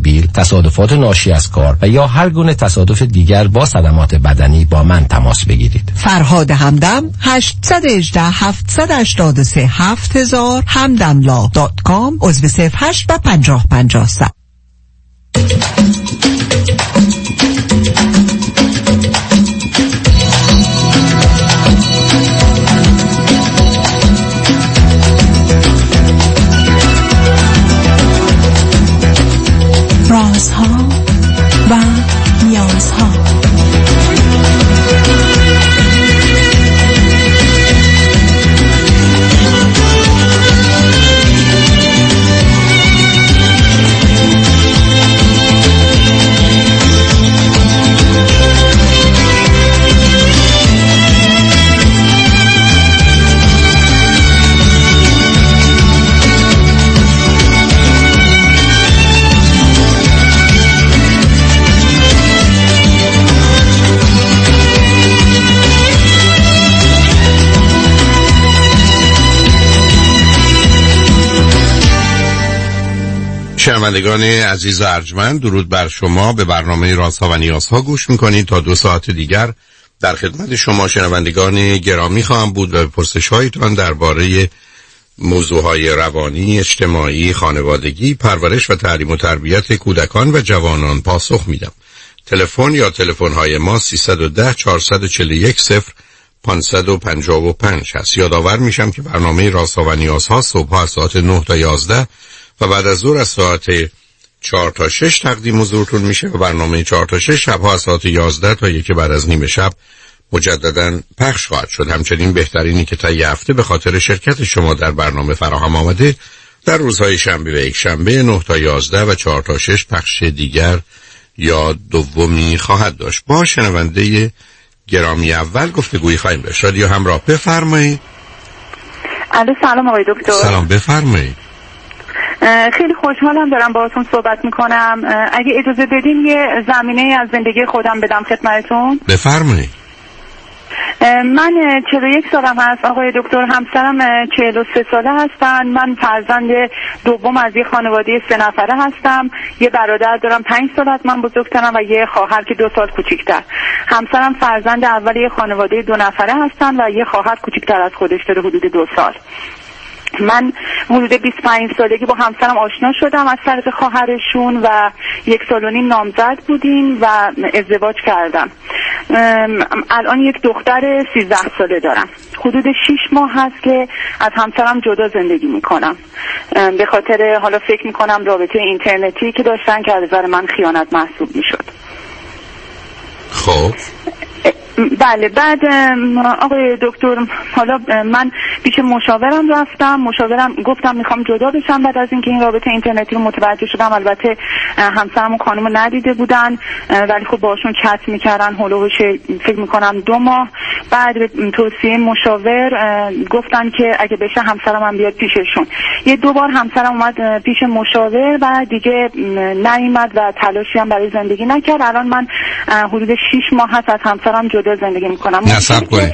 اتومبیل، تصادفات ناشی از کار و یا هر گونه تصادف دیگر با صدمات بدنی با من تماس بگیرید. فرهاد همدم 818 783 7000 hamdamlaw.com عضو 08 و 5050. رازها و نیازها. شنوندگان عزیز و ارجمند، درود بر شما. به برنامه رازها و نیازها گوش میکنید. تا 2 ساعت دیگر در خدمت شما شنوندگان گرامی خواهم بود و به پرسش‌هایتان درباره موضوعهای روانی، اجتماعی، خانوادگی، پرورش و تعلیم و تربیت کودکان و جوانان پاسخ میدم. تلفن یا تلفن‌های ما 310 441 0555 هست. یادآور میشم که برنامه رازها و نیازها صبح از ساعت 9 تا 11 و بعد از ظهر از ساعت 4 تا 6 تقدیم حضورتون میشه و برنامه 4 تا 6 شبها از ساعت 11 تا 1 بعد از نیم شب مجددا پخش خواهد شد. همچنین بهترینی که تا یه هفته به خاطر شرکت شما در برنامه فراهم آمده در روزهای شنبه و یک شنبه 9 تا 11 و 4 تا 6 پخش دیگر یا دومی خواهد داشت. با شنونده گرامی اول گفتگویی خواهیم داشت. رادیو همراه، بفرمایید. الو، سلام آقای دکتر. سلام، بفرمایید. خیلی خوشحالم دارم باهاتون صحبت میکنم. اگه اجازه بدین یه زمینه از زندگی خودم بدم خدمتتون. بفرمایید. من 41 سالم هست آقای دکتر. همسرم 43 ساله هستن. من فرزند دوم از یه خانواده 3 نفره هستم. یه برادر دارم 5 سال از من بزرگترم و یه خواهر که 2 سال کوچیک‌تر. همسرم فرزند اول یه خانواده 2 نفره هستن و یه خواهر کوچیک‌تر از خودش داره حدود 2 سال. من حدود 25 سالگی با همسرم آشنا شدم از طریق خواهرشون و 1 سال و نیم نامزد بودیم و ازدواج کردم. الان یک دختر 13 ساله دارم. حدود 6 ماه هست که از همسرم جدا زندگی میکنم به خاطر حالا فکر میکنم رابطه اینترنتی که داشتن که از نظر من خیانت محسوب میشد. خب بله. بعد آقای دکتر حالا من پیش مشاورم رفتم. مشاورم گفتم میخوام جدا بشم بعد از اینکه این رابطه اینترنتی رو متوجه شدم. البته همسرم و خانم ندیده بودن ولی خب باشون چت میکردن هولوش فکر میکنم 2 ماه. بعد توصیه مشاور گفتن که اگه بشه همسرم هم بیاد پیششون. 2 بار همسرم اومد پیش مشاور و دیگه نیامد و تلاشی هم برای زندگی نکرد. الان من حدود 6 ماه هست از همسرم جدا زندگی میکنم. نه صبر کنید.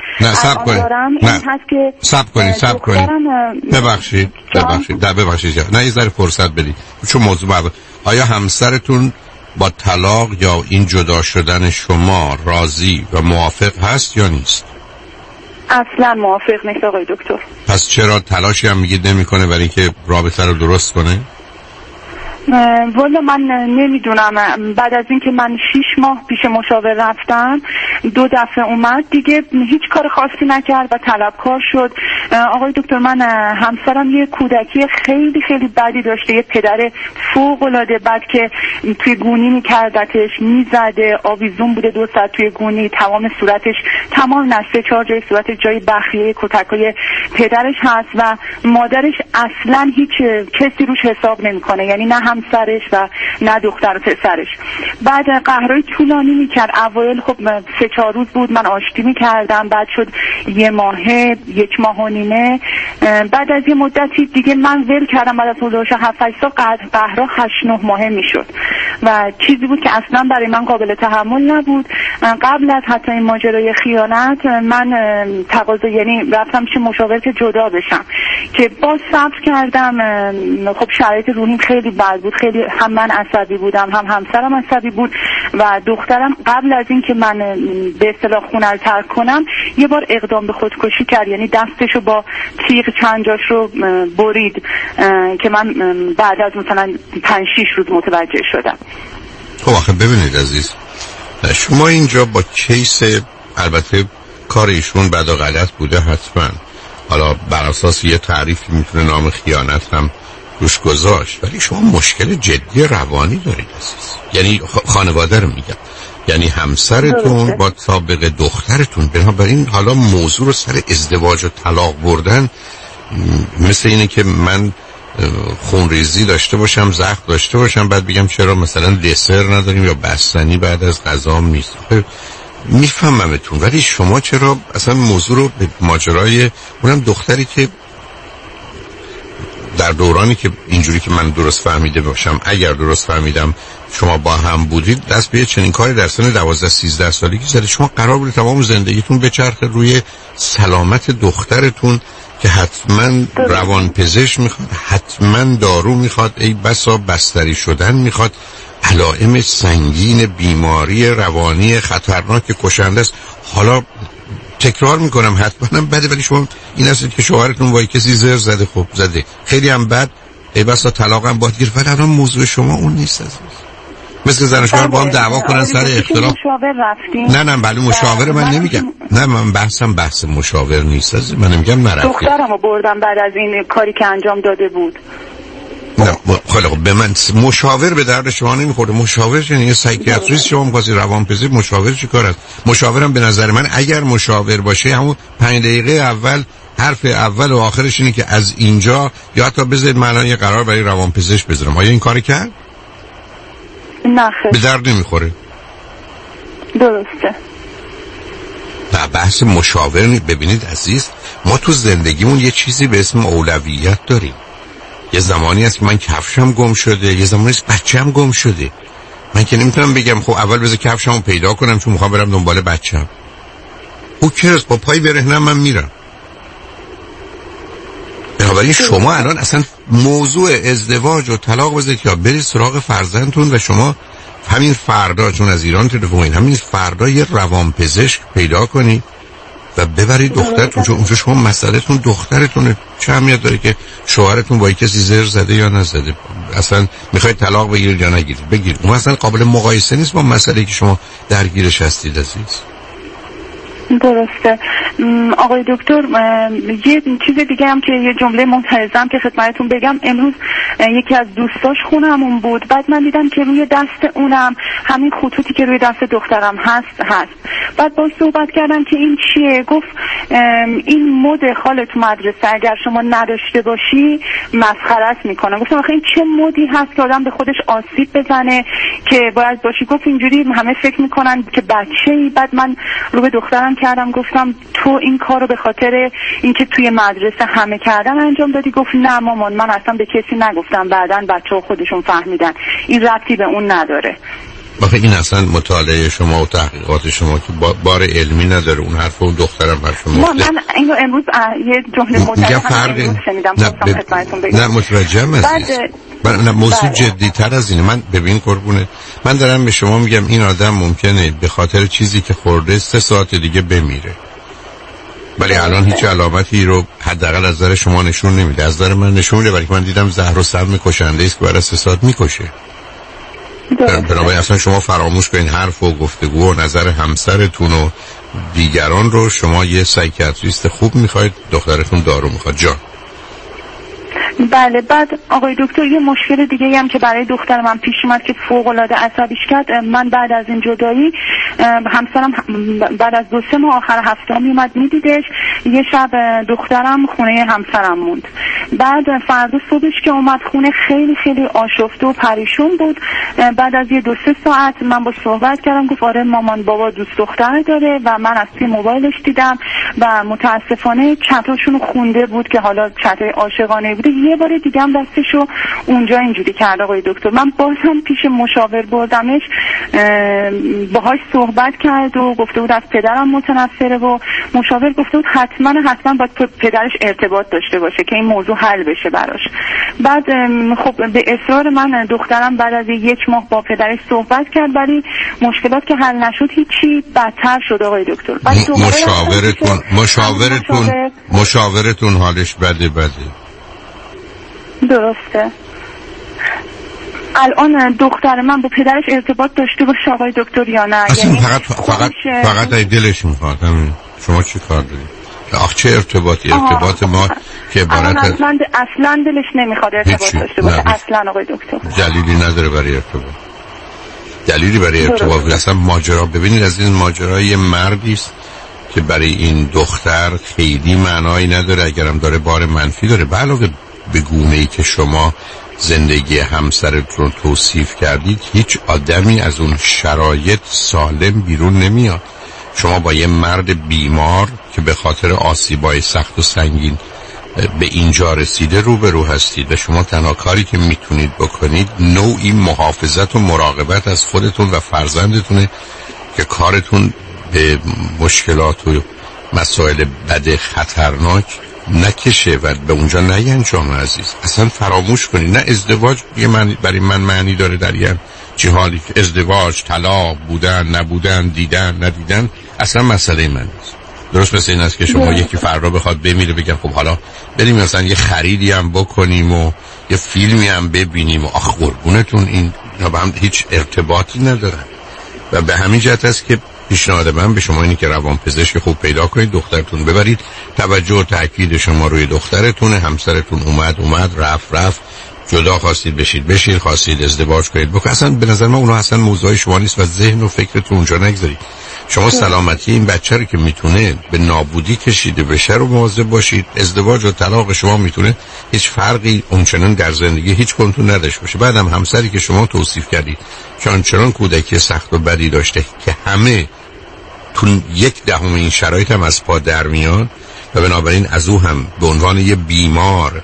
ببخشید. نه یه ذره فرصت بدید. چون موضوع آیا همسرتون با طلاق یا این جدا شدن شما راضی و موافق هست یا نیست؟ اصلا موافق نیست آقای دکتر. پس چرا تلاشی هم میگید نمیکنه برای اینکه رابطه رو درست کنه؟ والا من نمیدونم. بعد از اینکه من 6 ماه پیش مشاور رفتم 2 دفعه اومد دیگه هیچ کار خاصی نکرد و طلبکار شد. آقای دکتر من همسرم یه کودکی خیلی خیلی بدی داشته. یه پدر فوق العاده بد که توی گونی میکردتش، میزده، آویزون بوده 2 ساعت توی گونی. تمام صورتش، تمام نصفه 4 جای صورتش جای بخیه کتکای پدرش هست و مادرش اصلا هیچ کسی روش حساب نمیکنه، یعنی نه همسرش و نه دختر و پسرش. بعد قهرای طولانی میکرد. اوایل خب 3-4 روز بود من آشتی میکردم، بعد شد 1 ماه، 1 ماه و نیمه. بعد از یه مدتی دیگه من ول کردم. بعد از حدود 7-8 سال قهرها 8-9 ماهه میشد و چیزی بود که اصلا برای من قابل تحمل نبود. قبل از حتی این ماجرای خیانت من تقاضا یعنی رفتم پیش مشاور که جدا بشم. که باز صبر کردم. خب شرایط روحیم خیلی بد بود، خیلی هم من عصبی بودم هم همسرم عصبی بود و دخترم قبل از این که من به اصطلاح خونه رو ترک کنم یه بار اقدام به خودکشی کرد، یعنی دستشو با تیغ چند جاش رو برید که من بعد از مثلا 5-6 روز متوجه شدم. خب آخه ببینید عزیز، شما اینجا با کیس، البته کار ایشون بد و غلط بوده حتما، حالا بر اساس یه تعریفی میتونه نام خیانت هم روش گذاشت، ولی شما مشکل جدی روانی دارید عزیز. یعنی خانواده رو میگم، یعنی همسرتون با سابقه دخترتون. بنابراین حالا موضوع رو سر ازدواج و طلاق بردن مثل اینه که من خونریزی داشته باشم، زخم داشته باشم، بعد بگم چرا مثلا دسر نداریم یا بستنی بعد از غذام نیست. میفهممتون، ولی شما چرا اصلا موضوع رو به ماجرای اونم دختری که در دورانی که اینجوری که من درست فهمیده باشم، اگر درست فهمیدم شما با هم بودید، دست به چنین کاری در سن 12-13 سالگی زده. شما قرار بود تمام زندگیتون بچرخه روی سلامت دخترتون که حتما روانپزشک میخواد، حتما دارو میخواد، ای بسا بستری شدن میخواد، علائم سنگین بیماری روانی خطرناک کشنده است. حالا تکرار میکنم حتما بده، ولی شما این هستید که شوهرتون وای کسی زر زده، خب زده، خیلی هم بد، ای بسا طلاق هم باید گرفت، ولی الان موضوع شما اون نیست عزیز. مثل زن و شوهر با هم دعوا کنن سر اختلاف. نه بله مشاور من نمیگم، نه من بحث مشاور نیست عزیز، من نمیگم نرفتید. دخترمو بردم بعد از این کاری که انجام داده بود. نه خیلی خب، به من مشاور به درد شما نمیخوره. مشاور یعنی سایکیاتریست، شما می‌خواستی روانپزشک، مشاور چی کار است؟ مشاورم به نظر من اگر مشاور باشه همون 5 دقیقه اول حرف اول و آخرش اینه که از اینجا، یا حتی بذارید من یه قرار برای روانپزشک بذارم. آیا این کاری کرد؟ نه خیلی. به درد نمیخوره. درسته. نه بحث مشاور نیست. ببینید عزیز، ما تو زندگیمون یه چیزی به اسم اولویت داریم. یه زمانی هست که من کفشم گم شده، یه زمانی هست بچه‌م گم شده. من که نمیتونم بگم خب اول بذار کفشمو پیدا کنم چون میخوام برم دنبال بچه‌م. اوکیست، با پای برهنم من میرم. بنابراین شما الان اصلا موضوع ازدواج و طلاق بذارید یا برید سراغ فرزندتون و شما همین فردا، چون از ایران تلفن، همین فردا یه روانپزشک پیدا کنید و ببرید دخترتون، چون اونجا شما مسئله‌تون دخترتونه. چه اهمیت داره که شوهرتون با کسی زر زده یا نزده؟ اصلا میخواید طلاق بگیرید یا نگیرید، بگیرید. اون اصلا قابل مقایسه نیست با مسئله‌ای که شما درگیرش هستید عزیز. درسته. آقای دکتر، یه چیز دیگه هم که یه جمله منتظم که خدمتتون بگم، امروز یکی از دوستاش خونمون بود، بعد من دیدم که روی دست اونم همین خطوطی که روی دست دخترم هست. بعد باهاش صحبت کردم که این چیه؟ گفت این مد خاله تو مدرسه اگر شما نداشته باشی مسخره‌ات میکنن. گفتم آخه این چه مدی هست که آدم به خودش آسیب بزنه که باید باشی؟ گفت اینجوری همه فکر میکنن که بچه‌ای. بعد من رو به دخترم کردم، گفتم تو این کارو به خاطر اینکه توی مدرسه همه کردن انجام دادی؟ گفت نه مامان، من اصلا به کسی نگفتم، بعدن بچه‌ها خودشون فهمیدن، این ربطی به اون نداره. واقعا این اصلا مطالعه شما و تحقیقات شما که بار علمی نداره. اون حرف اون دخترم حرف شما. من اینو امروز یه جمله متأسفانه شنیدم، گفتم خدمتتون بگم. نه متوجهم عزیز. نه موضوع جدی تر از اینه. من ببین قربونه، من دارم به شما میگم این آدم ممکنه به خاطر چیزی که خورده 3 ساعت دیگه بمیره، ولی الان هیچ علامتی رو حداقل از نظر شما نشون نمیده. از نظر من نشون میده، ولی من دیدم زهر و سم کشنده است که برای 3 ساعت میکشه. بنابراین اصلا شما فراموش کنین حرف و گفتگو و نظر همسرتون و دیگران رو. شما یه سایکیاتریست خوب میخواید، دخترتون دارو میخواد. جان بله. بعد آقای دکتر یه مشکل دیگه هم که برای دختر من پیش اومد که فوق العاده عصبیش کرد، من بعد از این جدایی همسرم بعد از 2-3 ماه آخر هفته میومد میدیدش. یه شب دخترم خونه همسرم موند. بعد فردا صبحش که اومد خونه خیلی خیلی آشفته و پریشون بود. بعد از یه 2-3 ساعت من باش صحبت کردم، گفت آره مامان بابا دوست دختر داره و من از توی موبایلش دیدم و متاسفانه چتاشون خونده بود که حالا چتای عاشقانه بوده. یه بار دیگه هم دستشو اونجا اینجوری کرد آقای دکتر. من بازم پیش مشاور بردمش، باهاش صحبت کرد و گفته بود از پدرم متنفره و مشاور گفته بود حتما باید پدرش ارتباط داشته باشه که این موضوع حل بشه براش. بعد خب به اصرار من دخترم بعد از 1 ماه با پدرش صحبت کرد، ولی مشکلات که حل نشد هیچی بدتر شد آقای دکتر. مشاورتون حالش بده؟ درسته. الان دختر من با پدرش ارتباط داشته باشه آقای دکتر یا نه؟ اصلا فقط ای دلش میخواد. شما چی کار دارید؟ چه ارتباطی؟ ارتباط ما که عبارت اصلا دلش نمیخواد ارتباط داشته باشه اصلا آقای دکتر. دلیلی نداره برای ارتباط. اصلا ماجرا، ببینید از این ماجرا یه مردی است که برای این دختر خیلی معنایی نداره اگرم داره بار منفی داره. به علاوه به گونه‌ای که شما زندگی همسرتون رو توصیف کردید، هیچ آدمی از اون شرایط سالم بیرون نمیاد. شما با یه مرد بیمار که به خاطر آسیبای سخت و سنگین به اینجا رسیده روبرو هستید و شما تنها کاری که میتونید بکنید نوعی محافظت و مراقبت از خودتون و فرزندتونه که کارتون به مشکلات و مسائل بد خطرناک نکشه و به اونجا نینجام. عزیز اصلا فراموش کنید. نه ازدواج برای من معنی داره در یه حالی که ازدواج، طلاق، بودن نبودن، دیدن ندیدن اصلا مسئله من نیست. درست مثل این است که شما یکی فردا بخواد بمیره بگم خب حالا بریم مثلا یه خریدی هم بکنیم و یه فیلمی هم ببینیم و قربونتون این با هم هیچ ارتباطی ندارن. و به همین جهت است که پیشنهاد من به شما اینه که روانپزشک خوب پیدا کنید، دخترتون ببرید. توجه و تاکید شما روی دخترتونه. همسرتون اومد رفت، جدا خواستید بشید، خواستید ازدواج کنید بکنید. اصلا به نظر من اونها اصلا موضوع شما نیست و ذهن و فکرتون اونجا نگذارید. شما سلامتی این بچه رو که میتونه به نابودی کشیده بشه رو مواظب باشید. ازدواج و طلاق شما میتونه هیچ فرقی اونچنان در زندگی هیچ کنتون نداشته باشه. بعدم همسری که شما توصیف کردید که آنچنان کودکی سخت و بدی داشته که همه تو 1/10 این شرایط هم از پا در میاد و بنابراین از او هم به عنوان یه بیمار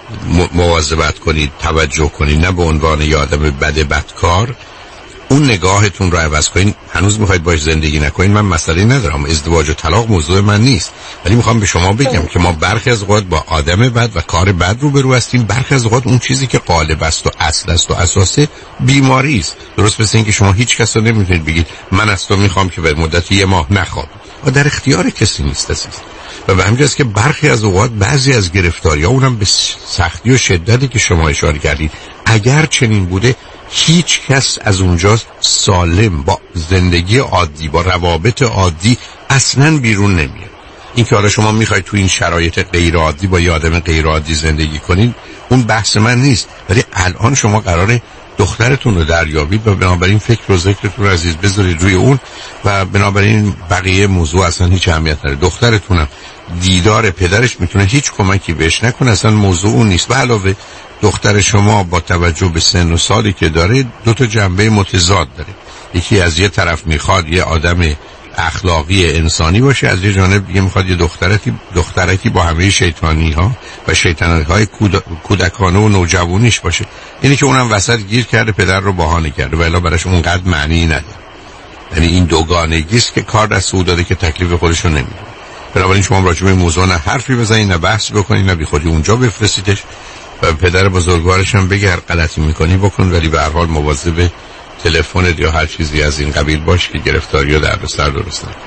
مواظبت کنید، توجه کنید، نه به عنوان یه آدم بدکار. اون نگاهتون رو عوض کنید. هنوز میخواید باش زندگی نکنید، من مسئله ندارم. ازدواج و طلاق موضوع من نیست، ولی میخوام به شما بگم که ما برخی از اوقات با آدم بد و کار بد روبرو هستیم. برخی از اوقات اون چیزی که قالب است و اصل است و اساسه بیماری است. درست مثل این که شما هیچ کس رو نمیتونید بگید من از تو میخوام که به مدت 1 ماه نخواب و در اختیار کسی نیست عزیز. و به همین جاست که برخی از اوقات بعضی از گرفتاری‌ها اونم به سختی و شدتی که شما اشاره کردید اگر چنین بوده هیچ کس از اونجا سالم با زندگی عادی با روابط عادی اصلا بیرون نمیاد. این که حالا شما میخواید تو این شرایط غیر عادی با یه آدم غیر عادی زندگی کنید اون بحث من نیست، ولی الان شما قراره دخترتون رو دریابید و بنابراین فکر و ذکرتون رو عزیز بذارید روی اون و بنابراین بقیه موضوع اصلا هیچ اهمیت نداره. دخترتونم دیدار پدرش میتونه هیچ کمکی بهش نکنه، اصلا موضوع اون نیست. به علاوه دختر شما با توجه به سن و سالی که داره 2 جنبه متضاد داره. یکی از یه طرف میخواد یه آدم اخلاقی انسانی باشه، از یه جانب دیگه میخواد یه دخترکی با همه شیطانی ها و شیطنت های کودکانه و نوجوانیش باشه. اینی که اونم وسط گیر کرده، پدر رو بهانه کرده و الا براش اونقدر معنی نداره. یعنی این دوگانگی است که کار دست او داده که تکلیف خودش رو نمیدونه. بنابراین شما راجع به موضوع نه حرفی بزنید نه بحث بکنید نه بی خودی اونجا بفرستیدش و پدر بزرگوارش هم بگه غلطی میکنی بکن، ولی به هر حال مواظب تلفن یا هر چیزی از این قبیل باش که گرفتاری و دردسر درست نکنه.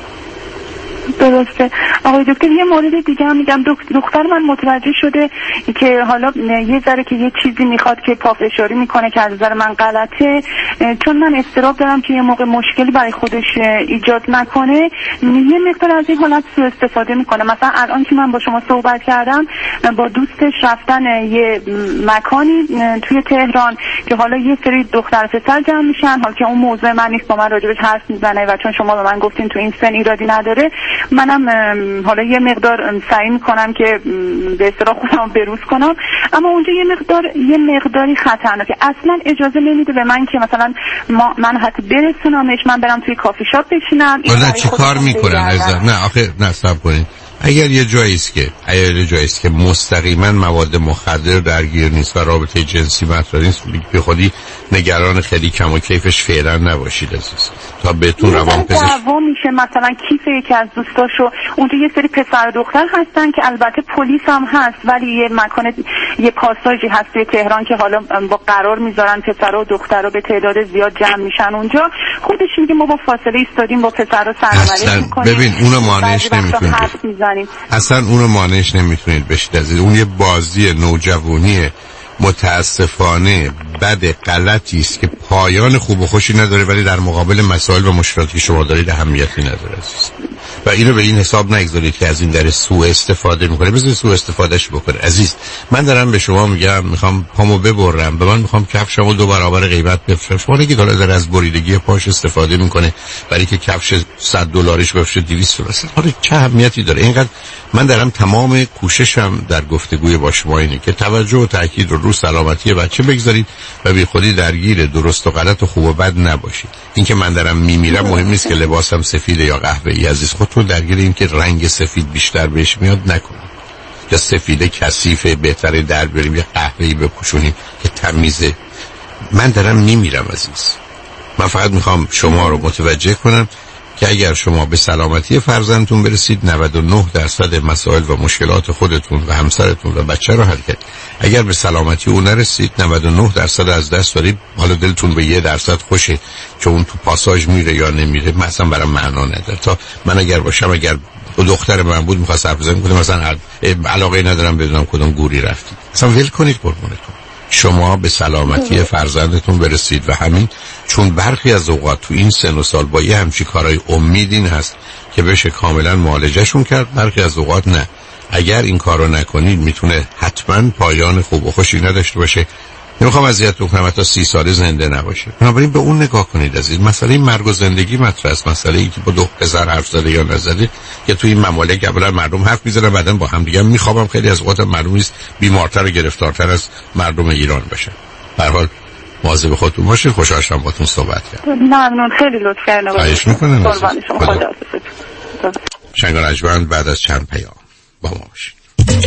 درسته آقای دکتر. یه مورد دیگه هم میگم، دختر من متوجه شده که حالا یه ذره که یه چیزی میخواد که پافشاری میکنه که از نظر من غلطه، چون من اضطراب دارم که یه موقع مشکلی برای خودش ایجاد نکنه یه مقدار از این حالت سوء استفاده میکنه. مثلا الان که من با شما صحبت کردم با دوستش رفتن یه مکانی توی تهران که حالا یه سری دختر پسر جمع میشن، حالا که اون موضوع من نیست، با من راجبش حرف میزنه و چون شما به من گفتین تو این سن ایرادی نداره منم حالا یه مقدار سعی میکنم که به اصطلاح خودم بروز کنم، اما اونجا یه مقداری خطرناکه. اصلا اجازه نمیده به من که مثلا من حتی برسونمش، من برم توی کافی شاپ بشینم. نه چی کار میکنن عزیزم؟ نه آخه نه صبر کنید، اگر یه جایی است که مستقیما مواد مخدر درگیر نیست و رابطه جنسی مطرح نیست، به خودی نگران خیلی کم و کیفش فعلا نباشید عزیز، تا بهتون روانپزشک دعوا میشه. مثلا کیف یکی از دوستاشو اونجا یه سری پسر و دختر هستن که البته پلیس هم هست، ولی یه مکان یه پاساژی هست توی تهران که حالا با قرار میذارن پسر و دختر رو به تعداد زیاد جمع میشن اونجا. خودش میگه ما با فاصله ایستادیم با پسر رو سلام علیک میکنیم. ببین اونو مانعش نمیتونید، اصلا اونو مانعش نمیتونید بشید عزیز. اون یه بازی نوجوانی متاسفانه بد غلطی است که پایان خوب و خوشی نداره، ولی در مقابل مسائل و مشکلاتی که شما دارید اهمیتی نداره عزیز. و اینو به این حساب نگذارید که از این در سوء استفاده میکنه. بذارید سوء استفادهش بکنه عزیز. من دارم به شما میگم میخوام پامو ببرم، به من میخوام کفشمو 2 برابر قیمت بفروشم. شما نگید حالا داره از بریدگی پاش استفاده میکنه برای که کفش $100 بفروشه 200 دلار. حالا چه اهمیتی داره؟ اینقدر من دارم تمام کوششم در گفتگوی با شما اینه که توجه و تاکید رو سلامتی بچه بگذارید و بی خودی درگیر درست و غلط و خوب و بد نباشید. اینکه من دارم میمیرم مهم نیست که لباسم سفید یا قهوه‌ای عزیز. خودتون درگیر این که رنگ سفید بیشتر بهش میاد نکنید، یا سفید کثیفه بهتره در بریم یا قهوه‌ای بپوشونیم که تمیزه. من دارم میمیرم عزیز. من فقط میخوام شما رو متوجه کنم که اگر شما به سلامتی فرزندتون برسید 99% مسائل و مشکلات خودتون و همسرتون و بچه رو حل کرد. اگر به سلامتی اون نرسید 99% از دست دارید. حالا دلتون به 1% خوشه که اون تو پاساژ میره یا نمیره، مثلا برام معنا نداره. تا من اگر باشم، اگر دختر من بود می‌خواست حرف بزنه می‌گفتم مثلا علاقه ندارم بدونم کدوم گوری رفتی. مثلا ول کنید قربونتون. شما به سلامتی فرزندتون برسید و همین. چون برخی از اوقات تو این سن و سال با یه همچی کارهای امیدین هست که بشه کاملا معالجهشون کرد، برخی از اوقات نه. اگر این کارو نکنید میتونه حتما پایان خوب و خوشی نداشته باشه. نمیخوام اذیت بکنم حتی 30 ساله زنده نباشه. بنابراین به اون نگاه کنید عزیز. مسئله مرگ و زندگی مطرح است. مسئله ای که با 2 پسر حرف زده یا نزده که تو این ممالک اولا مردم حرف میزنن، بعدن با هم دیگه میخوابم. خیلی از اوقات معلوم نیست بیمارتر و گرفتارتر از مردم ایران بشه. به هر حال مواظب خودتون باشید. خوشحال شدم باهاتون صحبت کردم. ممنون، خیلی لطف کردید. خواهش می‌کنم. قربان شما. خدا حافظ. شنگ رجوند بعد از چند پیام با ما باشید.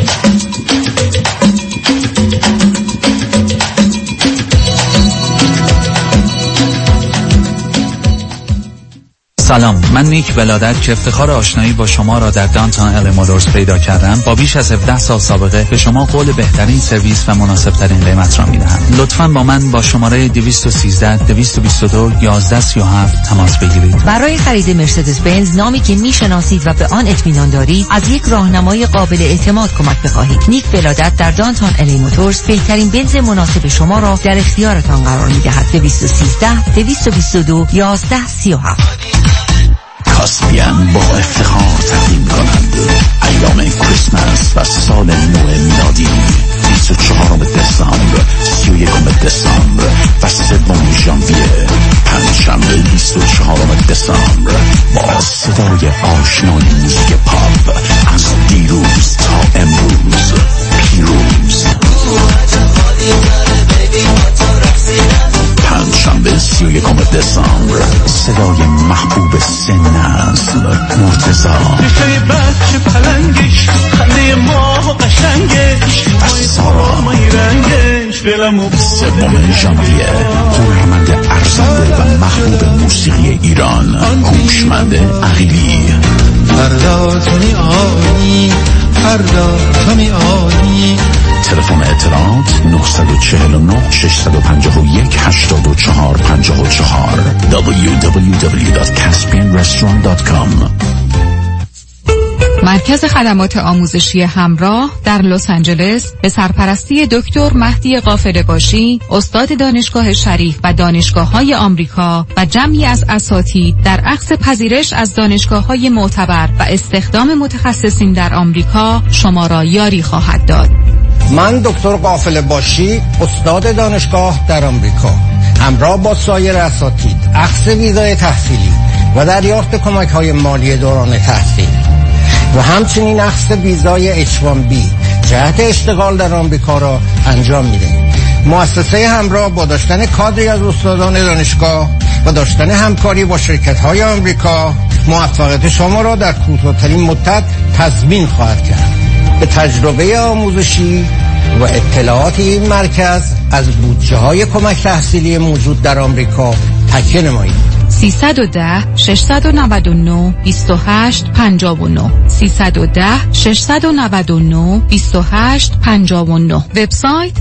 سلام، من نیک ولادت که افتخار آشنایی با شما را در دانتون ال مولورز پیدا کردم. با بیش از 17 سال سابقه به شما قول بهترین سرویس و مناسب ترین قیمت را میدهم. لطفاً با من با شماره 213 222 1137 تماس بگیرید. برای خرید مرسدس بنز، نامی که میشناسید و به آن اطمینان دارید، از یک راهنمای قابل اعتماد کمک بخواهید. نیک ولادت در دانتون ال موتورز بهترین بنز مناسب شما را در اختیارتان قرار میدهد. 213 222 1137. کاسپین با افتخار تقدیم کنند ایام کریسمس و سال نو میلادی 24 دسامبر، 31 دسامبر و 3 ژانویه. پنجشنبه 24 دسامبر با صدای آشنای موزیک پاپ از دیروز تا امروز پیروز. پنجشنبه 31 دسامبر صدای محبوب سن نسل مرتضی. بچه پلنگش خنده ما قشنگش سارا. سوم ژانویه هنرمند ارزنده و محبوب موسیقی ایران هوشمند عقیلی. فردا تو می آیی، فردا تو می آیی. تلفن اطلاعات 949 651 8454 www.caspianrestaurant.com. مرکز خدمات آموزشی همراه در لس آنجلس به سرپرستی دکتر مهدی قافله‌باشی، استاد دانشگاه شریف و دانشگاه‌های آمریکا و جمعی از اساتید در اخذ پذیرش از دانشگاه‌های معتبر و استخدام متخصصین در آمریکا شما را یاری خواهد داد. من دکتر قافله‌باشی، استاد دانشگاه در آمریکا، همراه با سایر اساتید اخذ ویزای تحصیلی و دریافت کمک‌های مالی دوران تحصیل و همچنین اخذ ویزای H1B جهت اشتغال در آمریکا را انجام می‌دهیم. مؤسسه همراه با داشتن کادری از استادان دانشگاه و داشتن همکاری با شرکت‌های آمریکا موفقیت شما را در کوتاه‌ترین مدت تضمین خواهد کرد. به تجربه آموزشی و اطلاعات این مرکز از بودجه‌های کمک تحصیلی موجود در آمریکا تکیه نمایید. 310 699 28 59 310 699 28 59 وبسایت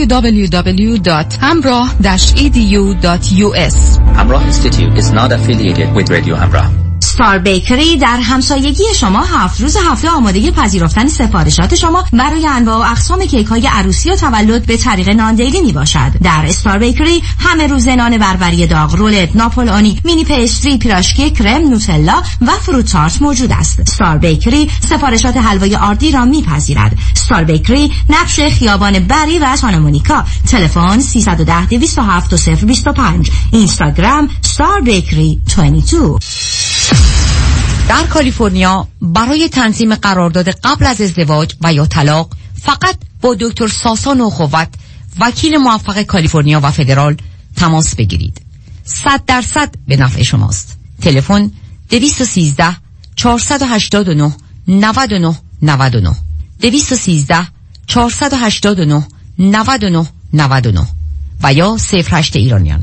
www.hamrah-edu.us Hamrah Institute is not affiliated with Radio Hamrah. ستار بیکری در همسایگی شما 7 روز هفته آماده پذیرفتن سفارشات شما برای انواع و اقسام کیک های عروسی و تولد به طریق ناندیلی می باشد. در ستار بیکری همه روز نان بربری داغ، رولت، ناپولئونی، مینی پیستری، پیراشکی، کرم، نوتلا و فروت تارت موجود است. ستار بیکری سفارشات حلوای آردی را می پذیرد. ستار بیکری نقش خیابان بری و سانتا تلفن 310 207 025 اینستاگرام ستار بیکری 22. در کالیفرنیا برای تنظیم قرارداد قبل از ازدواج و یا طلاق فقط با دکتر ساسا نوخوت، وکیل موفق کالیفرنیا و فدرال تماس بگیرید. 100% به نفع شماست. تلفن 213 489 99 99 213 489 99 99 و یا 08 ایرانیان.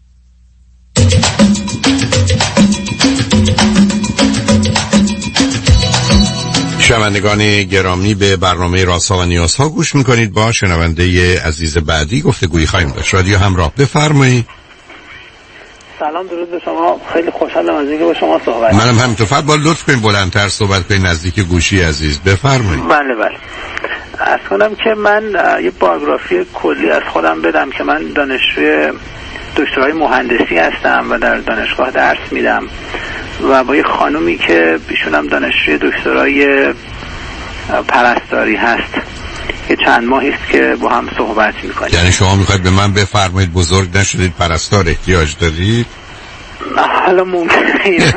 شنوندگان گرامی، به برنامه رازها و نیازها گوش میکنید. با شنونده عزیز بعدی گفتگویی خواهیم داشت. رادیو همراه، بفرمایید. سلام، درود به شما. خیلی خوشحالم از اینکه با شما صحبت کنم. منم همینطور. فقط با لطف کنید بلندتر صحبت کنید، نزدیک گوشی عزیز. بفرمایید. بله. عرض کنم که من یه بایوگرافی کلی از خودم بدم که من دانشجوی دکترای مهندسی هستم و در دانشگاه درس میدم و با یه خانومی که ایشونم دانشجوی دکترای پرستاری هست که چند ماهی است که با هم صحبت میکنیم. یعنی شما میخواید به من بفرمایید بزرگ نشدید، پرستار احتیاج دارید؟ حالا ممکنه.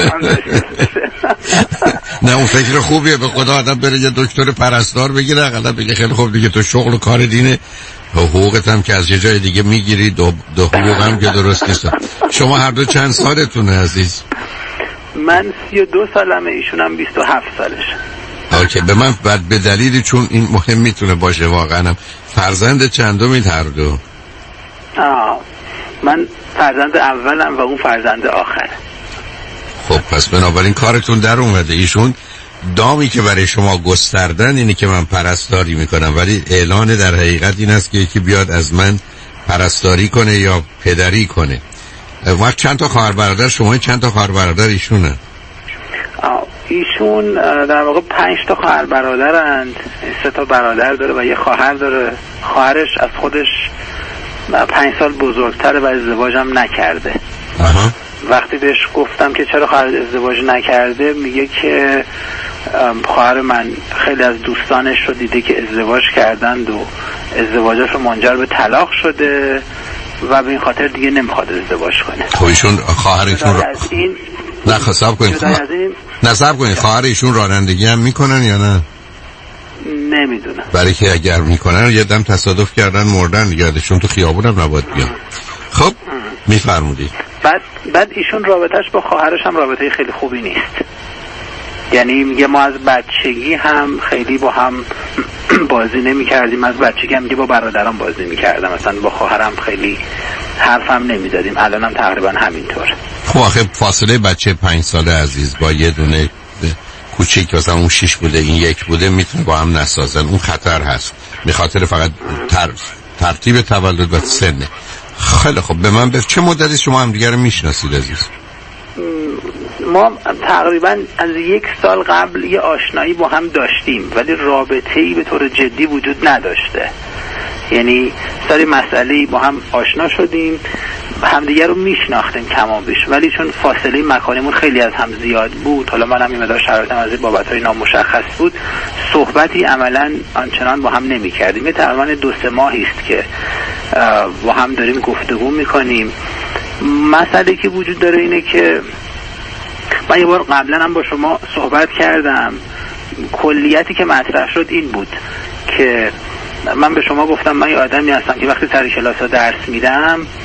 نه اون فکر خوبیه، به خدا آدم بره یه دکتر پرستار بگیره، اقلا بگه خیلی خوب دیگه تو شغل و کار دینه، حقوقت هم که از یه جای دیگه میگیری، دو حقوق هم که درست نیست. شما هر دو چند سالتونه عزیز؟ من 32 سالمه، ایشونم 27 سالش. اوکی، به من بعد به دلیلی چون این مهم میتونه باشه واقعا. فرزند چندمید هر دو؟ من فرزند اولم و اون فرزند آخر. خب پس بنابراین کارتون در اومده. ایشون دامی که برای شما گستردن اینه که من پرستاری میکنم، ولی اعلان در حقیقت این است که یکی بیاد از من پرستاری کنه یا پدری کنه. وقت چند تا خواهر برادر شما؟ چند تا خواهر برادر ایشونه؟ ایشون در واقع 5 تا خواهر برادرند، 3 تا برادر داره و یه خواهر داره. خواهرش از خودش 5 سال بزرگتره و ازدواجم نکرده. وقتی بهش گفتم که چرا خواهر ازدواج نکرده، میگه که خواهر من خیلی از دوستانش رو دیده که ازدواج کردند و ازدواجش رو منجر به طلاق شده و به این خاطر دیگه نمیخواد ازدواج کنه. خب ایشون خواهرشون رو نه خصاب کنید. نصب کنید خواهر ایشون رانندگی هم میکنن یا نه؟ نمیدونم. برای که اگر میکنن یه دم تصادف کردن مردن، یادشون تو خیابون هم نباید بیان. خب میفرمودید. بعد ایشون رابطهش با خواهرش هم رابطه خیلی خوبی نیست. یعنی میگه ما از بچگی هم خیلی با هم بازی نمی کردیم، از بچگی هم با برادرام بازی می کردم، مثلا با خواهرم خیلی حرفم نمی زدیم. الان هم تقریبا همینطور. خب آخه فاصله بچه 5 ساله عزیز با یه دونه کوچیک، مثلا اون 6 بوده این 1 بوده، میتونه با هم نسازن. اون خطر هست، به خاطر فقط ترتیب تولد و سنه. خیلی خب، به من چه مدتی شما هم دیگه رو میشناسید عزیز؟ ما تقریبا از 1 سال قبل یه آشنایی با هم داشتیم، ولی رابطه‌ای به طور جدی وجود نداشته. یعنی سری مسئله‌ای با هم آشنا شدیم، همدیگه رو میشناختیم کما بیش، ولی چون فاصله مکانیمون خیلی از هم زیاد بود، حالا منم این مقدار شرایطم از این بابت‌های نامشخص بود، صحبتی عملاً آنچنان با هم نمی‌کردیم. یه تقریباً 2-3 ماهی است که با هم داریم گفتگو می‌کنیم. مسئله که وجود داره اینه که من یه بار قبلا هم با شما صحبت کردم، کلیتی که مطرح شد این بود که من به شما گفتم من یه آدمی هستم که وقتی سر کلاس ها درس میدم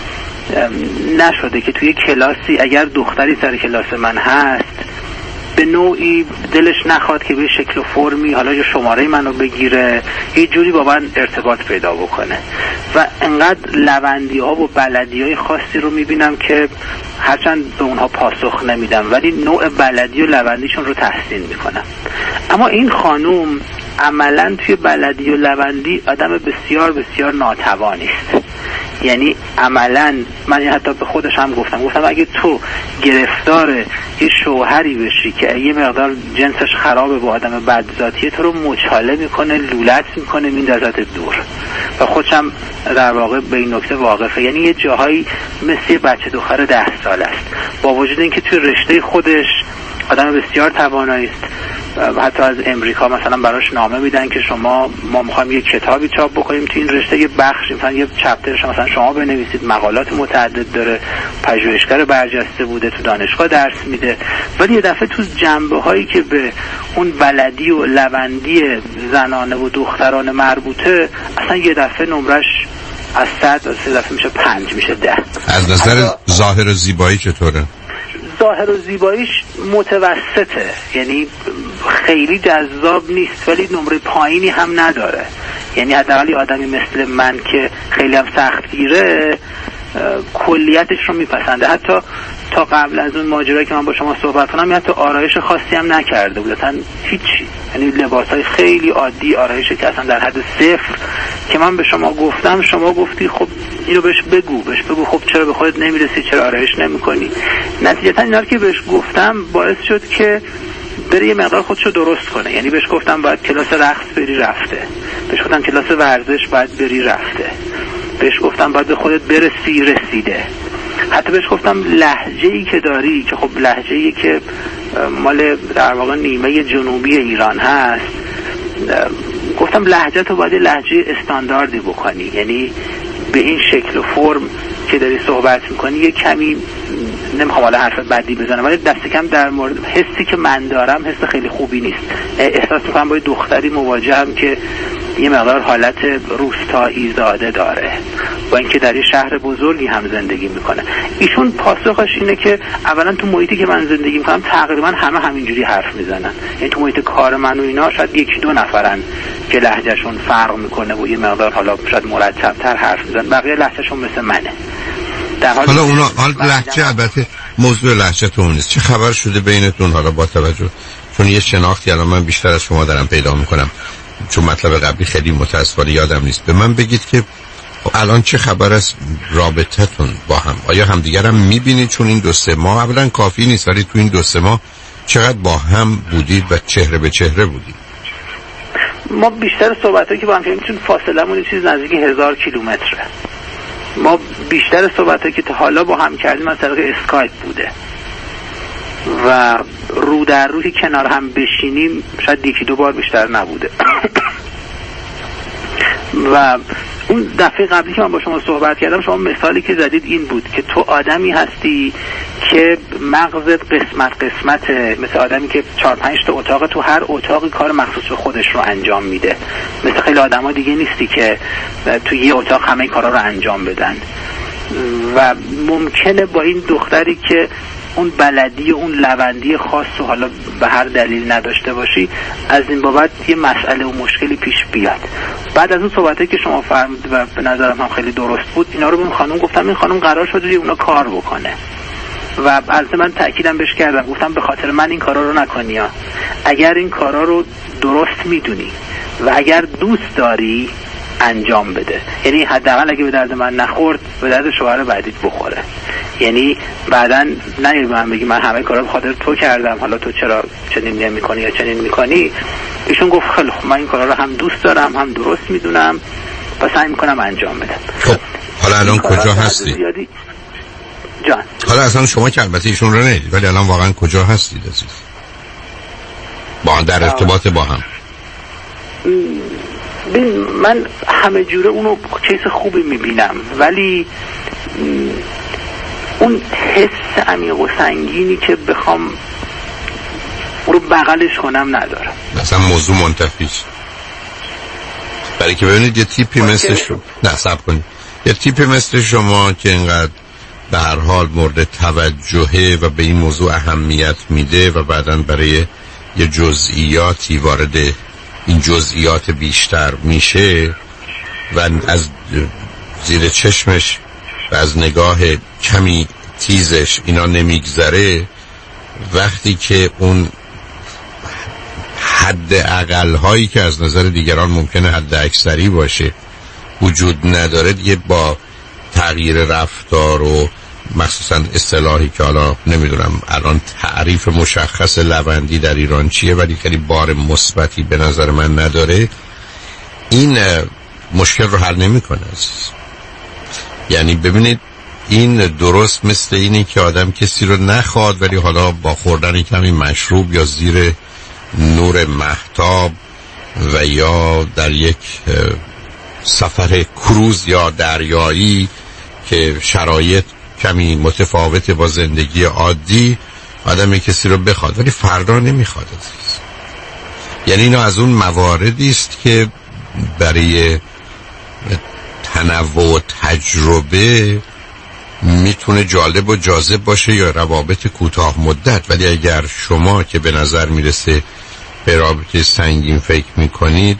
نشده که توی کلاسی اگر دختری سر کلاس من هست به نوعی دلش نخواد که به شکل و فرمی حالا یه شماره منو بگیره، یه جوری با من ارتباط پیدا بکنه. و انقدر لوندی ها و بلدی های خاصی رو میبینم که هرچند به اونها پاسخ نمیدم ولی نوع بلدی و لوندیشون رو تحسین میکنم. اما این خانوم عملا توی بلدی و لوندی آدم بسیار بسیار ناتوانی است. یعنی عملا من حتی به خودش هم گفتم اگه تو گرفتار یه شوهری بشی که یه مقدار جنسش خرابه با آدم بدذاتیه، تو رو مچاله میکنه، لولت میکنه، میندازت دور. و خودشم در واقع به این نکته واقفه. یعنی یه جاهایی مثل یه بچه دختر 10 سال است، با وجود اینکه توی رشته خودش آدم بسیار توانایی است. حتی از امریکا مثلا براش نامه میدن که ما میخوایم یه کتابی چاپ بکنیم تو این رشته، یه بخش مثلا یه چپترش مثلا شما بنویسید، مقالات متعدد داره، پژوهشگر برجسته بوده، تو دانشگاه درس میده. ولی یه دفعه تو جنبه هایی که به اون بلدی و لوندی زنانه و دخترانه مربوطه اصلا یه دفعه نمرش از 100 سه دفعه میشه 5 میشه 10. از نظر ظاهر و زیبایی چطوره؟ ظاهر و زیباییش متوسطه، یعنی خیلی جذاب نیست ولی نمره پایینی هم نداره. یعنی حداقل آدمی مثل من که خیلی هم سختگیره کلیتش رو میپسنده. حتی تا قبل از اون ماجرایی که من با شما صحبت کنم حتی آرایش خاصی هم نکرده بود، اصلا هیچی. یعنی لباسای خیلی عادی، آرایشی که اصلا در حد صفر که من به شما گفتم شما گفتی خب اینو بهش بگو خب چرا به خودت نمیرسی، چرا آرایش نمیکنی. نتیجتا اینا رو که بهش گفتم باعث شد که بره یه مقدار خودشو درست کنه. یعنی بهش گفتم باید کلاس رقص بری، رفته. بهش گفتم کلاس ورزش باید بری، رفته. بهش گفتم باید به خودت برسی، رسیده. حتی بهش گفتم لهجه‌ای که داری که خب لهجه‌ای که مال در واقع نیمه جنوبی ایران هست، گفتم لهجه تو باید لهجه استانداردی بکنی. یعنی به این شکل و فرم که داری صحبت میکنی یه کمی، نمیخوام حالا حرف بدی بزنم ولی دست کم در مورد حسی که من دارم حس خیلی خوبی نیست. احساس میکنم با دختری مواجهم که یه مقدار حالت روستایی زاده داره، با اینکه در یه شهر بزرگی هم زندگی میکنه. ایشون پاسخش اینه که اولا تو محیطی که من زندگی میکنم تقریبا همه همینجوری حرف میزنن. یعنی تو محیط کار من و اینا شاید 1-2 نفرن که لهجهشون فرق میکنه و یه مقدار حالا شاید مرتب‌تر حرف میزنن، بقیه لهجهشون مثل منه. حالا اونا لهجه البته موضوع لهجه‌تون نیست. چه خبر شده بینتون حالا با توجه چون یه شناختی الان من بیشتر از شما دارم پیدا میکنم، چون مطلب قبلی خیلی متاسفانه یادم نیست. به من بگید که الان چه خبر از رابطتون با هم؟ آیا همدیگر هم میبینید؟ چون این 2-3 ماه اولا کافی نیست ولی تو این 2-3 ماه چقدر با هم بودید و چهره به چهره بودید؟ ما بیشتر صحبتایی که با هم کردیم چون فاصله‌مون چیز نزدیک 1000 کیلومتره. ما بیشتر صحبتایی که تا حالا با هم کردیم از طریق اسکایپ بوده و رو در روی کنار هم بشینیم شاید 1-2 بار بیشتر نبوده. و اون دفعه قبلی که من با شما صحبت کردم شما مثالی که زدید این بود که تو آدمی هستی که مغزت قسمت مثل آدمی که 4-5 تا اتاق، تو هر اتاقی کار مخصوص به خودش رو انجام میده. مثل خیلی آدما دیگه نیستی که تو یه اتاق همه کارا رو انجام بدن. و ممکنه با این دختری که اون بلدی اون لوندی خاص و حالا به هر دلیل نداشته باشی از این بابت یه مسئله و مشکلی پیش بیاد. بعد از اون صحبتی که شما فرمودید و به نظرم هم خیلی درست بود، اینا رو به این خانم گفتم این خانم قرار شده اونا کار بکنه و البته من تأکیدم بهش کردم، گفتم به خاطر من این کارا رو نکنی ها. اگر این کارا رو درست میدونی و اگر دوست داری انجام بده. یعنی حداقل اگه به درد من نخورد به درد شوهر بعدیت بخوره. یعنی بعدن نگی به من بگی من همه کارا به خاطر تو کردم، حالا تو چرا چنین نمی‌کنی یا چنین می‌کنی. ایشون گفت خیلی خوب من این کارا رو هم دوست دارم هم درست میدونم و سعی می‌کنم انجام بدم. خب حالا الان کجا هستی؟ جان حالا اصلا شما که البته ایشون رو ندید ولی الان واقعا کجا هستید عزیز؟ با در ارتباط با هم؟ من همه جوره اونو چیز خوبی میبینم ولی اون حس عمیق و سنگینی که بخوام رو بغلش کنم ندارم. مثلا موضوع منتفیست برای که ببینید یه تیپی مثل شما نه صبر کنید یه تیپی مثل شما که اینقدر به هر حال مورد توجهه و به این موضوع اهمیت میده و بعداً برای یه جزئیاتی وارد این جزئیات بیشتر میشه و از زیر چشمش و از نگاه کمی تیزش اینا نمیگذره، وقتی که اون حد اقل هایی که از نظر دیگران ممکنه حد اکثری باشه وجود نداره، دیگه با تغییر رفتار و مخصوصا اصطلاحی که حالا نمیدونم الان تعریف مشخص لوندی در ایران چیه ولی خیلی بار مثبتی به نظر من نداره، این مشکل رو حل نمیکنه عزیز. یعنی ببینید این درست مثل اینه که آدم کسی رو نخواد ولی حالا با خوردن کمی مشروب یا زیر نور مهتاب و یا در یک سفر کروز یا دریایی که شرایط کمی متفاوته با زندگی عادی، آدم کسی رو بخواد ولی فردا نمیخواد عزیز. یعنی اینا از اون مواردی است که برای تنوع و تجربه میتونه جالب و جاذب باشه یا روابط کوتاه مدت، ولی اگر شما که به نظر میرسه به رابطه سنگین فکر میکنید،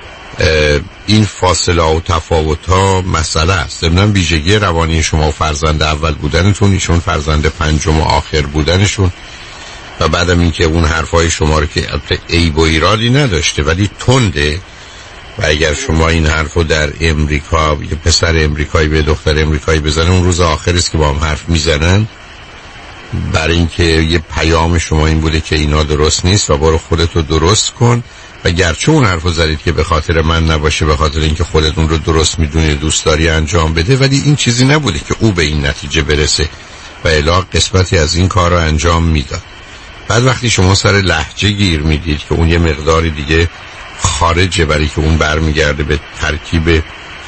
این فاصله و تفاوت ها مسئله است. ضمن ویژگی روانی شما و فرزند اول بودنتون، ایشون فرزند پنجم و آخر بودنشون، و بعدم این که اون حرفای شما رو که عیب و ایرادی نداشته ولی تنده، و اگر شما این حرفو در امریکا یه پسر امریکایی به دختر امریکایی بزنه، اون روز آخر است که با هم حرف میزنن، برای اینکه یه پیام شما این بوده که اینا درست نیست و برو خودتو درست کن، و گرچه اون حرفو زدید که به خاطر من نباشه، به خاطر اینکه خودتون رو درست میدونی دوست داری انجام بده، ولی این چیزی نبوده که او به این نتیجه برسه و الی قسمتی از این کار رو انجام میداد. بعد وقتی شما سر لهجه گیر میدید که اون یه مقداری دیگه خارجه، برای که اون برمیگرده به ترکیب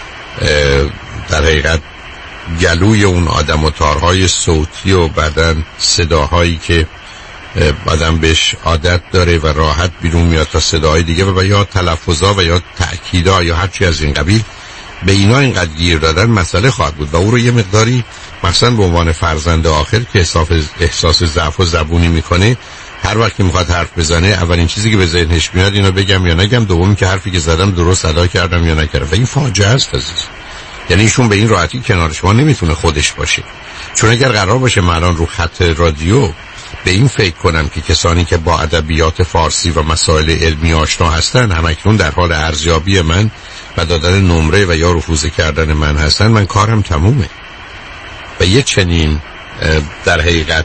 در حقیقت گلوی اون آدم و تارهای صوتی و بعدن صداهایی که آدم بهش عادت داره و راحت بیرون میاد تا صداهای دیگه و یا تلفظا و یا تأکیدا یا هرچی از این قبیل، به اینا اینقدر گیر دادن مسئله خواهد بود و او رو یه مقداری مثلا به عنوان فرزند آخر که احساس ضعف و زبونی میکنه، هر وقت که میخواد حرف بزنه اولین چیزی که به ذهنش میاد اینو بگم یا نگم، دومی که حرفی که زدم درست ادا کردم یا نکردم، و این فاجعه است عزیز. یعنی ایشون به این راحتی کنار شما نمیتونه خودش باشه، چون اگر قرار باشه من الان رو خط رادیو به این فکر کنم که کسانی که با ادبیات فارسی و مسائل علمی آشنا هستن همکنون در حال ارزیابی من و دادن نمره و یا رفوزه کردن من هستن، من کارم تمومه. و یه چنین در حقیقت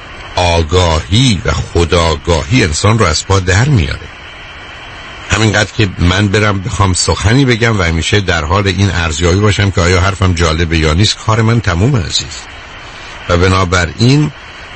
آگاهی و خودآگاهی انسان رو از پا در میاره. همینقدر که من برم بخوام سخنی بگم و همیشه در حال این ارزیابی باشم که آیا حرفم جالبه یا نیست، کار من تمومه عزیز. و بنابراین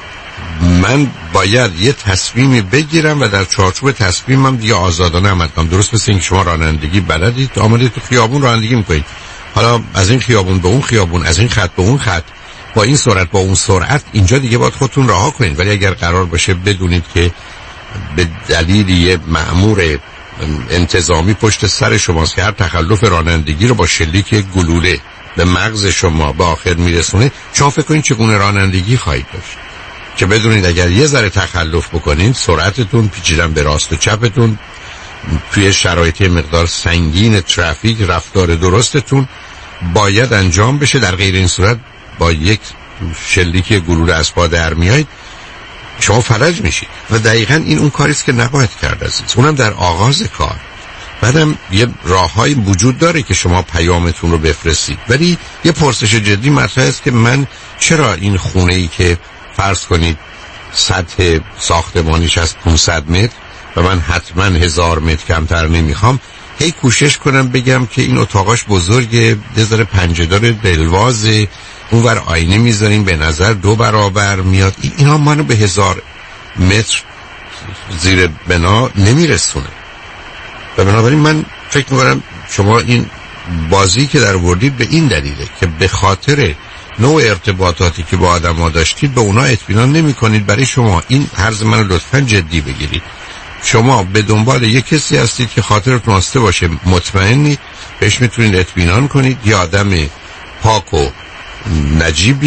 من باید یه تصمیمی بگیرم و در چارچوب تصمیمم دیگه آزادانه عمل کنم. درست مثل اینکه شما رانندگی بلدید، آمدید تو خیابون رانندگی میکنید، حالا از این خیابون به اون خیابون، از این خط به اون خط، با این سرعت با اون سرعت، اینجا دیگه باید خودتون رها کنید. ولی اگر قرار باشه بدونید که به دلیل یه مأمور انتظامی پشت سر شماست که هر تخلف رانندگی رو با شلیک گلوله به مغز شما به آخر میرسونه، شما فکر کنید چگونه رانندگی خواهید داشت که بدونید اگر یه ذره تخلف بکنید، سرعتتون، پیچیدن به راست و چپتون، توی شرایط مقدار سنگین ترافیک، رفتار درستتون باید انجام بشه. در غیر این صورت با یک شلیک گلوله از پا در میایید، شما فلج میشید. و دقیقاً این اون کاریست که نباید کرد عزیز، اونم در آغاز کار. بعدم یه راههای وجود داره که شما پیامتون رو بفرستید، ولی یه پرسش جدی مطرح است که من چرا این خونه‌ای که فرض کنید سطح ساختمانیش از 500 متر و من حتما 1000 متر کمتر نمیخوام، هی کوشش کنم بگم که این اتاقاش بزرگه، دزار پنجه‌دار دلوازه، اونور آینه میذاریم به نظر 2 برابر میاد، اینا منو به 1000 متر زیر بنا نمیرسونه. و بنابراین من فکر میکنم شما این بازی که در وردید به این دلیله که به خاطر نوع ارتباطاتی که با آدم ها داشتید به اونا اطمینان نمی کنید. برای شما این عرض منو لطفاً جدی بگیرید، شما به دنبال یک کسی هستید که خاطرتون آسوده باشه، مطمئنید بهش میتونید اطمینان کنید، یه آدم پاک و نجیبیه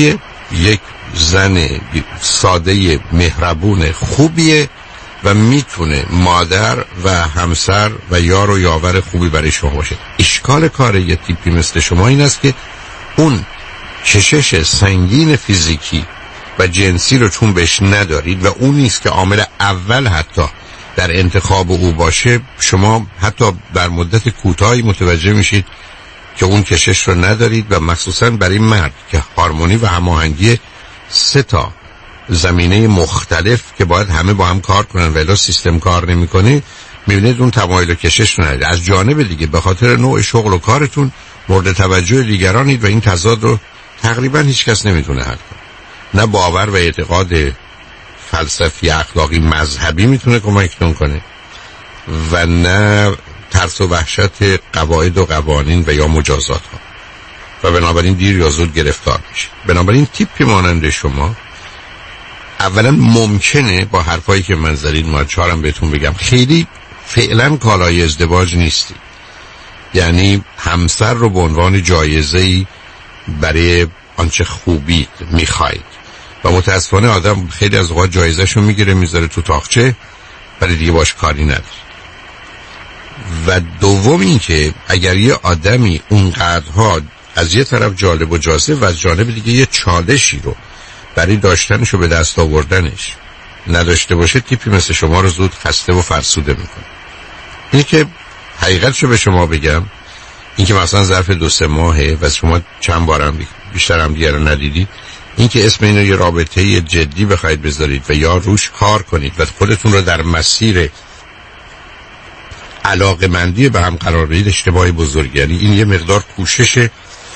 یک زن ساده مهربون خوبیه و میتونه مادر و همسر و یار و یاور خوبی برای شما باشه. اشکال کار یه تیپی مثل شما این است که اون کشش سنگین فیزیکی و جنسی رو چون بهش ندارید و اون نیست که عامل اول حتی در انتخاب او باشه، شما حتی در مدت کوتاهی متوجه میشید که اون کشش رو ندارید و مخصوصا برای مرد که هارمونی و هماهنگی 3 زمینه مختلف که باید همه با هم کار کنن و الا سیستم کار نمیکنه، میبینید اون تمایل و کشش رو ندارید. از جانب دیگه به خاطر نوع شغل و کارتون مورد توجه دیگرانید و این تضاد رو تقریبا هیچ کس نمیتونه حل کنه. نه باور و اعتقاد فلسفی اخلاقی مذهبی میتونه کمکتون کنه و نه ترس و وحشت قواعد و قوانین و یا مجازات ها و بنابراین دیر یا زود گرفتار میشه. بنابراین تیپی مانند شما اولا ممکنه با حرفایی که من زدید ماچارم بهتون بگم خیلی فعلا کالای ازدواج نیستی، یعنی همسر رو به عنوان جایزه‌ای برای آنچه خوبی میخواید و متاسفانه آدم خیلی از اوقات جایزه‌شو میگیره میذاره تو تاقچه ولی دیگه باش کاری نداره. و دوم این که اگر یه آدمی اونقدرها از یه طرف جالب و جاذب و از جانب دیگه یه چالشی رو برای داشتنش و به دست آوردنش نداشته باشه، تیپی مثل شما رو زود خسته و فرسوده میکنه. اینه که حقیقتشو به شما بگم، این که مثلا ظرف 2-3 ماهه و شما چند بارم بیشتر هم دیگه رو ندیدید، این که اسم اینو یه رابطه جدی بخواید بذارید و یا روش کار کنید و خودتون رو در مسیر علاقمندی به هم قرار بدید، اشتباهی بزرگی. یعنی این یه مقدار کوشش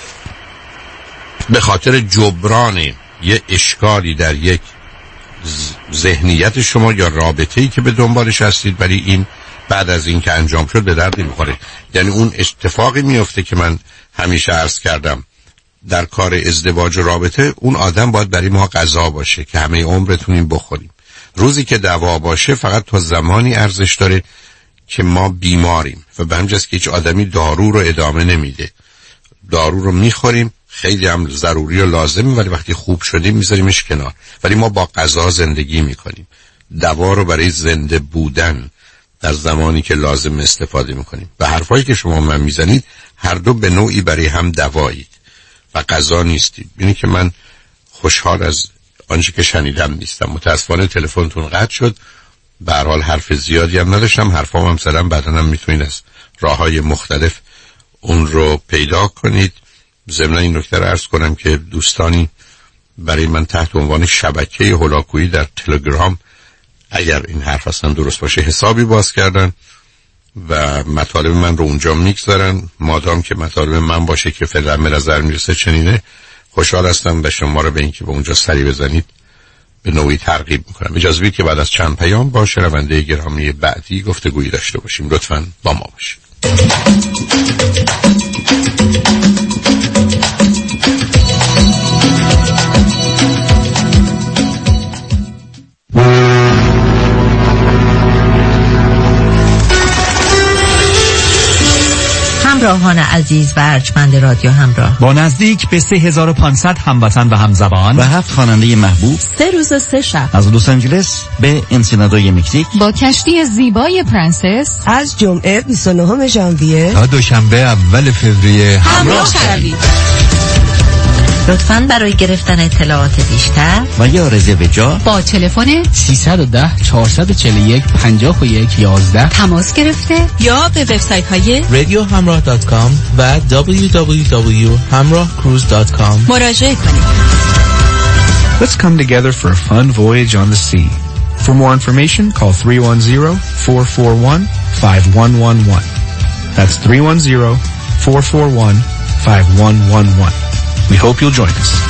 به خاطر جبران یه اشکالی در یک ذهنیت شما یا رابطه‌ای که به دنبالش هستید، ولی این بعد از این که انجام شد به درد نمیخوره. یعنی اون اتفاقی میفته که من همیشه عرض کردم در کار ازدواج و رابطه، اون آدم باید برای ما غذا باشه که همه عمرتونیم بخوریم. روزی که دوا باشه فقط تا زمانی ارزش داره که ما بیماریم و به همجاست که هیچ آدمی دارو رو ادامه نمیده. دارو رو میخوریم، خیلی هم ضروری و لازمی، ولی وقتی خوب شدیم میذاریمش کنار. ولی ما با غذا زندگی میکنیم، دوا رو برای زنده بودن در زمانی که لازم استفاده میکنیم. و حرفایی که شما من میزنید هر دو به نوعی برای هم دوایید و غذا نیستید. اینه که من خوشحال از آنچه که شنیدم نیستم. متاسفانه تلفنتون قطع شد، به هر حال حرف زیادی هم نداشتم، حرفام هم زدم، بعداً هم میتونید از راههای مختلف اون رو پیدا کنید. ضمن این نکته رو عرض کنم که دوستانی برای من تحت عنوان شبکه هولاکویی در تلگرام، اگر این حرف اصلا درست باشه، حسابی باز کردن و مطالب من رو اونجا میگذارن. مادام که مطالب من باشه که فعلا به نظر میرسه چنینه، خوشحال هستم و شما رو به اینکه به اونجا سری بزنید به نوعی ترغیب میکنم. اجازه بدید که بعد از چند پیام با شنونده گرامی بعدی گفتگویی داشته باشیم. لطفاً با ما باشید. همراهان عزیز و ارجمند رادیو همراه، با نزدیک به 3500 هموطن و همزبان و 7 خواننده محبوب، 3 روز و 3 شب از لس آنجلس به انسینادای مکزیک، با کشتی زیبای پرنسس از جمعه 29 ژانویه تا دوشنبه اول فوریه همراه شوید. لطفاً برای گرفتن اطلاعات بیشتر و یا رزرو جا با تلفن 310 441 5111 تماس گرفته یا به وبسایت های radiohamrah.com و www.hamrahcruise.com مراجعه کنید. Let's come together for a fun voyage on the sea. For more information, call 310-441-5111. That's 310-441-5111. We hope you'll join us.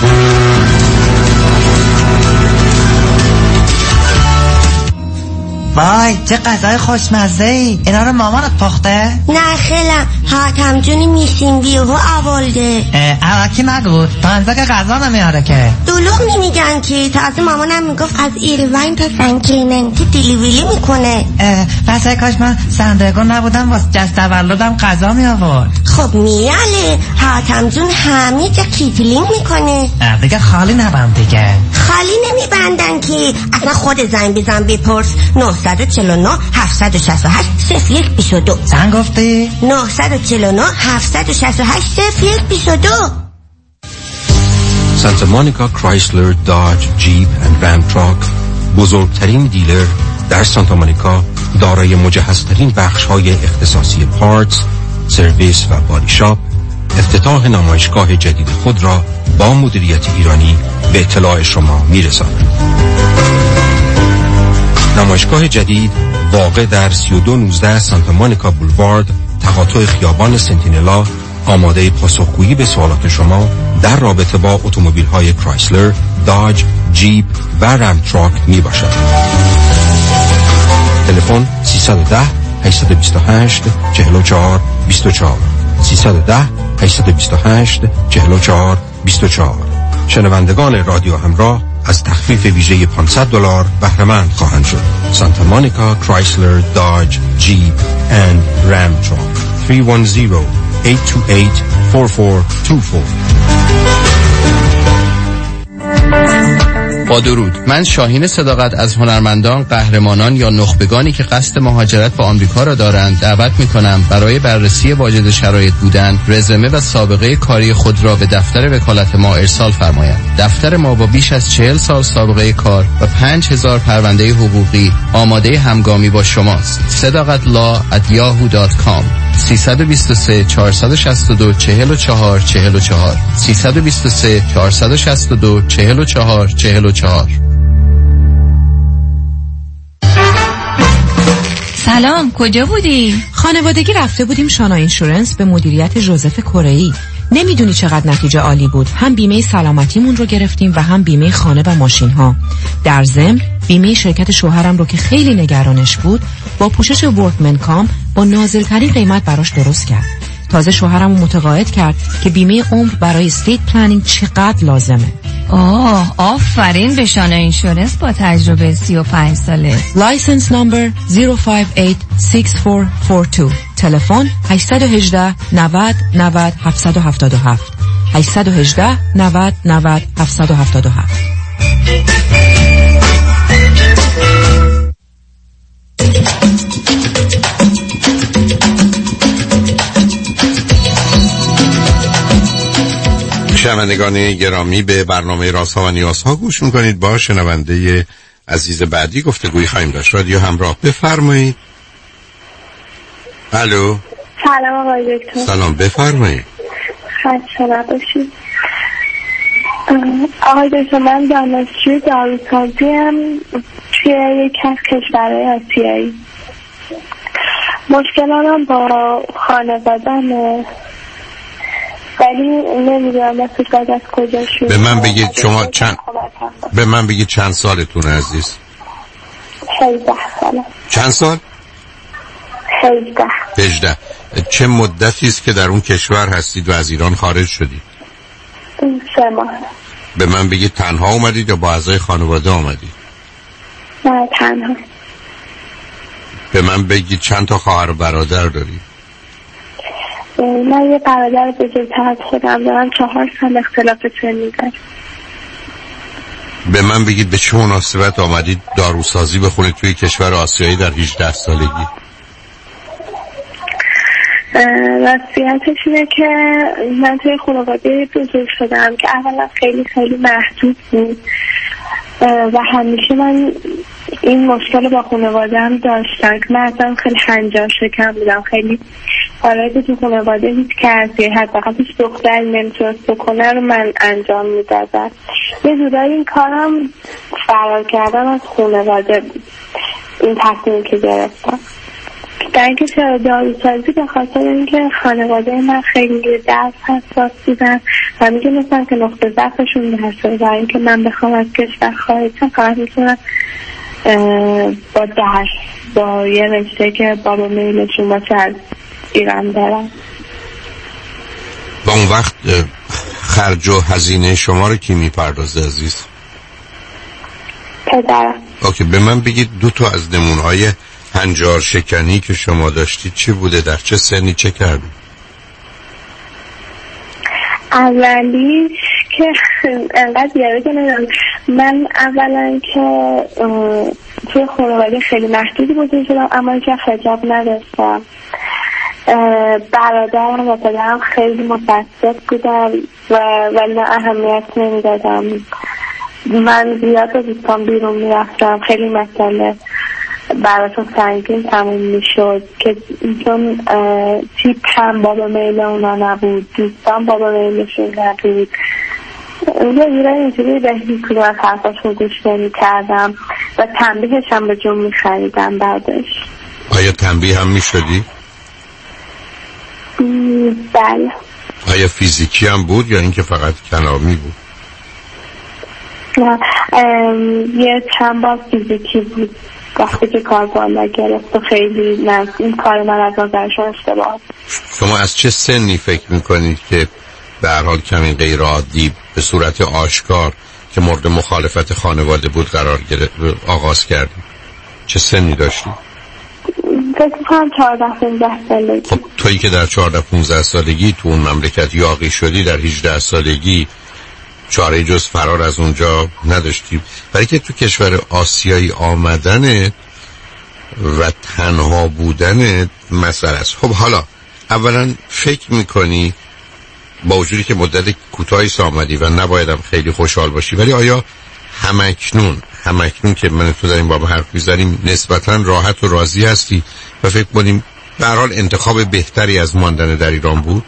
وای چه غذای خوشمزه‌ای. اینا رو مامانت پخته؟ نه خیلم حاتم جونی میشین بیهو آورده. اواکی نگو تانزا که غذا نمیاره که. دلوغ نمیگن که تازه مامانم میگفت از ایروین تا سن کلیمنتی دیلیوری میکنه. پس کاش من سندرگون نبودم واسه جشن تولدم غذا می آورد. خب میاله حاتم جون همه جا کیتلینگ میکنه. دیگه خالی نبند دیگه. خالی نمیبندن که اصلا خود زنگ بزن بپرس 949 768 0122. زنگ گفتی؟ 949 768 0122. سانتا مونیکا کرایسلر داج جیپ اند رام تراک بزرگترین دیلر در سانتا مونیکا دارای مجهزترین بخش‌های اختصاصی پارتس، سرویس و بادی شاپ افتتاح نمایشگاه جدید خود را با مدیریت ایرانی به اطلاع شما می‌رساند. نمایشگاه جدید واقع در 3219 سانتا مونیکا بولوارد تقاطع خیابان سنتینلا آماده پاسخگویی به سوالات شما در رابطه با اتومبیل‌های کرایسلر، داج، جیپ و رام تراک میباشد. تلفن 310 828 44 24 310 828 44 24. شنوندگان رادیو همراه از تخفیف ویژه $500 بهره مند خواهند شد. سانتا مونیکا کرایسلر داج جیپ اند رام تراک 310-828-4424. با درود، من شاهین صداقت از هنرمندان، قهرمانان یا نخبگانی که قصد مهاجرت به آمریکا را دارند دعوت می‌کنم برای بررسی واجد شرایط بودن، رزومه و سابقه کاری خود را به دفتر وکالت ما ارسال فرمایند. دفتر ما با بیش از 40 سال سابقه کار و 5000 پرونده حقوقی آماده همگامی با شماست. sadaqatlaw@yahoo.com 323 462 44 44 323 462 44 44. سلام، کجا بودی؟ خانوادگی رفته بودیم شانا اینشورنس به مدیریت جوزف کره‌ای. نمیدونی چقدر نتیجه عالی بود. هم بیمه سلامتیمون رو گرفتیم و هم بیمه خانه و ماشین ها. در ضمن بیمه شرکت شوهرم رو که خیلی نگرانش بود با پوشش ورکمن کام با نازل‌ترین قیمت براش درست کرد. تازه شوهرم رو متقاعد کرد که بیمه عمر برای استیت پلنینگ چقدر لازمه. آفرین به شانا اینشورنس با تجربه 35 ساله. لایسنس نمبر 0586442. تلفن 818 90 90 777 818 90 90 777. شنوندگان گرامی، به برنامه رازها و نیازها گوش میکنید. با شنونده عزیز بعدی گفتگوی خواهیم داشت. رادیو همراه، بفرمایید. الو. سلام آقای دکتر. سلام، بفرمایید. خسته نباشید. آقای دکتر، من دانشجوی داروسازیم توی یک از کشورهای آسیایی. مشکلم با خانواده‌مه، ولی نمیدونم مسئولت از کجا شروع. به من بگید شما چند سالتون عزیز؟ 18 ساله. چند سال؟ 18. چه مدتی است که در اون کشور هستید و از ایران خارج شدید؟ 3 ماه. به من بگید تنها اومدید یا با اعضای خانواده اومدید؟ نه، تنها. به من بگید چند تا خواهر و برادر دارید؟ من یه برادر بزرگتر از خودم دارم، 4 سال اختلاف سنی دارم. به من بگید به چه مناسبت آمدید داروسازی بخونید توی کشور آسیایی در 18 سالگی؟ وضعیتش اینه که من توی خانواده بزرگ شدم که اولا خیلی خیلی محدود بود و همیشه من این مشکل با خانواده‌ام داشتم که من اصلا خیلی هنجار شکم بودم. خیلی کارهایی تو خانواده هیچ کسی حداقل هیچ دختری نمیتونست بکنه رو من انجام میدادم. یه جورایی این کارم فرار کردم از خانواده بود، این تصمیم که گرفتم. در اینکه چرا داروسازی؟ به خاطر اینکه خانواده من خیلی درس حساس بودن و میدونستم که نقطه ضعفشون درسه و اینکه من بخوام از کشور خارج شم فقط میتونم با درس، با یه رشته که بابا میلشون باشه از ایران دارم. و اون وقت خرج و هزینه شما رو کی میپردازه عزیز؟ پدرم. اوکی، به من بگید 2 تا از نمونه‌های هنجار شکنی که شما داشتید چی بوده؟ در چه سنی چه کردید؟ اولیش که انقدر یاد نمیدونم. من اولا که توی خانواده خیلی محدودی بزرگ شدم، اما که حجاب نداشتم. برادرم و پدرم خیلی متعصب بودن ولی من اهمیت نمیدادم. من زیاد از دوستان بیرون میرفتم، خیلی مسئله براتون سنگین تموم میشد که چون تیپ هم بابا میل اونا نبود، دوستان بابا میلشون نبود، یه اینجوری به هیچ کدوم از حرفاشون گوش نمی‌کردم و تنبیهش هم به جون می‌خریدم بعدش. آیا تنبیه هم میشدی؟ بله. آیا فیزیکی هم بود یا اینکه فقط کلامی بود؟ نه، یه چند بار فیزیکی بود وقتی که کار بالا گرفت و خیلی نه، این کار من از نظرشون اشتباه. شما از چه سنی فکر میکنید که به هر حال کمی غیر عادی به صورت آشکار که مورد مخالفت خانواده بود قرار گرفت آغاز کردید؟ چه سنی داشتید؟ فکر کنم 14-15 سالگی. خب تویی که در 14-15 سالگی تو اون مملکت یاغی شدی، در 18 سالگی چاره جز فرار از اونجا نداشتی. برای که تو کشور آسیایی آمدنت و تنها بودنت مسئله است. خب حالا اولا فکر میکنی با وجودی که مدت کوتاهی آمدی و نبایدم خیلی خوشحال باشی، ولی آیا همکنون که من تو داریم با حرف میزنیم نسبتا راحت و راضی هستی و فکر کنیم به هر حال انتخاب بهتری از ماندن در ایران بود؟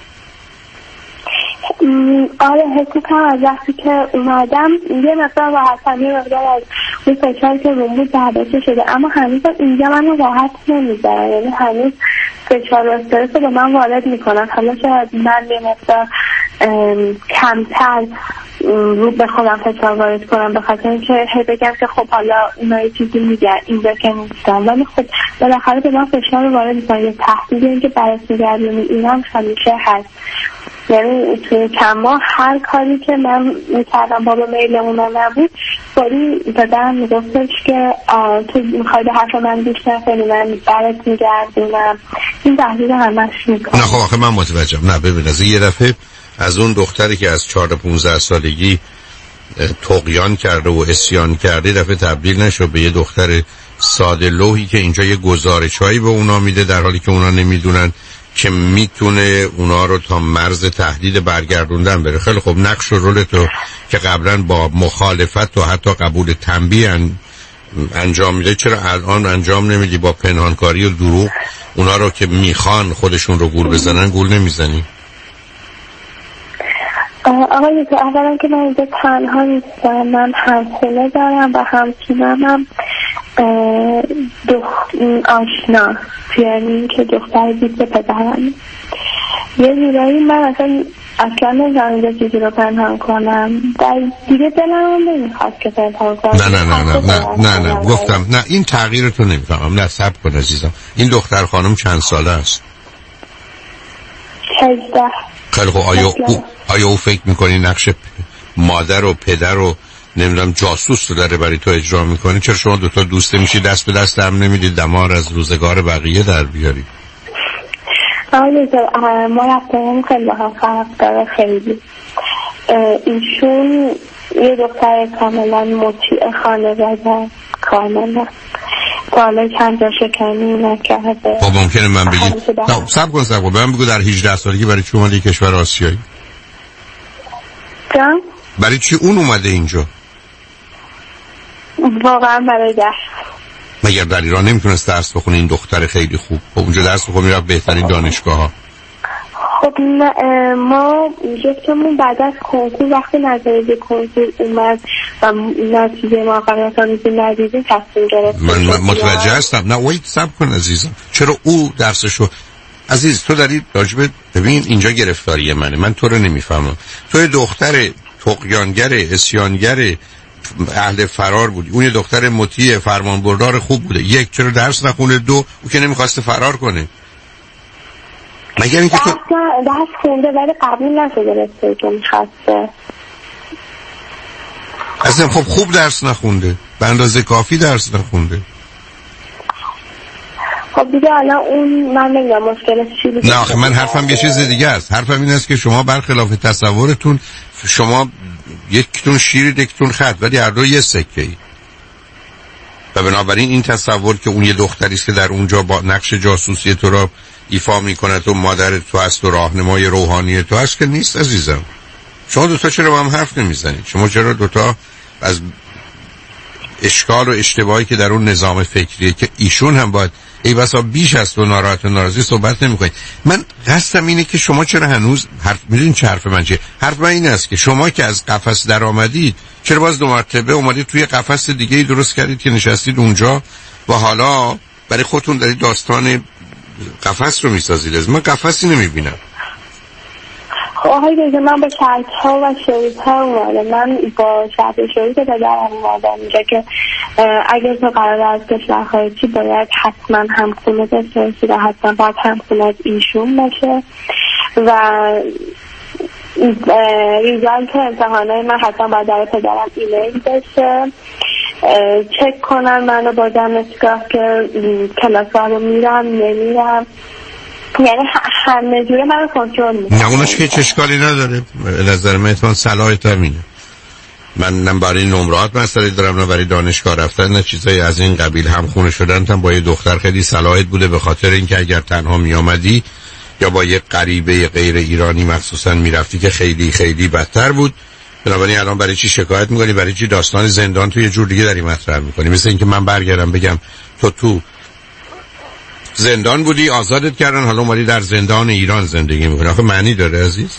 آره، حسی کنم از وقتی که اومدم یه مقدار راحتم، یه مقدار از اون فشاری که روم بود برداشته شده، اما هنوز اینجا منو راحت نمیذارن، یعنی هنوز فشار و استرس رو به من وارد میکنن. حالا شاید من یه مقدار کمتر رو به خودم فشار وارد کنم به خاطر اینکه بگم که خب حالا اونا یه چیزی میگن اینجا که نیستم، ولی خب بالاخره به من فشار رو وارد میکنن. یه تهدید اینکه برگردونی اینم همیشه هست. یعنی توی چند ماه هر کاری که من میکردم بابا میلمون نبود، باری دادم میگفتش که تو میخوای به حرف من بیش نکنی، من برات میگردونم. این تهدید همش میکنم. نه خب آخه من متوجهم. نه ببین، از یه دفعه از اون دختری که از 14-15 سالگی طغیان کرده و عصیان کرده دفعه تبدیل نشو به یه دختر ساده لوحی که اینجا یه گزارشایی به اونا میده در حالی که اونا نمیدونن که میتونه اونا رو تا مرز تهدید برگردوندن بره. خیلی خب، نقش و رول تو که قبلا با مخالفت و حتی قبول تنبیه انجام میده، چرا الان انجام نمیدی با پنهانکاری و دروغ اونا رو که میخوان خودشون رو گول بزنن گول نمیزنی؟ آقای تو اولا که من اینجا تنها نیستم، من همخونه دارم و همچنانم هم آشنا، یعنی که دختر دید به پدرم. یه جورایی من اصلا نمی‌دونم اینجا چیزی رو پنهان کنم، در دیگه دلم نمیخواد که پنهان کنم. نه گفتم نه، این تغییر تو نمیفهمم. نه صبر کن عزیزم، این دختر خانم چند ساله است؟ 18. خیلی خب، آیا او فکر میکنی نقش مادر و پدر و نمیدونم جاسوس رو داره برای تو اجرا میکنی؟ چرا شما دوتا دوسته میشی دست به دست هم نمیدید دمار از روزگار بقیه در بیاری؟ ما رفتنم خیلی با هم فرق داره. خیلی ایشون یه دختر کاملا مطیع خانواده، کاملا تا حالا چند جا شکنی نکرده. خب ممکنه من بگید صبر کن به من بگو در 18 سالگی برای چی اومده کشور آسیایی؟ جان؟ برای چی اون اومده اینجا؟ واقعا برای درس. مگر در ایران نمیتونست درس بخونه؟ این دختر خیلی خوب خب اونجا درس بخونه میرفت بهترین دانشگاه ها. خب ما جفتمون بعد از کنکور وقتی نتایج کنکور اومد و نتیجه موفقیت آمیزی ندیدیم تصمیم گرفتیم. من متوجه هستم. نه وایت صبر کن عزیزم، چرا او درسشو عزیز تو داری راجبه ببین اینجا گرفتاری منه، من تو رو نمیفهمم. تو دختر طغیانگر عصیانگر اهل فرار بودی، اون یه دختر مطیع فرمانبردار خوب بوده. یک، چرا درس نخونه؟ دو، او که نمیخواسته فرار کنه. مگر اینکه تو درس خونده ولی قبول نشده رسته که میخواسته. اصلا خب خوب درس نخونده، به اندازه کافی درس نخونده. خب دیگه الان اون من نمیدونم مشکلش چی بود. نه آخه من حرفم یه چیز دیگه است. حرفم این است که شما برخلاف تصورتون، شما یکتون شیر یکتون خط، ولی هر دو یه سکه ای. و بنابراین این تصور که اون یه دختری است که در اونجا با نقش جاسوسی تو را ایفا میکنه، تو مادر تو هست و راهنمای روحانی تو هست، که نیست عزیزم. شما دوتا چرا با هم حرف نمیزنید؟ شما چرا دوتا از اشکال و اشتباهی که در اون نظام فکریه که ایشون هم باید ای بسا بیش از تو ناراحت و ناراضی صحبت نمی‌کنید. من قصدم اینه که شما چرا هنوز میدونید چه حرف من چیه؟ حرف من این است که شما که از قفس در آمدید، چرا باز دو مرتبه اومدید توی قفس دیگه‌ای درست کردید که نشستید اونجا و حالا برای خودتون دارید داستان قفس رو میسازید؟ از من قفسی نمیبینم. آقای دیگه من با شرط‌ها و شروط‌ها اومدم. من با شرط شروط پدرم اومدم اینجا که اگر تو قرار از کشور خارجی باید حتما همخونه داشته باشی و حتما باید همخونه ایشون باشه و ریزالت امتحانای من حتما باید در پدرم ایمیل بشه، چک کنن منو با دانشگاه که کلاس‌ها رو میرم نمیرم، یعنی همه جوره من رو کنترل میکنم. نه اونش که اشکالی نداره. نظر من اتفاقا صلاحیت همینه. من نه برای نمرات مسئله دارم، نه برای دانشگاه رفتن، نه چیزای از این قبیل. همخونه شدن هم با یه دختر خیلی صلاحیت بوده، به خاطر اینکه اگر تنها میامدی یا با یه غریبه غیر ایرانی مخصوصا میرفتی که خیلی خیلی بدتر بود. بنابراین الان برای چی شکایت میکنی؟ برای چی داستان زندان تو یه جور دیگه داری مطرح میکنی؟ مثل اینکه من برگردم بگم تو زندان بودی، آزادت کردن، حالا اومدی در زندان ایران زندگی میکنی. آخه معنی داره عزیز؟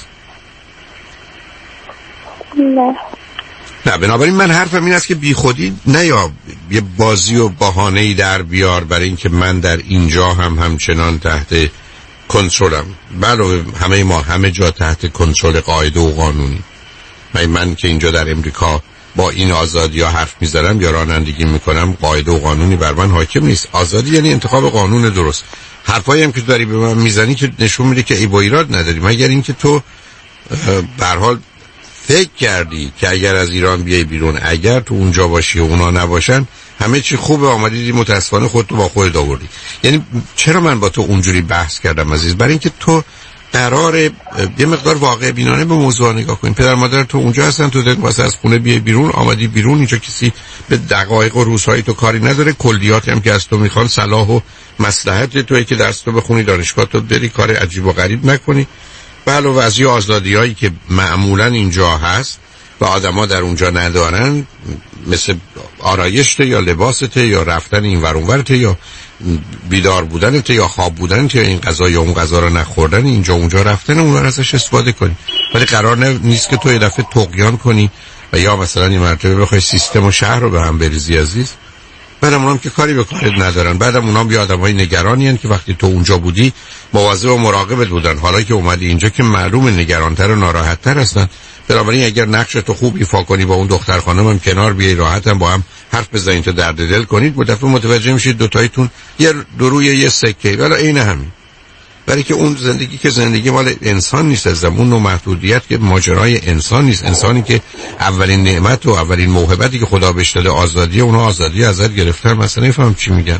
نه. بنابراین من حرفم این است که بی خودی نه یا یه بازی و بهانه‌ای در بیار برای اینکه من در اینجا همچنان تحت کنترلم. بله همه ما همه جا تحت کنترل قاعده و قانونی. من که اینجا در امریکا با این آزادی ها حرف میزنم یا رانندگی میکنم، قاعده و قانونی بر من حاکم نیست. آزادی یعنی انتخاب قانون درست. حرفایی هم که داری به من میزنی که نشون میده که ای با ایراد نداری، مگر اینکه تو به هر حال فکر کردی که اگر از ایران بیای بیرون، اگر تو اونجا باشی و اونا نباشن همه چی خوبه، آمدیدی متاسفانه خودتو با خودت آوردی. یعنی چرا من با تو اونجوری بحث کردم عزیز؟ برای اینکه تو قراره یه مقدار واقع بینانه به موضوع نگاه کنی. پدر مادر تو اونجا هستن، تو دلت واسه از خونه بیای بیرون، آمدی بیرون، اینجا کسی به دقایق و روزهای تو کاری نداره. کلیاتی هم که از تو میخوان صلاح و مصلحت توئه که درس تو بخونی، دانشگاه تو بری، کار عجیب و غریب نکنی. به علاوه از یه آزادیایی که معمولا اینجا هست و آدما در اونجا ندارن، مثل آرایشت یا لباست یا رفتن این ور اون ورت یا بیدار بودنت یا خواب بودنت یا این غذا یا اون غذا رو نخوردن، اینجا اونجا رفتن، اون رو ازش استفاده کنی. ولی قرار نیست که تو یه دفعه طغیان کنی و یا مثلا این مرتبه بخوای سیستم و شهر رو به هم بریزی عزیز. بعدم اونام که کاری به کارت ندارن، بعدم اونام بیا آدمای نگرانی هستن که وقتی تو اونجا بودی مواظب و مراقبت بودن، حالا که اومدی اینجا که معلوم نگرانتر و ناراحت‌تر هستن. بنابراین اگر نقش تو خوب ایفا کنی، با اون دختر خانم هم کنار بیای، راحت هم با هم حرف بزنید تا درد دل کنید، با دفعه متوجه میشید دوتایتون یه روی یه سکه، ولی عین همین. برای که اون زندگی که زندگی مال انسان نیست، از اون نوع محدودیت که ماجرای انسان نیست. انسانی که اولین نعمت و اولین موهبتی که خدا بهش داده آزادی، اونها آزادی ازت گرفتن. مثلا نفهم چی میگن.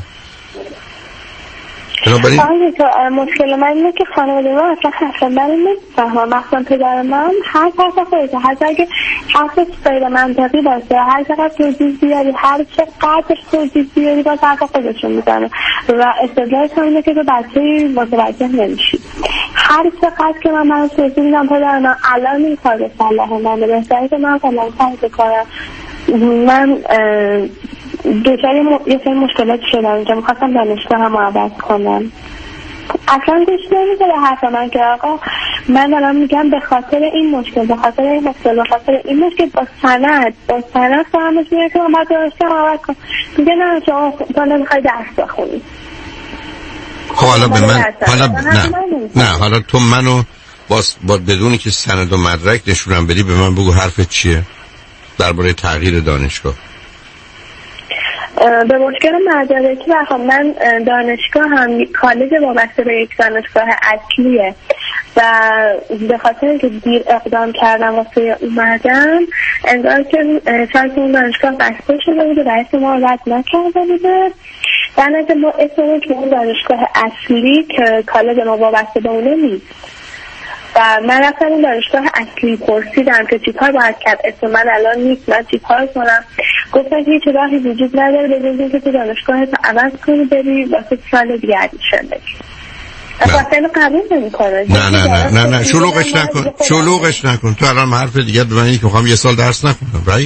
مشکل من اینه که خانواده من اصلا حرف من نمیفهمم، مخصوصا پدر من هر حرف خودشه، حتی اگه حرفش غیر منطقی باشه، هر چقدر توضیح بیاری، هر چقدر توضیح بیاری باز حرف خودشون میزنه و استدلالش هم اینه که تو بچه متوجه نمیشی. هر چقدر که من توضیح میدم پدر من الان این کار به صلاح منه، بهتره که من فلان کار بکنم. من دوچار یه سری مشکلات شدم اینجا، میخواستم دانشگاه هم عوض کنم. اصلا گوش نمیده به حرف من که آقا من دارم میگم به خاطر این مشکل، به خاطر این مشکل با سند فهمش میگه که من دانشگاه عوض کنم. میگه نه تو نمیخوای درس بخونی. حالا به من حالا تو منو با بدونی که سند و مدرک نشونم بدی به من بگو حرفت چیه. درباره تغییر دانشگاه؟ به مشکل مدارکی بخوام، من دانشگاه هم کالج وابسته به یک دانشگاه اصلیه و به خاطر اینکه دیر اقدام کردم واسه اومدم، انگار که شاید اون دانشگاه بسته شده بوده و اسم ما رد نکرده بوده. در نتیجه ما اسممون که اون دانشگاه اصلی که کالج ما وابسته به اونه نیست و من رفتم اون دانشگاه اصلی پرسیدم که چی کار باید کرد، اسم من الان نیست، من چی کار کنم. گفتن که هیچ راهی وجود نداره بجز اینکه تو دانشگاه تو عوض کنی بری واسه سال دیگه ادمیشن بگیری. اصلا قبول نمی‌کنه. نه شلوغش نکن. تو الان حرف دیگه به من اینه که می‌خوام یه سال درس نخونم، رایت؟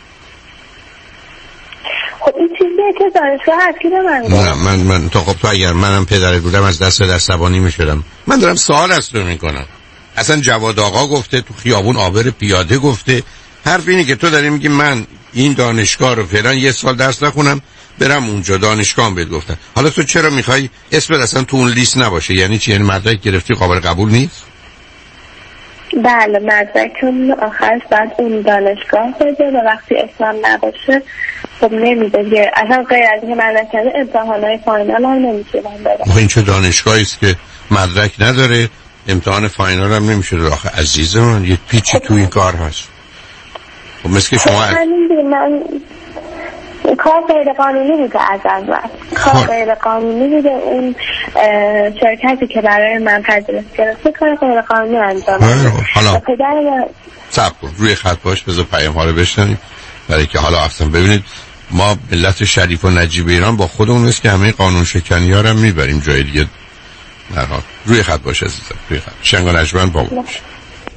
خب این چیزیه که دانشگاه اصلی به من گفت. نه من تو اگر منم پدرت بودم از دست عصبانی می‌شدم. من دارم سوال از تو می‌کنم. اصلا جواد آقا گفته، تو خیابون عابر پیاده گفته. حرف اینه که تو داری میگی من این دانشگاه رو فعلا یه سال درس نخونم برم اونجا دانشگاه بهت گفتن. حالا تو چرا میخوای اسمت اصلا تو اون لیست نباشه؟ یعنی چی؟ یعنی مدرک گرفتی قابل قبول نیست؟ بله مدرکم آخرش بعد اون دانشگاه بده و وقتی اسمم نباشه خب نمیده. اصلا غیر از اینکه مدرک نده امتحانهای فاینال هم نمیتونم بدم. این چه دانشگاهی است که مدرک نداره، امتحان فاینال هم نمیشه؟ آخه عزیز من یه پیچی تو این کار هست. خب مثل که شما من کار غیر قانونی بوده از اول. کار غیر قانونی بوده. اون شرکتی که برای من پذیرش گرفته کار غیر قانونی انجام داده. حالا صبر کن روی خط باش، بذار پیام ها رو بشنویم. برای که حالا اصلا ببینید ما ملت شریف و نجیب ایران با خودمون نیست که همه قانون شکنی ها رو هم میبریم جای دیگه. نرها روی خط باش عزیزم، روی خط. شنگ و نجمن با ما باش.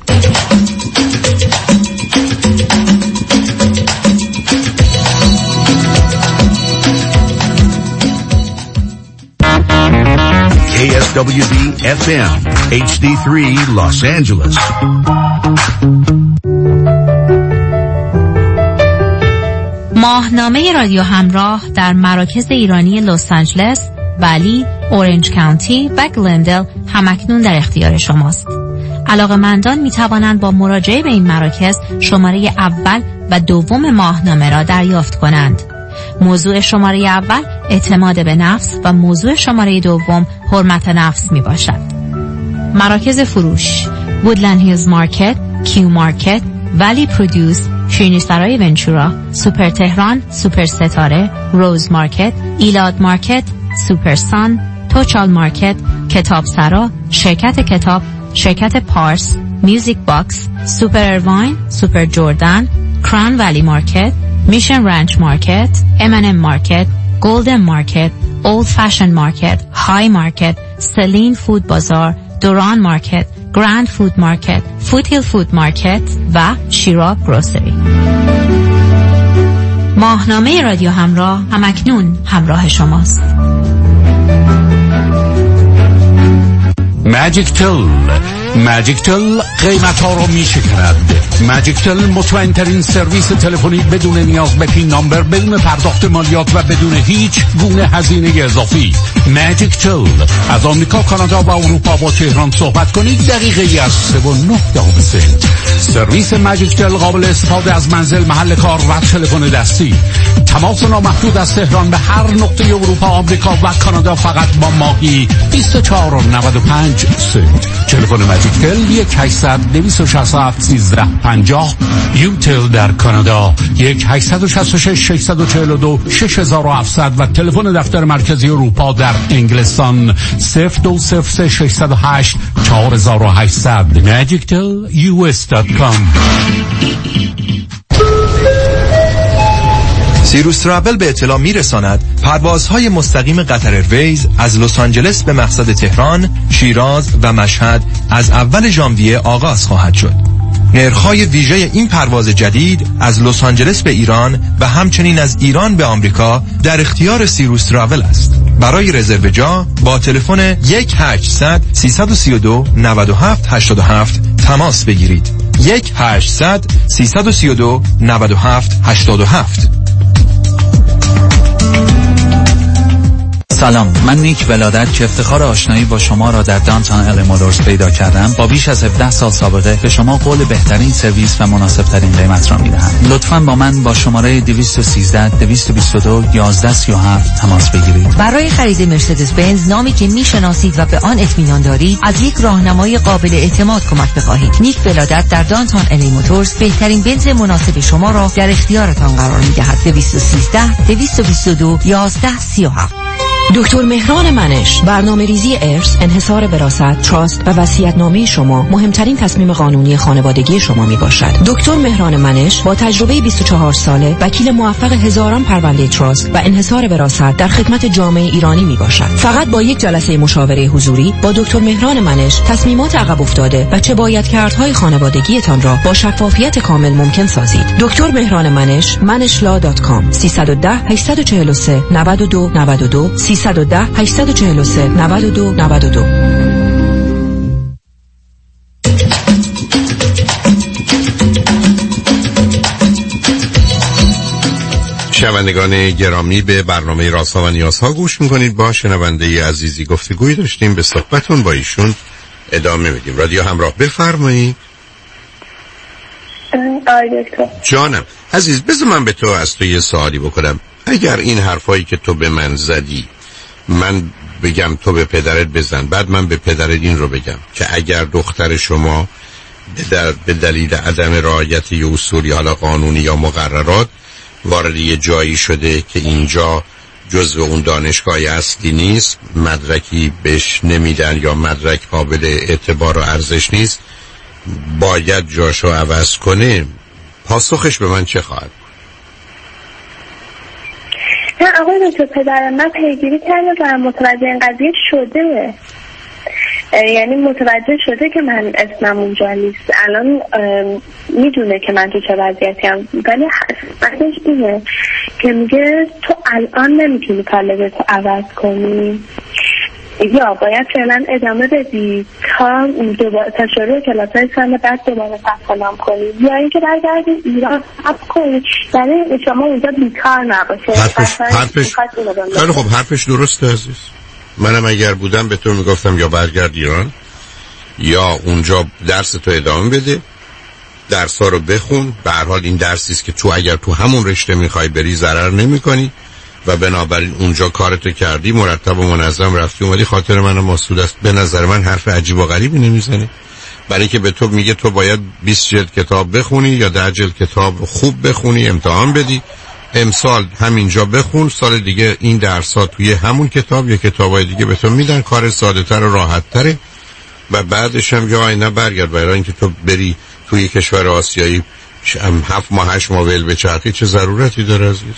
KSWB FM HD3 Los Angeles. ماهنامه رادیو همراه در مراکز ایرانی لس آنجلس، ولی، اورنج کانتی و گلندل همکنون در اختیار شماست. علاقه‌مندان می توانند با مراجعه به این مراکز شماره اول و دوم ماهنامه را دریافت کنند. موضوع شماره اول اعتماد به نفس و موضوع شماره دوم حرمت نفس می باشد. مراکز فروش: وودلند هیلز مارکت، کیو مارکت، ولی پرودوس، شیرینی سرای ونچورا، سوپر تهران، سوپر ستاره، روز مارکت، ایلاد مارکت، سوپر سان، توچال مارکت، کتاب سرا، شرکت کتاب، شرکت پارس، میوزیک باکس، سوپر اروین، سوپر جردن، کران ولی مارکت، میشن رانچ مارکت، M&M مارکت، گلدن مارکت، اولد فشن مارکت، های مارکت، سلین فود بازار، دوران مارکت، گراند فود مارکت، فوتهیل فود مارکت و شیراب گروسری. ماهنامه رادیو همراه همکنون همراه شماست. ماجیک تل قیمت ها رو می شکرد. ماجیک تل مطمئن ترین سرویس تلفنی بدون نیاز به پین نامبر، بدون پرداخت مالیات و بدون هیچ گونه هزینه اضافی. ماجیک تل از آمریکا، کانادا و اروپا با تهران صحبت کنید دقیقه از 3.9 سنت. سرویس ماجیک تل قابل استفاده از منزل، محل کار و تلفن دستی. تماس نامحدود از تهران به هر نقطه اروپا، آمریکا و کانادا فقط با ماهی 24.95 سنت. تلفن ماجیک تل 1-800-267-1350. یوتل در کانادا 1-866-642-6700 و تلفن دفتر مرکزی اروپا در انگلستان 02-608-4800. magictelus.com. سیروس ترابل به اطلاع میرساند پروازهای مستقیم قطر ایرویز از لس آنجلس به مقصد تهران، شیراز و مشهد از اول ژانویه آغاز خواهد شد. نرخ‌های ویژه این پرواز جدید از لس آنجلس به ایران و همچنین از ایران به آمریکا در اختیار سیروس ترابل است. برای رزرو جا با تلفن 1-800-332-9787 تماس بگیرید. 1-800-332-9787. سلام، من نیک ولادت که افتخار آشنایی با شما را در دانتون ال مولورز پیدا کردم با بیش از 17 سال سابقه به شما قول بهترین سرویس و مناسب ترین قیمت را میدهم. لطفاً با من با شماره 213 222 1137 تماس بگیرید. برای خرید مرسدس بنز، نامی که میشناسید و به آن اطمینان دارید، از یک راهنمای قابل اعتماد کمک بخواهید. نیک ولادت در دانتون ال موتورز بهترین بنز مناسب شما را در اختیارتان قرار می‌دهد. 213 222 1137. دکتر مهران منش، برنامه‌ریزی ارث، انحصار وراثت، تراست و وصیت‌نامه شما مهمترین تصمیم قانونی خانوادگی شما میباشد. دکتر مهران منش با تجربه 24 ساله، وکیل موفق هزاران پرونده تراست و انحصار وراثت در خدمت جامعه ایرانی میباشد. فقط با یک جلسه مشاوره حضوری با دکتر مهران منش تصمیمات عقب افتاده و چه باید کردهای خانوادگیتان را با شفافیت کامل ممکن سازید. دکتر مهران منش، manishla.com 310 843 92 92 310 843 92 92. شنوندگان گرامی، به برنامه رازها و نیازها گوش میکنید. با شنونده عزیزی گفتگویی داشتیم، به صحبتون با ایشون ادامه میدیم. رادیو همراه، بفرمایید. جانم عزیز، بذار من به تو از تو یه سوالی بکنم. اگر این حرفایی که تو به من زدی من بگم تو به پدرت بزن، بعد من به پدرت این رو بگم که اگر دختر شما به دلیل عدم رعایت یه اصولی، حالا قانونی یا مقررات، وارد یه جایی شده که اینجا جزو اون دانشگاه اصلی نیست، مدرکی بهش نمیدن یا مدرک قابل اعتبار و ارزش نیست، باید جاشو عوض کنه، پاسخش به من چه خواهد؟ نه آقای دکتر، پدر من پیگیری کرده و متوجه این قضیه شده، یعنی متوجه شده که من اسمم اونجا نیست. الان میدونه که من تو چه وضعیتی هم، ولی حسنش اینه که میگه تو الان نمیتونی کالجتو عوض کنی، یا باید فعلا ادامه بدی تا شروع کلاس‌های سال بعد دوباره ثبت نام کنی، یا اینکه برگردی ایران ثبت کنی، یعنی شما اونجا بیکار نباشه. حرفش خیلی خب، حرفش درسته عزیز. منم اگر بودم به تو میگفتم یا برگرد ایران یا اونجا درس تو ادامه بده، درس‌ها رو بخون. به هر حال این درسی است که تو اگر تو همون رشته میخوای بری ضرر نمی‌کنی و بنابراین اونجا کارتو کردی، مرتب و منظم رفتی اومدی. خاطر منم مسعود است. به نظر من حرف عجیب و غریبی نمیزنه، برای که به تو میگه تو باید 20 جلد کتاب بخونی یا 10 جلد کتاب خوب بخونی، امتحان بدی، امسال همینجا بخون، سال دیگه این درس‌ها توی همون کتاب یا کتابای دیگه به تو میدن، کار ساده‌تر و راحت‌تره. و بعدش هم یا اینا برگرد، برای اینکه تو بری توی کشور آسیایی 7 ماه 8 ماه ول بچرخی، چه ضرورتی داره عزیز؟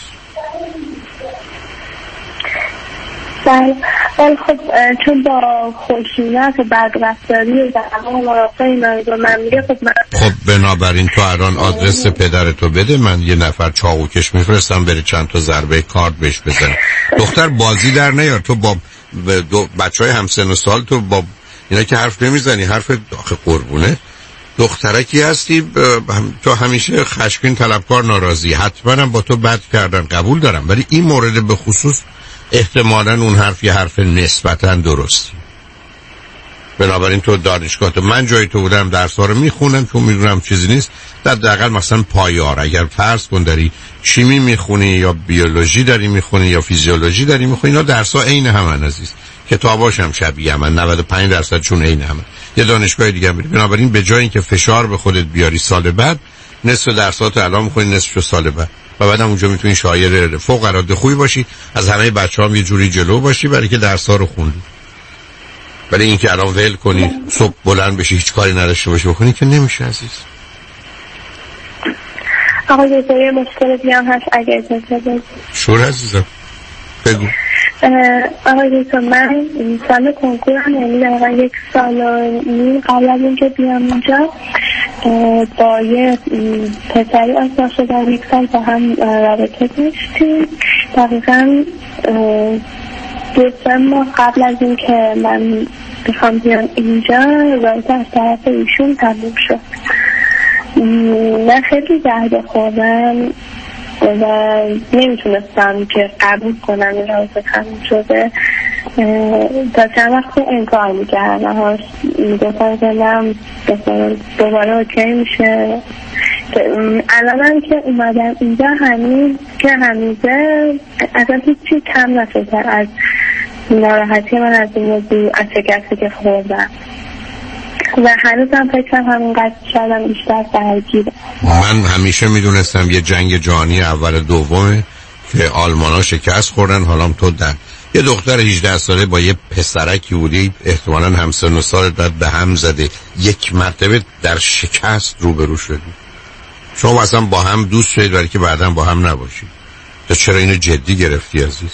بله خب، چون با خشونت و بدرفتاری و درمان مرافع اینا رو من میگه، خب بنابراین تو الان آدرس پدرتو بده، من یه نفر چاقوکش میفرستم بره چند تا ضربه کارت بهش بزن. دختر بازی در نیار، تو با بچهای همسن و سال تو با اینا که حرف نمیزنی، حرف آخه قربونه دخترکی هستی، تو همیشه خشمگین، طلبکار، ناراضی، حتما هم با تو بد کردن، قبول دارم، ولی این مورد به خصوص احتمالاً اون حرف یه حرف نسبتاً درستی. بنابراین تو دانشگاه، تو من جای تو بودم درس‌ها رو میخونم، چون میدونم چیزی نیست، حداقل مثلا پایار اگر فرض کن داری شیمی میخونی یا بیولوژی داری میخونی یا فیزیولوژی داری میخونی، اینا درس‌ها عین همن عزیز، کتاباش هم شبیه همن، 95% چون عین همن. یه دانشگاه دیگه میری، بنابراین به جای اینکه فشار به خودت بیاری سال بعد، نصف درساتو الان میخونی، نصفشو سال بعد، و بعدم اونجا میتونی شاعر فوق العاده خوبی باشی، از همه بچه‌ها یه جوری جلو باشی برای که درس‌ها رو خوندی. ولی اینکه الان ول کنی، صبح بلند بشی، هیچ کاری نداشته باشی بکنی که نمیشه عزیز. آقای دکتر یه مشکل دیگه هم هست اگه اجازه بدید. شور عزیزم بگو. آقای دکتر، من سال کنکورم، یعنی دقیقا 1 سال و نیم قبل از اینکه بیام اینجا با یه پسری آشنا شدم، 1 سال با هم رابطه داشتیم. دقیقا 2-3 ماه قبل از اینکه من بخوام بیام اینجا رابطه از طرف ایشون تموم شد. من خیلی زهده خوردم، و نمیتونستم که قبول کنم این رابطه تموم شده. تا چند وقت انکار میکردم، میگفتم که من دوباره اوکی میشه. الانم که اومدم اینجا هنوزه اصلا هیچی کم نشده از ناراحتی من از این موضوع، از شکستی که خوردم و هنوزم فکرم همونقدر شدم بیشتر درگیرم. من همیشه میدونستم یه جنگ جهانی اول دومه که آلمانا شکست خوردن، حالا تو در یه دختر 18 ساله با یه پسرکی بودی احتمالاً همسن و سالت بعد به هم زده، یک مرتبه در شکست روبرو شدی. شما اصلا با هم دوست شدید ولی که بعداً با هم نباشید. تو چرا اینو جدی گرفتی عزیز؟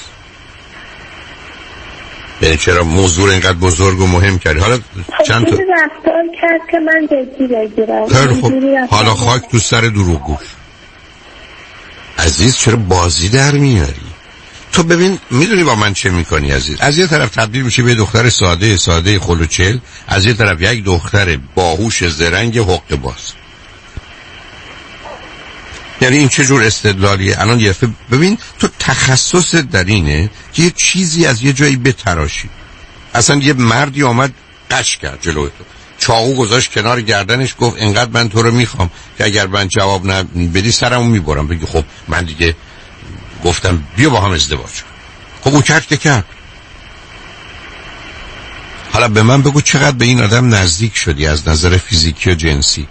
یعنی چرا موضوع اینقدر بزرگ و مهم کردی؟ حالا چند تا رفتار کرد که من جدی بگیرم. خب حالا خاک تو سر دروغگوش. عزیز چرا بازی در میاری؟ تو ببین میدونی با من چه میکنی عزیز؟ از یه طرف تبدیل میشه به دختر ساده خلوچل، از یه طرف یک دختر باهوش زرنگ حق باز. یعنی این چه جور استدلالیه؟ الان یه ببین تو تخصص در اینه که یه چیزی از یه جایی بتراشی. اصلا یه مردی آمد قش کرد جلوی تو، چاقو گذاشت کنار گردنش، گفت انقدر من تو رو میخوام که اگر من جواب بدی سرمو میبرم. بگی خب من دیگه گفتم بیا با هم ازدواج. خب اون کرد. حالا به من بگو چقدر به این آدم نزدیک شدی از نظر فیزیکی و جنسی؟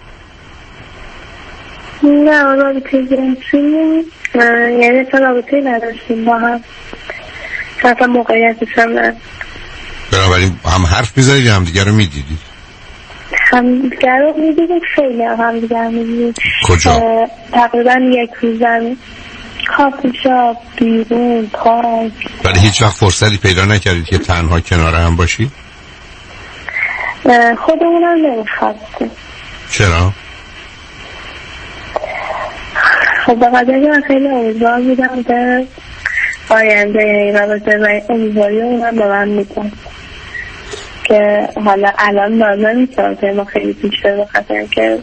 نه رابطه جنسی یعنی اصلا رابطه نداشتیم با هم، اصلا موقعیتش هم نه. بنابراین هم حرف میزدید یا هم دیگر رو میدیدید؟ هم دیگر رو میدیدید، خیلی هم دیگر میدیدید. کجا؟ تقریبا یک روزن کافی شاپ، بیرون، پارک. ولی هیچ وقت فرصتی پیدا نکردید که تنها کنار هم باشید؟ خودمونم نمیخواستیم. چرا؟ خب بقیده من خیلی امیدوار بودم به آینده این رابطه و امیدواری اونم به من میدن که حالا الان لازم میتونم که ما خیلی پیش به بخاطر که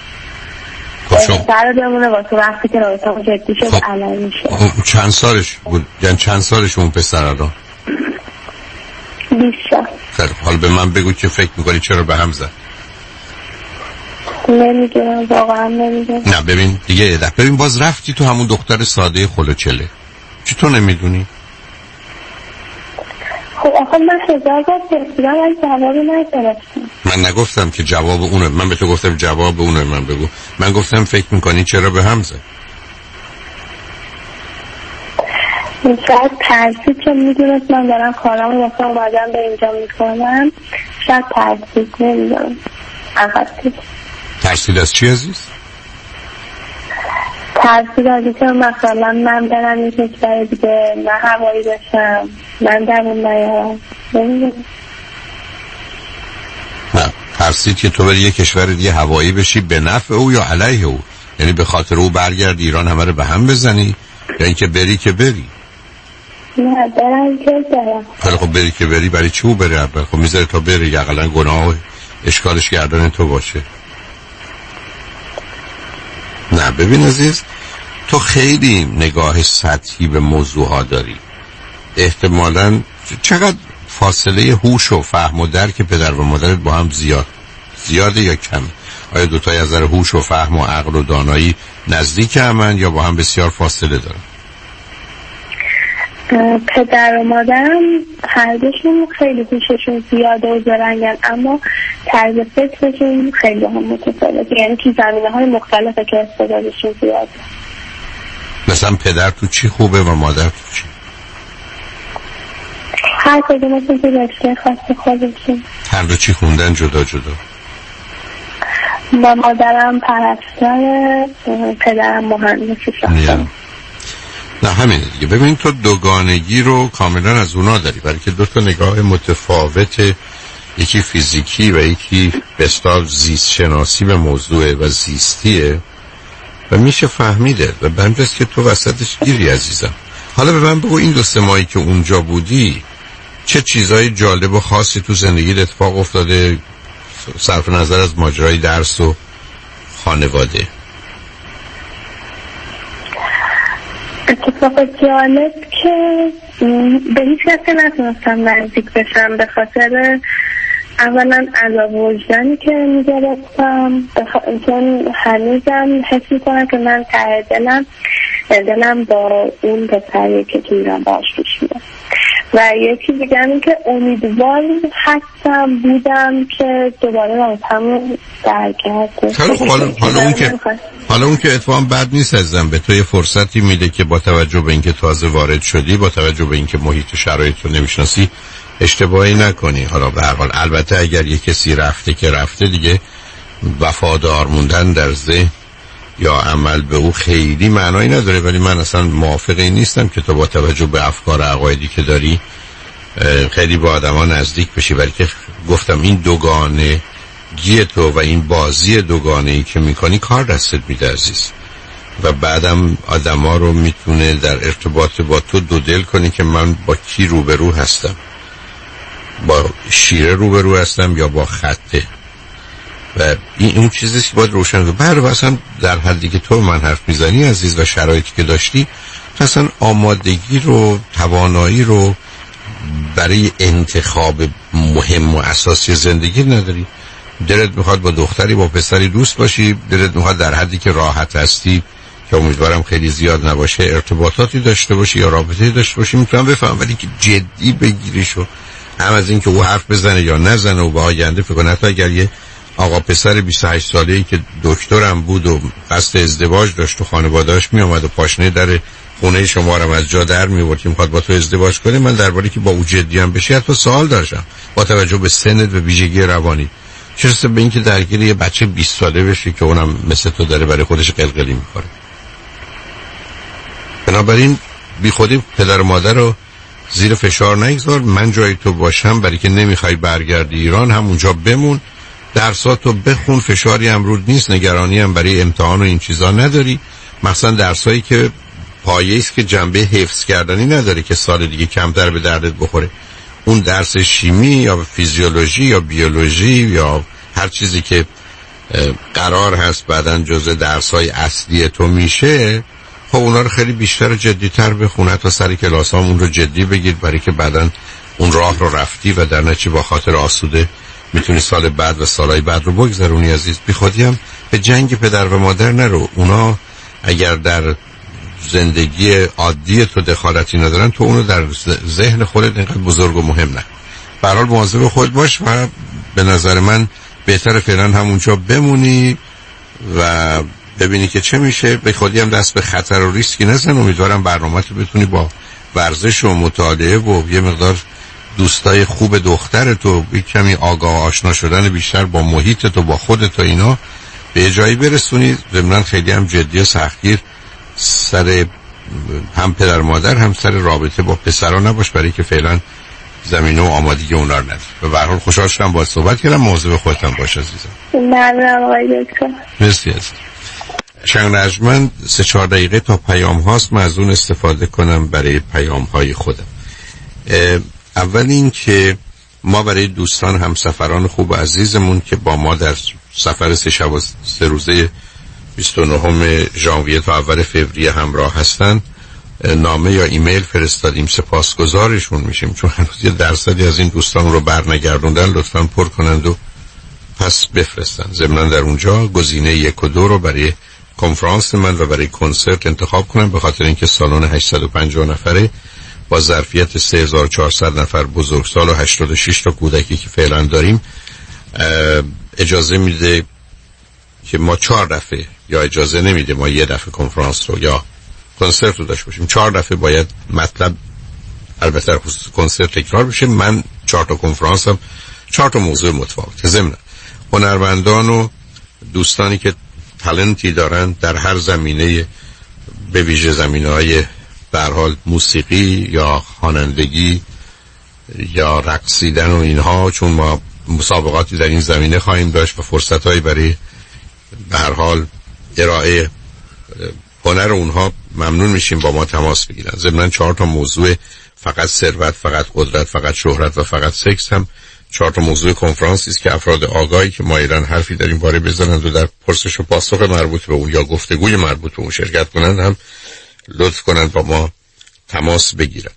سر بمونه واسه وقتی که رابطه ما جدی شد. خب الان میشه. چند سالش بود؟ یعنی چند سالش اون پسر الان؟ 20 سال. خیلی حال به من بگو که فکر میکنی چرا به هم زد؟ نمیدونم، واقعا نمیدونم. نه ببین دیگه ببین باز رفتی تو همون دختر ساده خلوچله. چی تو نمیدونی؟ خب آخه من هزار بار پرسیدم از جوابی نگرفتم. من نگفتم که جواب اونه، من به تو گفتم جواب اونه. من بگو من گفتم فکر میکنی چرا به هم زد؟ شاید ترسید که میدونست من دارم کارم واسه اومدم به اینجا میکنم. شاید ترسید، نمیدونم. ترسید از چی عزیز؟ ترسید از اینکه مثلا من برم این کشور دیگه، من هوایی بشم، من درمون نیارم. نمیدونم. نه ترسید که تو بری یه کشور دیگه هوایی بشی به نفع او یا علیه او؟ یعنی به خاطر او برگردی ایران همه رو به هم بزنی یا اینکه بری که بری؟ نه برم که برم. خیلی خب بری که بری، برای چی او بری اول؟ خب میذاره تا بری، اقلا گناه و اشکالش گردن تو باشه. نه ببین عزیز تو خیلی نگاه سطحی به موضوع ها داری. احتمالاً چقدر فاصله هوش و فهم و درک پدر و مادرت با هم زیاده یا کم؟ آیا دوتای از نظر هوش و فهم و عقل و دانایی نزدیک همن یا با هم بسیار فاصله دارن؟ پدر و مادرم هر دوشون خیلی هوششون زیاده و زرنگن، اما طرز فکرشون خیلی هم متفاوته، یعنی تو زمینه‌های مختلفه که استعدادشون زیاده. مثلا پدر تو چی خوبه و مادر تو چی؟ هر کدومشون تو رشته خاص خودشون. هر دو چی خوندن جدا جدا؟ با مادرم پرستار، پدرم مهندسی ساختمون. نه همینه دیگه. ببین تو دوگانگی رو کاملا از اونا داری، برای که دو تا نگاه متفاوت، یکی فیزیکی و یکی به اصطلاح زیست شناسی به موضوع و زیستیه و میشه فهمیده و بنجاست که تو وسطش گیری عزیزم. حالا به من بگو این 2-3 ماهی که اونجا بودی چه چیزای جالب و خاصی تو زندگی اتفاق افتاده صرف نظر از ماجرای درس و خانواده؟ اتفاق جالب که به هیچ کسی نتونستم نزدیک بشم به خاطر اولا عذاب وجدانی که میگرفتم، چون هنوزم حس میکنم که من ته دلم با اون پسری که تو ایران باش پیش میره. و یکی دیگه این که امیدوار هستم بودم که دوباره رابطمون برگرده. حالا اون که اتفاقا بد نیست ازم، به تو یه فرصتی میده که با توجه به اینکه تازه وارد شدی، با توجه به اینکه محیط شرایط رو نمیشناسی، اشتباهی نکنی. حالا به هر حال البته اگر یه کسی رفته که رفته دیگه، وفادار موندن در ذهن یا عمل به او خیلی معنایی نداره. ولی من اصلا موافق این نیستم که تو با توجه به افکار عقایدی که داری خیلی با آدما نزدیک بشی، ولی که گفتم این دوگانه گیه تو و این بازی دوگانه ای که میکنی کار دستت میده عزیز. و بعدم آدما رو میتونه در ارتباط با تو دو دل کنی که من با کی روبرو هستم، با شیره روبرو هستم یا با خطه. و این اون چیزی که باید روشن کنه. بعد اصلا در حدی که تو من حرف میزنی عزیز و شرایطی که داشتی، اصلا آمادگی رو، توانایی رو برای انتخاب مهم و اساسی زندگی نداری. دلت میخواد با دختری با پسری دوست باشی، دلت میخواد در حدی که راحت هستی که امیدوارم خیلی زیاد نباشه ارتباطاتی داشته باشی یا رابطه‌ای داشته باشی. میتونم بفهم، ولی که جدی بگیریشو، هم از این که او حرف بزنه یا نزنه و به آینده فکر کنه. حتی اگر یه آقا پسر 28 ساله‌ای که دکترم بود و قصد ازدواج داشت و خانواده‌اش میومد و پاشنه در خونه شما رو از جا در می‌آورد که می‌خواد با تو ازدواج کنه، من درباره که با او جدی هم بشی حتی سوال داشتم با توجه به سنت و ویژگی روانی. چرا به اینکه درگیر یه بچه 20 ساله بشی که اونم مثل تو داره برای خودش قلقلی می‌کنه. بنابراین بی خودی پدر و مادر رو زیر فشار نگذار. من جای تو باشم، برای که نمیخوای برگردی ایران، همونجا بمون، درساتو بخون، فشاری هم رود نیست، نگرانی هم برای امتحان و این چیزا نداری. مثلا درسایی که پایه‌ای است که جنبه حفظ کردنی نداره که سال دیگه کمتر به دردت بخوره. اون درس شیمی یا فیزیولوژی یا بیولوژی یا هر چیزی که قرار هست بعدن جزء درسای اصلی تو میشه، خب اونا رو خیلی بیشتر و جدی‌تر بخونه تا سر کلاسام اون رو جدی بگیر، برای که بعدن اون راه رو رفتی و در نتیجه با خاطر آسوده میتونی سال بعد و سالهای بعد رو بگذرونی عزیز. بی خودی هم به جنگ پدر و مادر نرو. اونا اگر در زندگی عادی تو دخالتی ندارن، تو اونو در ذهن خودت اینقدر بزرگ و مهم نه. به هر حال مواظب خود باش و به نظر من بهتر فعلا همونجا بمونی و ببینی که چه میشه. به خودی هم دست به خطر و ریسکی نزن. امیدوارم برنامه‌تو بتونی با ورزش و مطالعه و یه مقدار دوستای خوب دختر تو، یک کمی آگاه آشنا شدن بیشتر با محیط تو، با خودت و اینا، به جایی برسونی. ضمن خیلی هم جدی و سختگیر سر هم پدر مادر هم سر رابطه با پسرا نباش، برای که فعلا زمینه و آمادگی اونا رو نداری. به هر حال خوشحال شدم باهات صحبت کردم. مواظب خودت هم باش عزیزم. ممنونم آقای دکتر. مرسی عزیزم. چند رجمن 3-4 دقیقه تا پیام هاست، من از اون استفاده کنم برای پیام های خودم. اول این که ما برای دوستان همسفران خوب و عزیزمون که با ما در سفر 3 شب و 3 روزه 29 ژانویه تا اول فوریه همراه هستن نامه یا ایمیل فرستادیم. سپاسگزارشون میشیم، چون هنوز یه درصدی از این دوستان رو برنگردوندن. لطفاً پر کنند و پس بفرستن. ضمناً در اونجا گزینه 1 و 2 رو برای کنفرانس من و برای کنسرت انتخاب کنم، به خاطر اینکه سالن 850 نفره با ظرفیت 3400 نفر بزرگسال و 86 تا کودکی که فعلا داریم اجازه میده که ما 4 دفعه، یا اجازه نمیده ما 1 دفعه کنفرانس رو یا کنسرت رو داشته باشیم. 4 دفعه باید مطلب البته در خصوص کنسرت تکرار بشه. من 4 تا کنفرانس هم 4 تا موضوع متفاوت. ضمن هنرمندان و دوستانی که تالنتی دارن در هر زمینه، به ویژه زمینه‌های به هر حال موسیقی یا خوانندگی یا رقصیدن و اینها، چون ما مسابقاتی در این زمینه خواهیم داشت و فرصت‌هایی برای به هر حال ارائه هنر اونها، ممنون میشیم با ما تماس بگیرن. ضمن 4 تا موضوع، فقط ثروت، فقط قدرت، فقط شهرت و فقط سکس، هم 4 تا موضوع کنفرانسی است که افراد آگاهی که مایلن حرفی در این باره بزنند و در پرسش و پاسخ مربوط به اون یا گفتگوی مربوط به اون شرکت کنند هم لطف کنن با ما تماس بگیرن.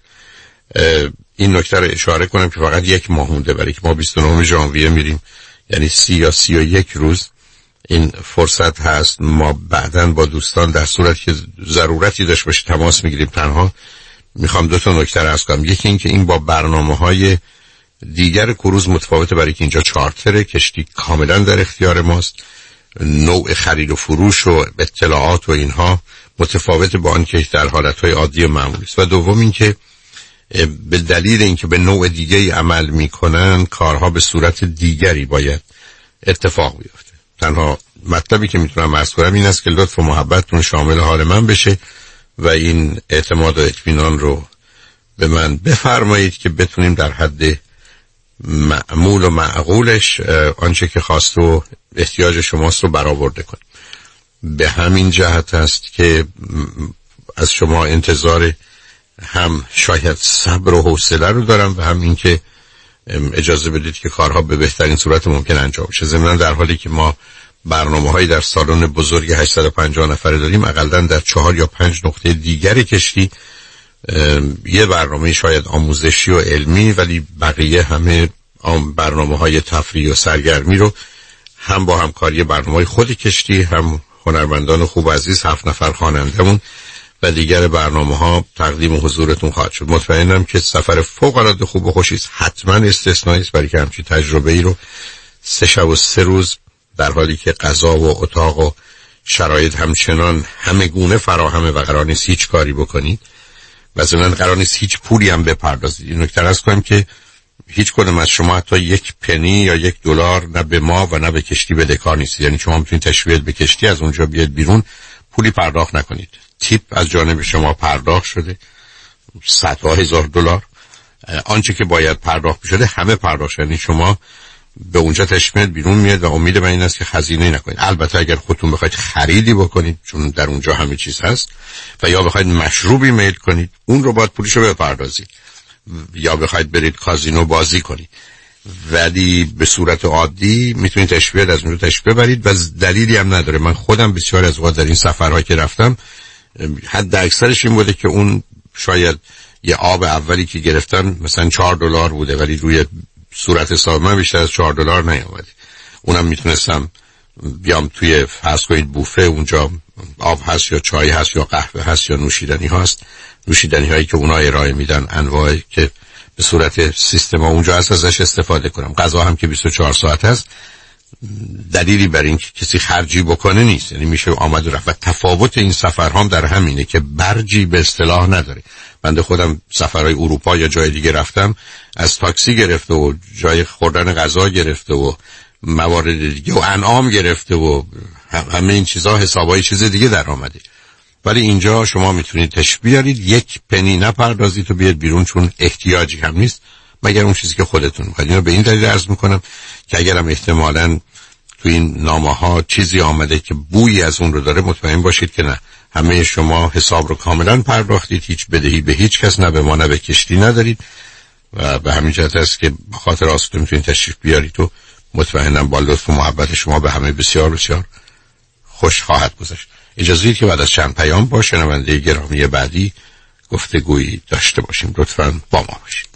این نکته رو اشاره کنم که فقط یک ماه مونده برای که ما 29 ژانویه میریم، یعنی 30 یا 31 روز این فرصت هست. ما بعداً با دوستان در صورت که ضرورتی داشت باشه تماس میگیریم. تنها میخوام دو تا نکته رو عرض کنم. یکی این که این با برنامه‌های دیگر کروز متفاوته، برای که اینجا چارتره، کشتی کاملا در اختیار ماست، نوع خرید و فروش و اطلاعات و اینها متفاوت با آن که در حالتهای عادی معمولی است. و دوم این که به دلیل اینکه به نوع دیگری عمل میکنن کارها به صورت دیگری باید اتفاق بیفته. تنها مطلبی که میتونم عرض کنم این است که لطف و محبتتون شامل حال من بشه و این اعتماد و اطمینان رو به من بفرمایید که بتونیم در حد معمول و معقولش آنچه که خواست و احتیاج شماست رو برآورده کنیم. به همین جهت است که از شما انتظار هم شاید صبر و حوصله رو دارم و هم این که اجازه بدید که کارها به بهترین صورت ممکن انجام بشه. ضمن در حالی که ما برنامه‌هایی در سالن بزرگ 850 نفره داریم، حداقل در 4 یا 5 نقطه دیگر کشتی یه برنامه شاید آموزشی و علمی، ولی بقیه همه برنامه‌های تفریحی و سرگرمی رو هم با همکاری برنامه‌های خود کشتی، هم هنرمندان خوب و عزیز 7 نفر خوانندمون و دیگر برنامه‌ها تقدیم حضورتون خواهد شد. مطمئنم که سفر فوق‌العاده خوب و خوشی است، حتما استثنایی است، برای که همچین تجربه‌ای رو 3 شب و 3 روز در حالی که غذا و اتاق و شرایط همچنان همه گونه فراهمه و قرار نیست هیچ کاری بکنید و ضمناً قرار نیست هیچ پولی هم بپردازید. این نکته عرض کنم که هیچ کدوم از شما حتی 1 پنی یا $1 نه به ما و نه به کشتی بدهکار نیستید. یعنی شما میتونید تشویق به کشتی از اونجا بیاد بیرون، پولی پرداخت نکنید. تیپ از جانب شما پرداخت شده، صدها هزار $. آنچه که باید پرداخت شده همه پرداخت شده. یعنی شما به اونجا تشمیل بیرون میاد و امید من این است که خزینه نکنید. البته اگر خودتون بخواید خریدی بکنید، چون در اونجا همه چیز هست، و یا بخواید مشروبی میل کنید، اون رو باید پولشو بپردازید، یا بخواید برید کازینو بازی کنید. ولی به صورت عادی میتونید تشبیه از اونجا تشبیه برید و دلیلی هم نداره. من خودم بسیار از اوقات در این سفرها که رفتم حد اکثرش این بوده که اون شاید یه آب اولی که گرفتن مثلا $4 بوده، ولی روی صورت حساب من بیشتر از $4 نیامده. اونم میتونستم بیام توی فرض کنید بوفه، اونجا آب هست یا چای هست یا قهوه هست یا نوشیدنی هست، نوشیدنی هایی که اونا ارائه میدن انواعی که به صورت سیستم اونجا هست ازش استفاده کنم. غذا هم که 24 ساعت هست، دلیلی بر این که کسی خرجی بکنه نیست. یعنی میشه آمد و رفت. و تفاوت این سفرهام در همینه که برجی به اصطلاح نداره. بنده خودم سفرهای اروپا یا جای دیگه رفتم، از تاکسی گرفته و جای خوردن غذا گرفته و موارد دیگه و انعام گرفته و همه این چیزها حسابای چیز دیگه در آمده. ولی اینجا شما میتونید تشبیه بیارید، 1 پنی نپردازید و بیاد بیرون، چون احتیاجی هم نیست مگر اون چیزی که خودتون میخواید. اینو به این دلیل عرض میکنم که اگرم احتمالاً تو این نامه‌ها چیزی آمده که بویی از اون رو داره، مطمئن باشید که نه، همه شما حساب رو کاملا پرداختید، هیچ بدهی به هیچ کس، نه به ما نه به کشتی ندارید و به همین جهت است که بخاطر آسوده میتونید تشریف بیارید و مطمئنم با لطف و محبت شما به همه بسیار بسیار خوش خواهد گذشت. اجازه بدید که بعد از چند پیام با شنونده گرامی بعدی گفتگویی داشته باشیم. لطفاً با ما باشید.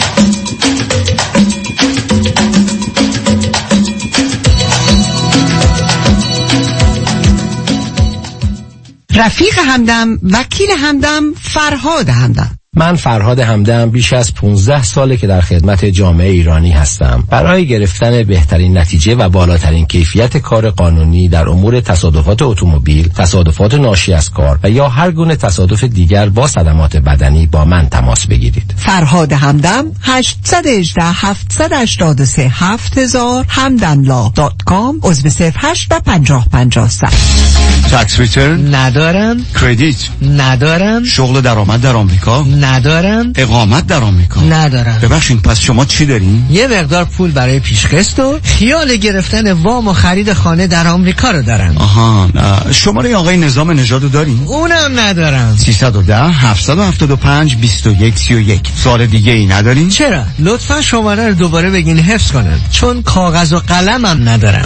رفیق همدم، وکیل همدم، فرهاد همدم. من فرهاد همدم بیش از 15 ساله که در خدمت جامعه ایرانی هستم. برای گرفتن بهترین نتیجه و بالاترین کیفیت کار قانونی در امور تصادفات اتومبیل، تصادفات ناشی از کار و یا هر گونه تصادف دیگر با صدمات بدنی با من تماس بگیرید. فرهاد همدم 818 783 7000 hamdamlaw.com عضو 08 و 5050 تکس ریترن ندارم، کردیت ندارم، شغل درآمد در آمریکا ندارم، اقامت در آمریکا ندارم. ببخشید پس شما چی دارین؟ یه مقدار پول برای پیشقسط و خیال گرفتن وام و خرید خانه در آمریکا رو دارم. آها، شماره آقای نظام نژاد رو دارین؟ اونم ندارم. 310 775 2131 سوال دیگه ای ندارین؟ چرا؟ لطفا شماره رو دوباره بگین حفظ کنن، چون کاغذ و قلمم ندارم.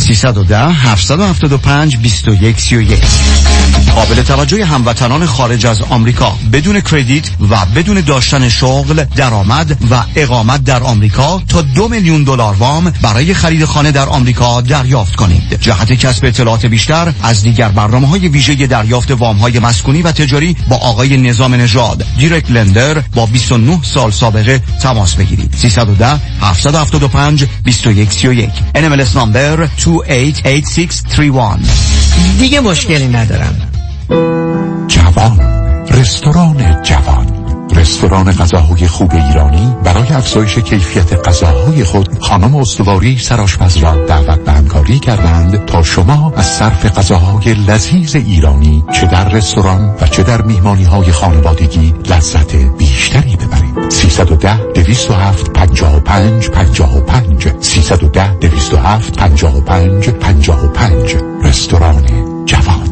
310-775-2131. قابل توجه هموطنان خارج از آمریکا بدون کردیت و بدون داشتن شغل، درآمد و اقامت در آمریکا تا $2 میلیون وام برای خرید خانه در آمریکا دریافت کنید. جهت کسب اطلاعات بیشتر از دیگر برنامه‌های ویژه دریافت وام‌های مسکونی و تجاری با آقای نظام نژاد، دایرکت لندر با 29 سال سابقه تماس بگیرید. 310-775-2131. NMLS نمبر 288631. دیگه مشکلی ندارم. جوان، رستوران جوان، رستوران غذاهای خوب ایرانی برای افزایش کیفیت غذاهای خود خانم استواری سرآشپز را دعوت به همکاری کردند تا شما از صرف غذاهای لذیذ ایرانی چه در رستوران و چه در میهمانی‌های خانوادگی لذت بیشتری ببرید. 310-207-55-55 310-207-55-55 رستوران جوان.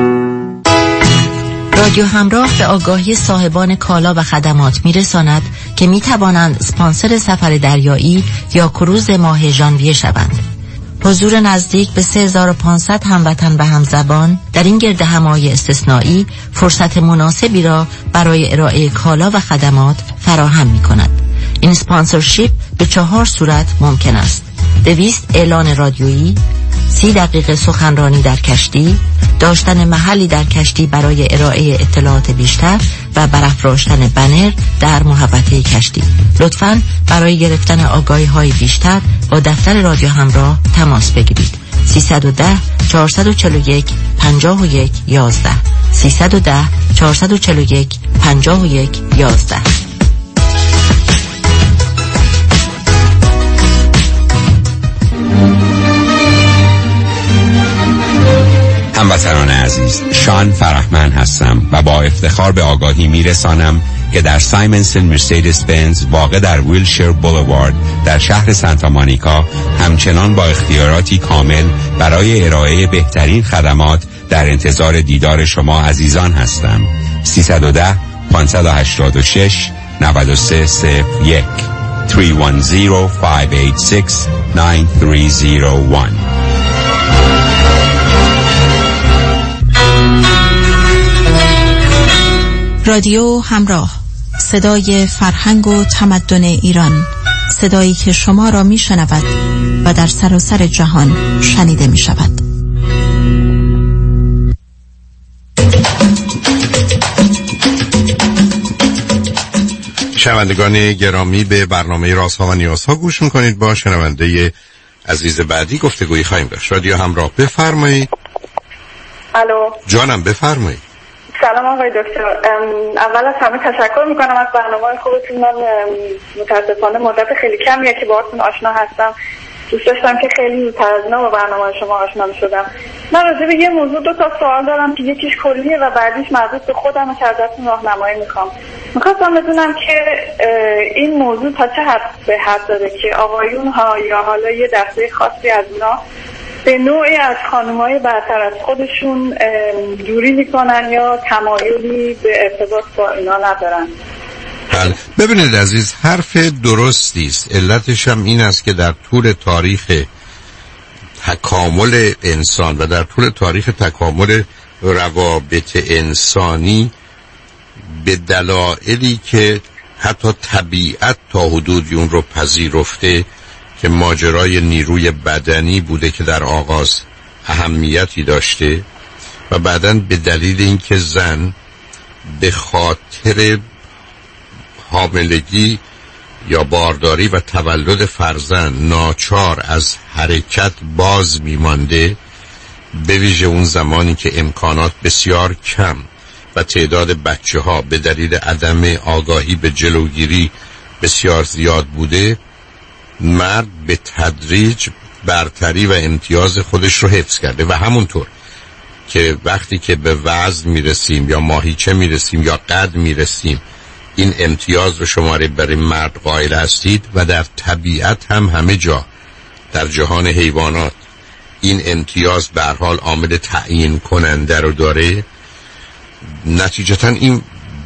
رادیو همراه به آگاهی صاحبان کالا و خدمات میرساند که میتوانند اسپانسر سفر دریایی یا کروز ماه ژانویه شوند. حضور نزدیک به 3500 هموطن و همزبان در این گرد همایی استثنایی فرصت مناسبی را برای ارائه کالا و خدمات فراهم می‌کند. این اسپانسرشیپ به 4 صورت ممکن است: 200 اعلان رادیویی، 30 دقیقه سخنرانی در کشتی، داشتن محلی در کشتی برای ارائه اطلاعات بیشتر و برافراشتن بنر در محوطه کشتی. لطفاً برای گرفتن آگاهی‌های بیشتر با دفتر رادیو همراه تماس بگیرید. 310-441-5111 310-441-5111. هموطنان عزیز، شان فرحمن هستم و با افتخار به آگاهی میرسانم که در سایمنسن مرسدس بنز واقع در ویلشیر بولوارد در شهر سانتا مونیکا همچنان با اختیاراتی کامل برای ارائه بهترین خدمات در انتظار دیدار شما عزیزان هستم. 310-586-9301 310-586-9301. رادیو همراه، صدای فرهنگ و تمدن ایران، صدایی که شما را می شنود و در سراسر جهان شنیده می شود. شنوندگان گرامی، به برنامه رازها و نیازها گوش میکنید. با شنونده عزیز بعدی گفتگویی خواهیم داشت. رادیو همراه، بفرمایید. الو جانم، بفرمایید. سلام آقای دکتر، اول از همه تشکر میکنم از برنامه خوبتون. من متاسفانه مدت خیلی کمیه که باهاتون آشنا هستم. دوست داشتم که خیلی زودتر از اینا با برنامه شما آشنا میشدم. من راجع به یه موضوع 2 تا سوال دارم که یکیش کلیه و بعدیش مربوط به خودم که ازتون راهنمایی میخواستم بدونم که این موضوع تا چه حد به حد داره که آقایون ها یا حالا یه دسته خاصی از اینا به نوعی از خانم‌های برتر از خودشون دوری میکنن یا تمایلی به ارتباط با اینا ندارن. بله، ببینید عزیز، حرف درستی است. علتش هم این است که در طول تاریخ تکامل انسان و در طول تاریخ تکامل روابط انسانی به دلایلی که حتی طبیعت تا حدودی اون رو پذیرفته که ماجرای نیروی بدنی بوده که در آغاز اهمیتی داشته و بعداً به دلیل اینکه زن به خاطر حاملگی یا بارداری و تولد فرزند ناچار از حرکت باز میمانده، به ویژه اون زمانی که امکانات بسیار کم و تعداد بچه ها به دلیل عدم آگاهی به جلوگیری بسیار زیاد بوده، مرد به تدریج برتری و امتیاز خودش رو حفظ کرده و همونطور که وقتی که به وزن میرسیم یا ماهیچه میرسیم یا قد میرسیم این امتیاز رو شماره برای مرد قائل هستید و در طبیعت هم همه جا در جهان حیوانات این امتیاز به هر حال عامل تعیین کننده رو داره. نتیجتا این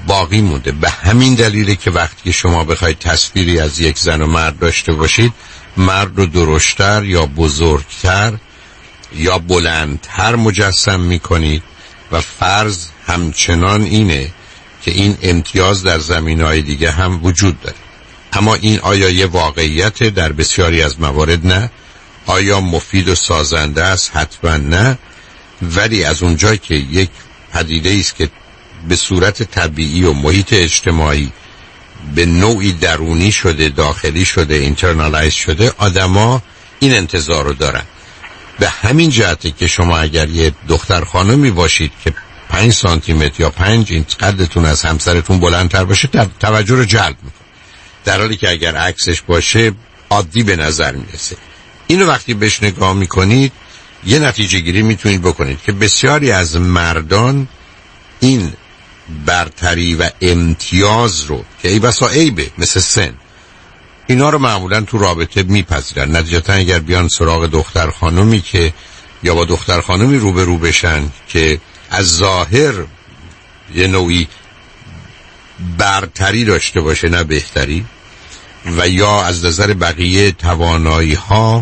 باقی مونده. به همین دلیله که وقتی شما بخواید تصویری از یک زن و مرد داشته باشید، مرد رو درشتر یا بزرگتر یا بلندتر مجسم میکنید و فرض همچنان اینه که این امتیاز در زمینهای دیگه هم وجود داره. اما این آیا یه واقعیت؟ در بسیاری از موارد نه. آیا مفید و سازنده است؟ حتما نه. ولی از اونجایی که یک پدیده است که به صورت طبیعی و محیط اجتماعی به نوعی درونی شده، داخلی شده، اینترنالایز شده، آدما این انتظار رو دارن. به همین جهته که شما اگر یه دختر خانمی باشید که 5 سانتی متر یا 5 اینچ قدتون از همسرتون بلندتر باشه، توجه رو جلب میکنه، در حالی که اگر عکسش باشه عادی به نظر میرسه. اینو وقتی بهش نگاه میکنید یه نتیجه گیری میتونید بکنید که بسیاری از مردان این برتری و امتیاز رو که ای بسا عیبه مثل سن، اینا رو معمولا تو رابطه میپذیرن. نتیجتا اگر بیان سراغ دختر خانمی که یا با دختر خانمی روبرو بشن که از ظاهر یه نوعی برتری داشته باشه نه بهتری، و یا از نظر بقیه توانایی ها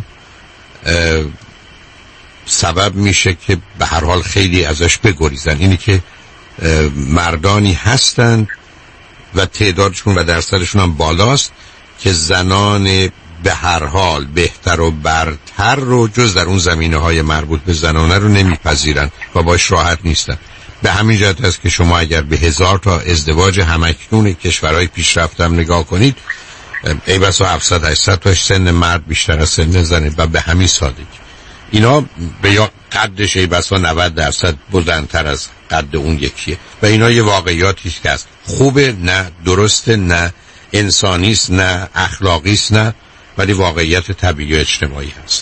سبب میشه که به هر حال خیلی ازش بگریزن. اینی که مردانی هستند و تعدادشون و درصدشون هم بالاست که زنان به هر حال بهتر و برتر رو جز در اون زمینه‌های مربوط به زنانه رو نمیپذیرن و باش راحت نیستن. به همین جهت است که شما اگر به 1000 تا ازدواج همکنون کشورهای پیشرفته هم نگاه کنید، ای بسا 700-800 تاش سن مرد بیشتر از سن زنه و به همین سادگی. اینا به یا قدش ای بسا 90% بلندتر از قد اون یکیه و اینا یه واقعیاتی که هست. خوبه نه، درسته نه، انسانیست نه، اخلاقیست نه، ولی واقعیت طبیعی و اجتماعی هست.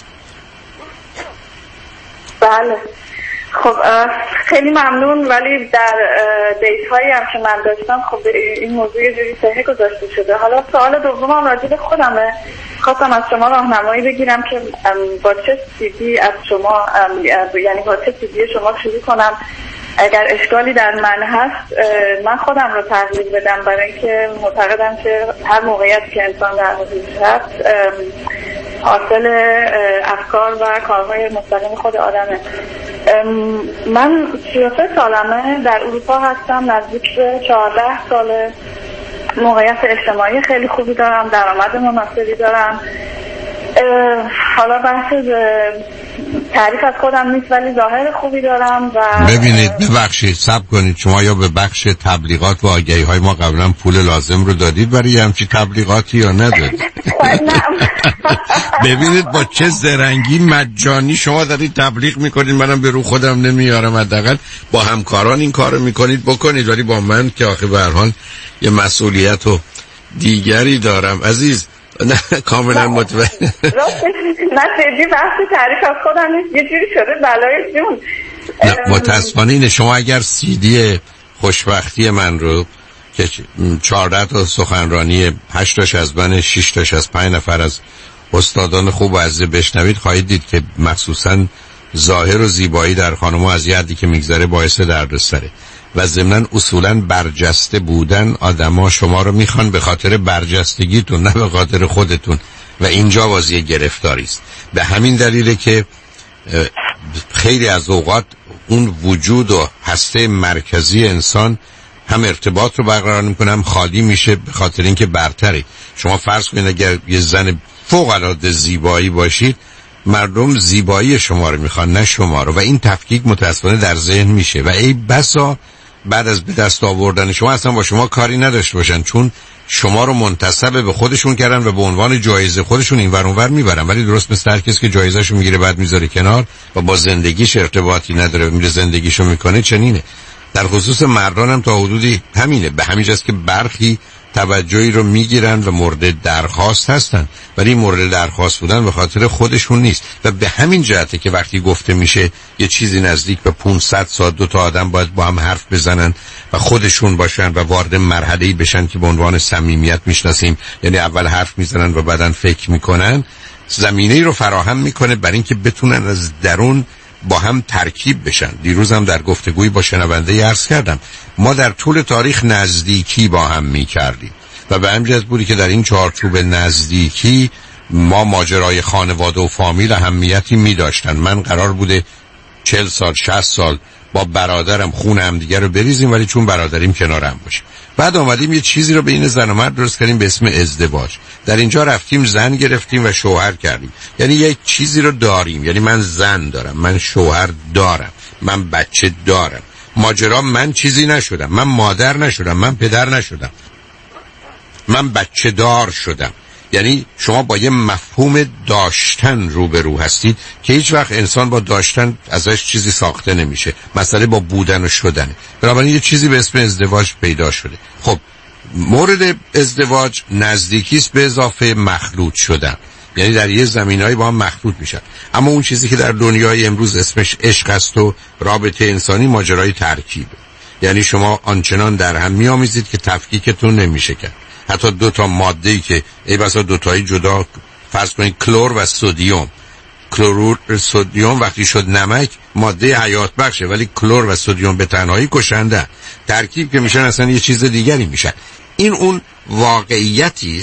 بله خب خیلی ممنون. ولی در دیت هایی هم که من داشتم خب این موضوع یه جوری صحیح گذاشته شده. حالا سوال دومم راجع به خودمه. خواستم از شما راهنمایی بگیرم که با چه سیدی از شما یعنی با چه سیدی شما شروع کنم. اگر اشکالی در من هست من خودم رو تغییر بدم، برای اینکه معتقدم که هر موقعیتی که انسان در موردش هست حاصل افکار و کارهای مستقیم خود آدمه. من 33 سالمه، در اروپا هستم، نزدیک به 14 ساله. موقعیت اجتماعی خیلی خوبی دارم، درآمد مناسبی دارم. حالا بحث تعریف از خودم نیست ولی ظاهر خوبی دارم. و ببینید ببخشید صبر کنید، شما یا به بخش تبلیغات و آگهی های ما قبلا پول لازم رو دادید برای همچین تبلیغاتی یا ندادید؟ ببینید با چه زرنگی مجانی شما دارید تبلیغ میکنید، منم به رو خودم نمیارم. حداقل با همکاران این کارو میکنید بکنید، ولی با من که آخه به هر حال یه مسئولیت و دیگری دارم. عزیز نه کاملا متوجه. نه سیدی بحث تعریف از خودم نیست، یه جوری شده بلای جون. نه متاسفانه اینه شما اگر سیدی خوشبختی من رو که 14 تا سخنرانی 8 تاش از من 6 تاش از 5 نفر از استادان خوب و عزیز بشنوید، خواهید دید که مخصوصا ظاهر و زیبایی در خانم‌ها از یه حدی که میگذره باعث دردسره و ضمناً اصولاً برجسته بودن آدما شما رو میخوان به خاطر برجستگیتون نه به خاطر خودتون و اینجا بازی گرفتاری است. به همین دلیله که خیلی از اوقات اون وجود و هسته مرکزی انسان هم ارتباط رو برقرار میکنه هم خالی میشه به خاطر اینکه برتره. شما فرض کنید اگر یه زن فوق العاده زیبایی باشید، مردم زیبایی شما رو میخوان نه شما رو و این تفکیک متاسفانه در ذهن میشه و ای بسا بعد از به دست آوردن شما اصلا با شما کاری نداشته باشن، چون شما رو منتسب به خودشون کردن و به عنوان جایزه خودشون این ور اون ور میبرن، ولی درست مثل هر کسی که جایزه‌شو میگیره بعد میذاره کنار و با زندگیش ارتباطی نداره میره زندگیشو میکنه. چنینه در خصوص مردان هم تا حدودی همینه. به همین جاست که برخی توجهی رو میگیرن و مورد درخواست هستن، ولی مورد درخواست بودن به خاطر خودشون نیست و به همین جهته که وقتی گفته میشه یه چیزی نزدیک به 500 ساعت 2 تا آدم باید با هم حرف بزنن و خودشون باشن و وارد مرحله‌ای بشن که به عنوان صمیمیت میشناسیم، یعنی اول حرف میزنن و بعدن فکر میکنن، زمینه‌ای رو فراهم میکنه برای اینکه بتونن از درون با هم ترکیب بشن. دیروزم در گفتگوی با شنونده عرض کردم ما در طول تاریخ نزدیکی با هم می‌کردیم و به همین جهت بودی که در این چارچوب نزدیکی ما ماجرای خانواده و فامیل اهمیتی می‌داشتن. من قرار بوده 40 سال 60 سال با برادرم خون هم دیگه رو بریزیم، ولی چون برادریم کنارم باشه. بعد آمدیم یه چیزی رو بین زن و مرد درست کردیم به اسم ازدواج. در اینجا رفتیم زن گرفتیم و شوهر کردیم. یعنی یک چیزی رو داریم، یعنی من زن دارم، من شوهر دارم، من بچه دارم. ماجرا من چیزی نشدم، من مادر نشدم، من پدر نشدم، من بچه دار شدم. یعنی شما با یه مفهوم داشتن روبرو هستید که هیچ وقت انسان با داشتن ازش چیزی ساخته نمیشه. مسئله با بودن و شدنه. بنابراین یه چیزی به اسم ازدواج پیدا شده. خب مورد ازدواج نزدیکی است به اضافه مخلوط شدن، یعنی در یه زمینه‌ای با هم مخلوط میشن. اما اون چیزی که در دنیای امروز اسمش عشق است و رابطه انسانی ماجرای ترکیبه. یعنی شما آنچنان در هم میآمیزید که تفکیکتون نمیشه کرد. حتی دو تا ماده‌ای که ای بسا دو تایی جدا، فرض کنید کلور و سدیم. کلور سدیم وقتی شد نمک ماده حیات بخشه، ولی کلور و سدیم به تنهایی کشنده. ترکیب که میشن اصلا یه چیز دیگری میشن. این اون واقعیتی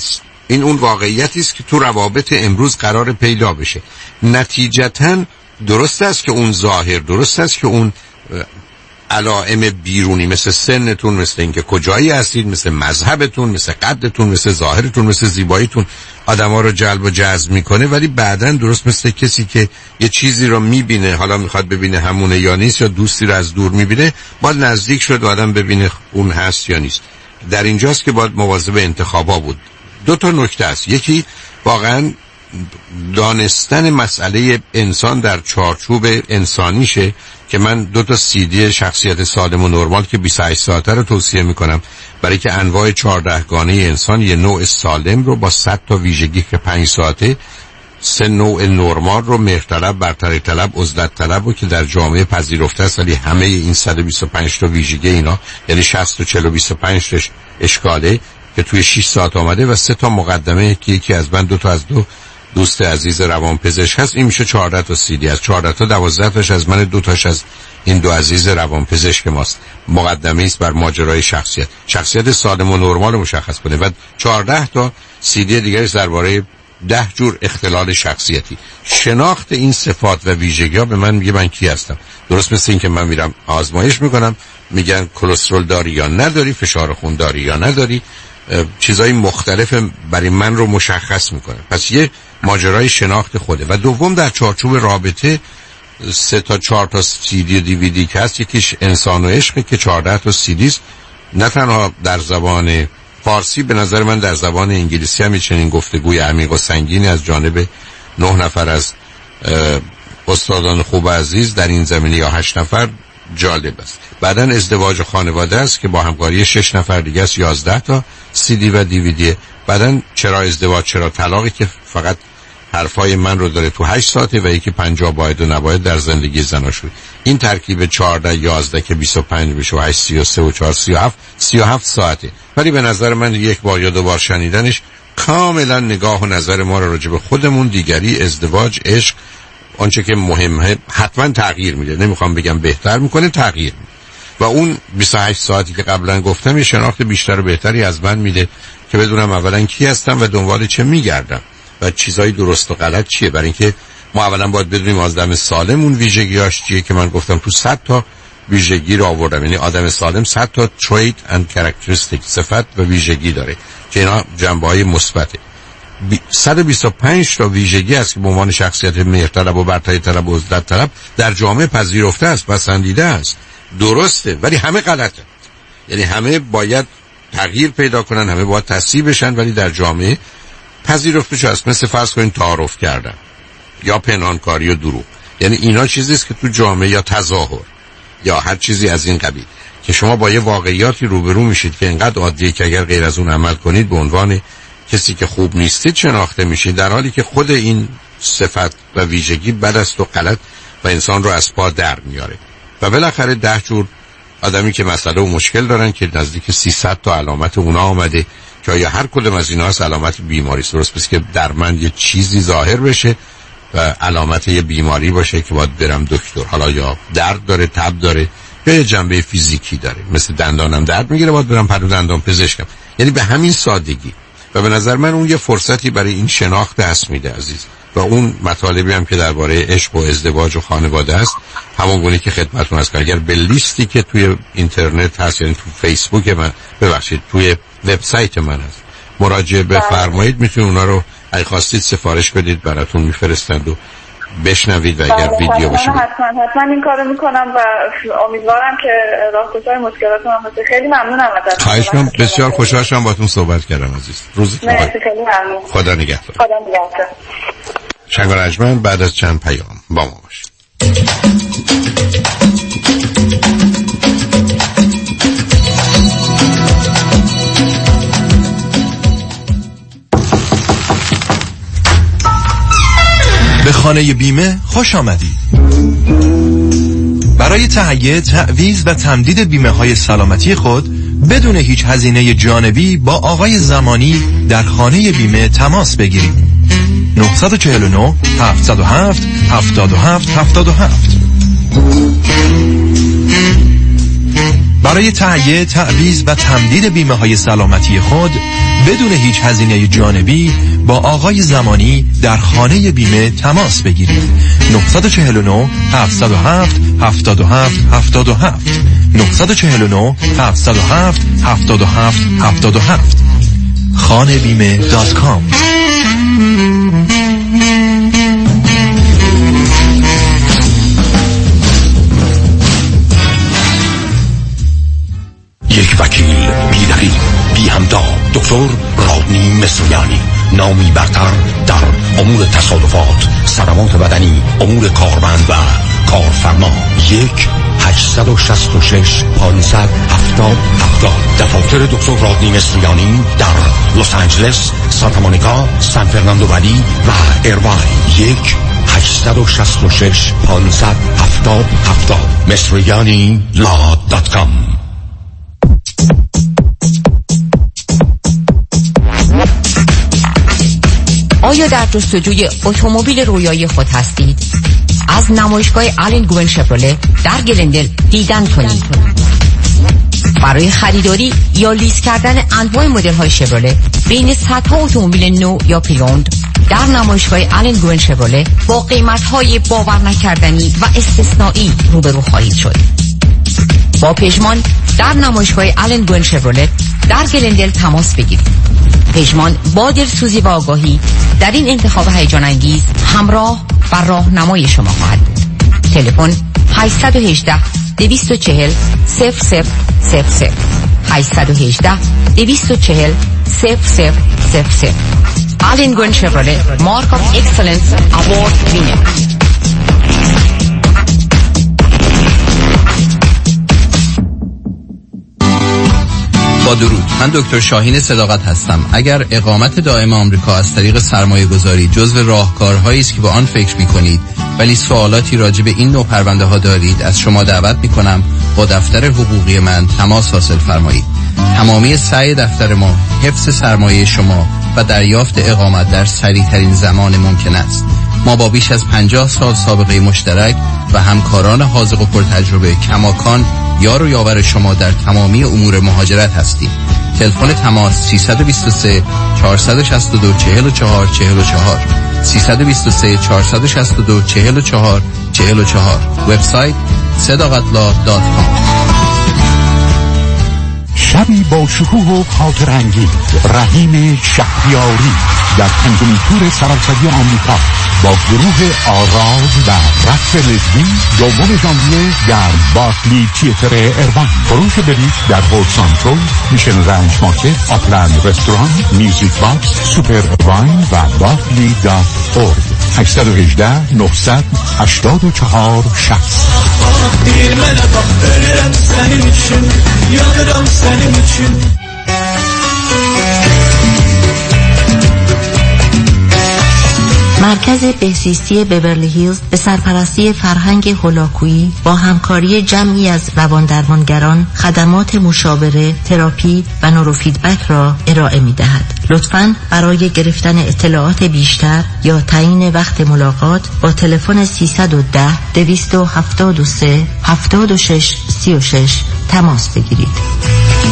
است که تو روابط امروز قرار پیدا بشه. نتیجتاً درست است که اون ظاهر، درست است که اون علائم بیرونی مثل سنتون، مثل اینکه کجایی هستید، مثل مذهبتون، مثل قدتون، مثل ظاهرتون، مثل زیباییتون آدما رو جلب و جذب میکنه، ولی بعداً درست مثل کسی که یه چیزی رو میبینه، حالا میخواد ببینه همونه یا نیست، یا دوستی رو از دور میبینه، باید نزدیک شد و آدم ببینه اون هست یا نیست. در اینجاست که باید مواظب انتخابا بود. دو تا نکته است. یکی واقعاً دانستن مسئله انسان در چارچوب انسانیشه که من 2 تا CD شخصیت سالم و نرمال که 28 ساعته رو توصیه میکنم، برای که انواع 14 گانه انسان یه نوع سالم رو با 100 تا ویژگی که 5 ساعته، 3 نوع نرمال رو، مهرطلب، برتری طلب، عزلت طلب رو که در جامعه پذیرفته است، ولی همه این 125 تا ویژگی اینا یعنی 60 و 40 و 25 تاش اشکاله که توی 6 ساعت آمده، و 3 تا مقدمه که یکی از من 2 تا از 2 دوست عزیز روانپزشک هست. این میشه 14 تا CD. از 14 تا 12 تاش از من، 2 تاش از این 2 عزیز روانپزشک ماست. مقدمه است بر ماجرای شخصیت سالم و نرمال مشخص کنه، و 14 تا CD دیگه درباره 10 جور اختلال شخصیتی. شناخت این صفات و ویژگی‌ها به من میگه من کی هستم. درست مثل این که من میرم آزمایش میکنم، میگن کلسترول داری یا نداری، فشار خون داری یا نداری، چیزای مختلف برای من رو مشخص میکنه. پس یه ماجرای شناخت خوده. و دوم در چارچوب رابطه 3 تا 4 تا CD و DVD که هست. یکیش انسان و عشق که 14 تا CD است، نه تنها در زبان فارسی، به نظر من در زبان انگلیسی هم چنین گفتگوی عمیق و سنگینی از جانب 9 نفر از استادان خوب عزیز در این زمینه یا 8 نفر جالب است. بعدن ازدواج خانواده است که با همکاری 6 نفر دیگه است، 11 تا CD و DVD. بعدن چرا ازدواج چرا طلاقی که فقط حرفای من رو داره تو 8 ساعته، و یکی 50 باید و نباید در زندگی زناشویی. این ترکیب 14 11 که 25 بشه و 8 33 و 4 37 ساعته. ولی به نظر من یک بار یا 2 بار شنیدنش کاملا نگاه و نظر ما رو راجع به خودمون، دیگری، ازدواج، عشق، آنچه که مهمه حتما تغییر میده. نمیخوام بگم بهتر میکنه، تغییر میده. و اون 28 ساعتی که قبلا گفتم یه شناخت بیشتر و بهتری از من میده که بدونم اولا کی هستم و دنبال چه میگردم و چیزای درست و غلط چیه. برای اینکه ما اولا باید بدونیم آدم سالم اون ویژگیاش چیه که من گفتم تو 100 تا ویژگی رو آوردم. یعنی آدم سالم 100 تا trait and characteristic، صفت و ویژگی داره که اینا جنبه‌های مثبته. 125 تا ویژگی است که به عنوان شخصیت مهرطلب و برتری طلب و عزلت طلب در جامعه پذیرفته است، پسندیده است، درسته، ولی همه غلطه. یعنی همه باید تغییر پیدا کنن، همه باید تصحیح بشن، ولی در جامعه پذیرفته شده است. مثل فرض کنین تعارف کردن یا پنهانکاری و دروغ. یعنی اینا چیزی است که تو جامعه، یا تظاهر یا هر چیزی از این قبیل، که شما با یه واقعیاتی روبرو میشید که اینقدر عادیه که اگر غیر از اون عمل کنید به عنوان کسی که خوب نیستید شناخته میشید، در حالی که خود این صفت و ویژگی بد است و غلط و انسان رو از پا در میاره. و بالاخره 10 جور آدمی که مسئله و مشکل دارن که نزدیک 300 تا علامت اونا آمده که آیا هر کدوم از اینا هست علامت بیماری است. درست پس که در من یه چیزی ظاهر بشه و علامت یه بیماری باشه که باید برم دکتر، حالا یا درد داره، تب داره، یا یه جنبه فیزیکی داره، مثل دندانم درد میگیره باید برم پرو دندان پزشکم. یعنی به همین سادگی. و به نظر من اون یه فرصتی برای این شناخت دست میده عزیز. و اون مطالبی هم که درباره عشق و ازدواج و خانواده است، همون گونه که خدمتتون هست. اگر به لیستی که توی اینترنت هست، یعنی تو فیسبوک من، ببخشید توی وبسایت من هست، مراجعه بفرمایید، میتونید اونا رو اگه خواستید سفارش بدید براتون میفرستند و بشنوید. و اگر ویدیو باشه حتما این کارو میکنم و امیدوارم که راهگشای مشکلاتم باشه. خیلی ممنونم ازت. خواهش می‌کنم. بسیار خوشحال شدم باهاتون صحبت کردم عزیز. روزتون بخیر. خیلی ممنون. خدا نگهدار. خدا نگهدار. شنگ رجمن بعد از چند پیام با ما باشید. به خانه بیمه خوش آمدید. برای تهیه، تعویض و تمدید بیمه های سلامتی خود بدون هیچ هزینه جانبی با آقای زمانی در خانه بیمه تماس بگیرید. 949 707 77 77. برای تهیه، تعویض و تمدید بیمه های سلامتی خود بدون هیچ هزینه جانبی با آقای زمانی در خانه بیمه تماس بگیرید. 949 707 77 77. 949 707 77 77. khanebime.com. یک وکیل بی‌رقیب، بی همتا، دکتر رادنی مصریانی، نامی برتر در امور تصادفات، صدمات بدنی، امور کارمند و کارفرما. 1-866-570-7070. دفاتر دکتر رادنی مصریانی در لس آنجلس، سانتا مونیکا، سان فرناندو ولی و ایرواین. 1-866-570-7070. مصریانی.com. آیا در جستجوی اتومبیل رویایی خود هستید؟ از نمایشگاه آلن گوین شفرله در گلندل دیدن کنید. برای خریداری یا لیز کردن انواع مدل‌های شفرله بین صدها اتومبیل نو یا پریوند در نمایشگاه آلن گوین شفرله با قیمت‌های باور نکردنی و استثنایی روبرو خواهید شد. با پژمان در نمایشگاه آلن گوین شفرله در گلندل تماس بگیرید. پژمان با دلسوزی و آگاهی در این انتخاب هیجان انگیز همراه و راهنمای شما خواهد بود. تلفن 818 240 0000. 818 240 0000. آلن گوین شفرله، مارک آف اکسلنس اوارد وینر. با درود، من دکتر شاهین صداقت هستم. اگر اقامت دائم آمریکا از طریق سرمایه گذاری جزو راهکارهایی است که با آن فکر می کنید ولی سوالاتی راجع به این نوع پرونده ها دارید، از شما دعوت می کنم با دفتر حقوقی من تماس حاصل فرمایید. تمامی سعی دفتر ما حفظ سرمایه شما و دریافت اقامت در سریع ترین زمان ممکن است. ما با بیش از 50 سال سابقه مشترک و همکاران حاذق و پرتجربه کماکان یار و یاور شما در تمامی امور مهاجرت هستیم. تلفن تماس 323 462 44 44 323 462 44 44. وبسایت sadaqatlah.com. شبی با شکوه و خاطر انگیز، رحیم شهریاری در پنجمین تور سراسری آمریکا با گروه آراز و رقص لزبی دوم ژانویه در بارکلی تیاتر ایران. فروش بلیط در هول سانترال، میشن رنج مارکت، آپلند رستوران، میوزیک باکس، سوپر واین و بارکلی دات اورگ. 818 984 60. مرکز بهزیستی بیورلی هیلز به سرپرستی فرهنگ هولاکویی با همکاری جمعی از رواندرمانگران خدمات مشاوره، تراپی و نوروفیدبک را ارائه می دهد. لطفاً برای گرفتن اطلاعات بیشتر یا تعیین وقت ملاقات با تلفن 310 273 76 36 تماس بگیرید.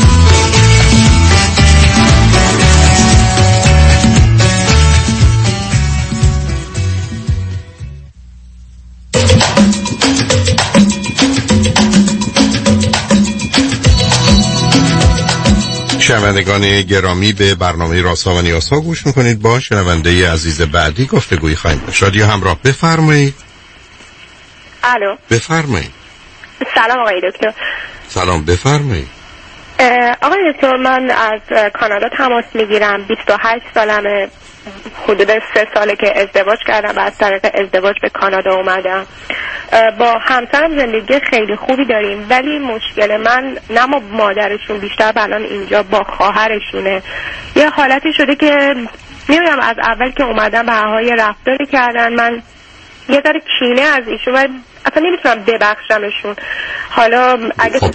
شنوندگان گرامی، به برنامه رازها و نیازها گوش میکنید. با شنونده عزیز بعدی گفتگوی خواهیم داشت. رادیو همراه، بفرمایید. الو، بفرمایید. سلام آقای دکتر. سلام، بفرمایید. آقای دکتر، من از کانادا تماس میگیرم. 28 سالمه، حدود 3 ساله که ازدواج کردم و از طریق ازدواج به کانادا اومدم. با همسرم زندگی خیلی خوبی داریم، ولی مشکل من نه با مادرشون، بیشتر الان اینجا با خواهرشونه. یه حالتی شده که نمیدونم، از اول که اومدم به هر حال رفتاری کردن، من یه ذره کینه از ایشون و اصلا نمیتونم ببخشمشون. حالا اگه خب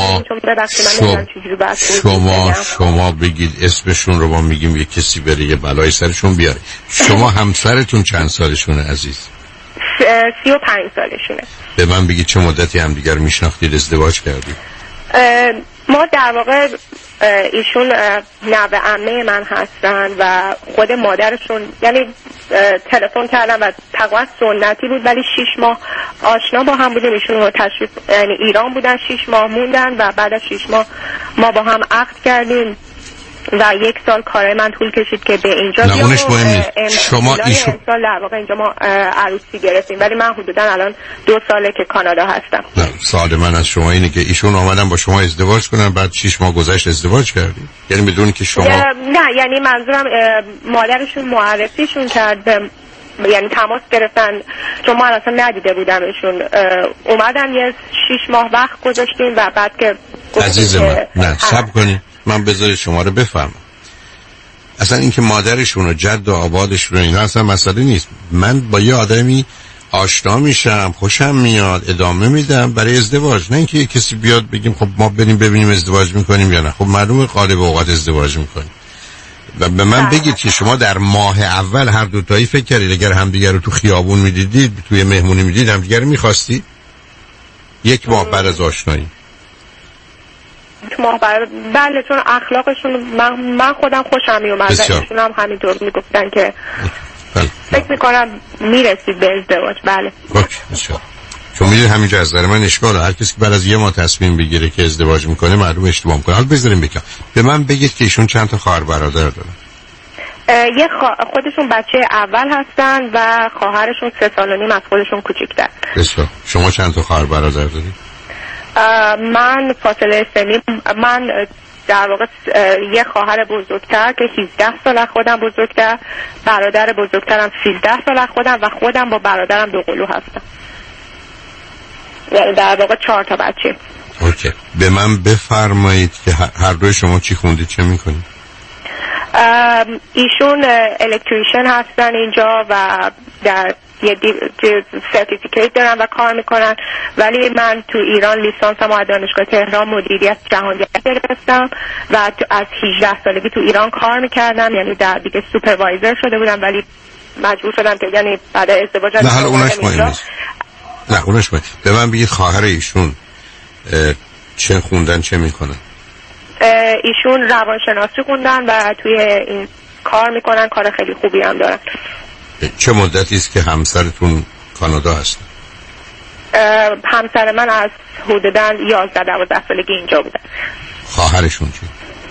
شما بگید اسمشون رو ما میگیم، یه کسی بره یه بلای سرشون بیاره. شما همسرتون چند سالشونه عزیز؟ 35 سالشونه. به من بگید چه مدتی همدیگر میشناختید، ازدواج کردید؟ ما در واقع ایشون نوه عمه من هستن و خود مادرشون، یعنی تلفن کردن و تقریبا سنتی بود، ولی 6 ماه آشنا با هم بودیم. ایشون رو تشریف یعنی ایران بودن، 6 ماه موندن و بعد از 6 ماه ما با هم عقد کردیم و 1 سال کار من طول کشید که به اینجا بیام. نه اونش مهم نیست. شما ایشون سال در واقع اینجا ما عروسی گرفتیم، ولی من حدودا الان 2 ساله که کانادا هستم. نه، سوال من از شما اینه که ایشون اومدن با شما ازدواج کنن، بعد 6 ماه گذشت ازدواج کردید؟ یعنی بدون که شما نه، یعنی منظورم مادرشون معرفیشون کرد، یعنی تماس گرفتن، چون من اصلا ندیده بودمشون. اومدن یه 6 ماه وقت گذاشتیم و بعد که عزیز من نه صبر کنید، من بذارید شما رو بفهمم. اصلا اینکه مادرشون و جد و آبادشون و اینا اصلا مسئله نیست. من با یه آدمی آشنا میشم، خوشم میاد، ادامه میدم برای ازدواج، نه اینکه یه کسی بیاد بگیم خب ما بریم ببینیم ازدواج میکنیم یا نه. خب معلومه غالب اوقات ازدواج میکنیم. و به من بگید که شما در ماه اول هر دوتایی فکر کردید اگر همدیگر رو تو خیابون میدیدید، توی مهمونی میدید، همدیگر رو میخواستید؟ 1 ماه بعد از آشنایی؟ بله، چون اخلاقشون من خودم خوشم میومد و ایشون هم همینطور میگفتن که فکر میکنم میرسید به ازدواج. بله. بسیار. چون میدونی همینجا از نظر من اشکاله. هر کسی که بعد از 1 ماه تصمیم بگیره که ازدواج میکنه معلوم اشتباه میکنه. حالا بذاریم بگم. به من بگید که ایشون چند تا خواهر برادر دارن؟ خودشون بچه اول هستن و خواهرشون 3 سال و نیم از خودشون کوچیک‌تر. بسیار. شما چند تا خواهر برادر دارید؟ من فاصله سنی، من در واقع یه خواهر بزرگتر که 18 سال از خودم بزرگتر، برادر بزرگترم 13 سال از خودم و خودم با برادرم 2 قلو هستم. یعنی در واقع 4 تا بچه. اوکی. به من بفرمایید که هر دوی شما چی خوندید، چه میکنید؟ ایشون الکتریشن هستن اینجا و در یه سرتیفیکیت دارن و کار میکنن، ولی من تو ایران لیسانسم از دانشگاه تهران مدیریت جهانگردی گرفتم و از 18 سالگی تو ایران کار میکردم، یعنی در دیگه سوپروایزر شده بودم، ولی مجبور شدم که یعنی بعد ازدواج نه حالا اونش مهم نیست. نه اونش مهم. به من بگید خواهر ایشون چه خوندن، چه میکنن؟ ایشون روانشناسی خوندن و توی این کار میکنن، کار خیلی خوبی هم دارن. چه مدتی است که همسرتون کانادا هست؟ همسر من از حدوداً 11-12 سالگی اینجا بودن. خواهرشون چی؟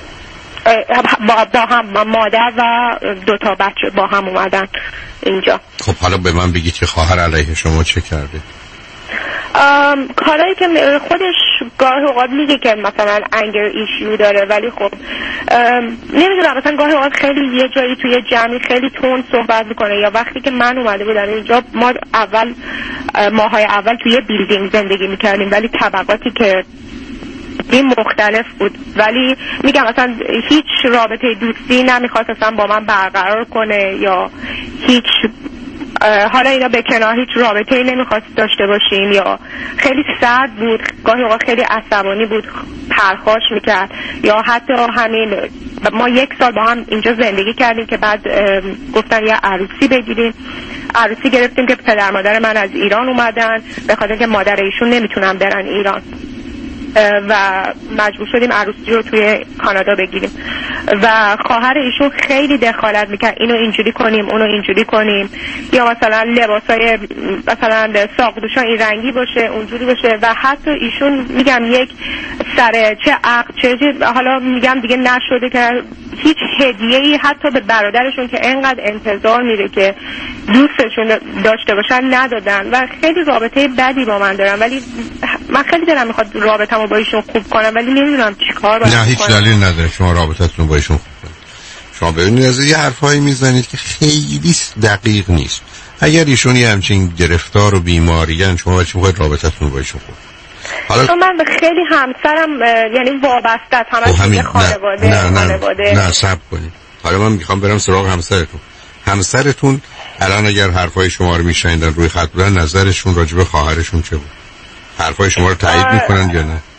با هم مادر و 2 تا بچه با هم اومدن اینجا. خب حالا به من بگید که خواهر علیه شما چه کرده؟ کارهایی که خودش گاهی اوقات میگه که مثلا انگر ایشیو داره، ولی خب نمیدونم، مثلا گاهی اوقات خیلی یه جایی توی جمعی خیلی تند صحبت میکنه. یا وقتی که من اومده بودم اینجا، ما ماهای اول توی بیلدینگ زندگی میکردیم، ولی طبقاتی که این مختلف بود، ولی میگم مثلا هیچ رابطه دوستی نمیخواست اصلا با من برقرار کنه یا هیچ حالا اینا به کنار هیچ رابطه‌ای نمیخواست داشته باشیم یا خیلی سرد بود، گاهی اوقات خیلی عصبانی بود، پرخاش میکرد، یا حتی همین ما 1 سال با هم اینجا زندگی کردیم که بعد گفتن یه عروسی بگیریم. عروسی گرفتیم که پدر مادر من از ایران اومدن به خاطر که مادر ایشون نمیتونن برن ایران و مجبور شدیم عروسی رو توی کانادا بگیریم و خواهر ایشون خیلی دخالت میکرد، اینو اینجوری کنیم اونو اینجوری کنیم، یا مثلا لباسای مثلا ساقدوشان این رنگی باشه اونجوری باشه، و حتی ایشون میگم یک سر چه عقد چه حالا میگم دیگه نشده که هیچ هدیه‌ای حتی به برادرشون که انقدر انتظار میره که دوستشون داشته باشن ندادن و خیلی رابطه بدی با من دارن، ولی من خیلی دلم میخواد رابطه‌مو با ایشون خوب کنم ولی نمیدونم چیکار باید کنم. نه هیچ دلیل نداره شما رابطتون با ایشون خوب کنید. شما ببینید از یه حرفایی میزنید که خیلی دقیق نیست. اگر ایشون یه همچین گرفتار و بیماریان شما چی میخواید رابطتون با ایشون خوب؟ حالا من خیلی همسرم یعنی وابسته است، همه خانواده. نه صبر کنید. حالا من میخوام برم سراغ همسرتون الان اگر حرفای شما رو میشنیدن روی خط بودن نظرشون راجع به خواهرشون چه بود؟ حرفای شما رو تایید میکنن یا نه؟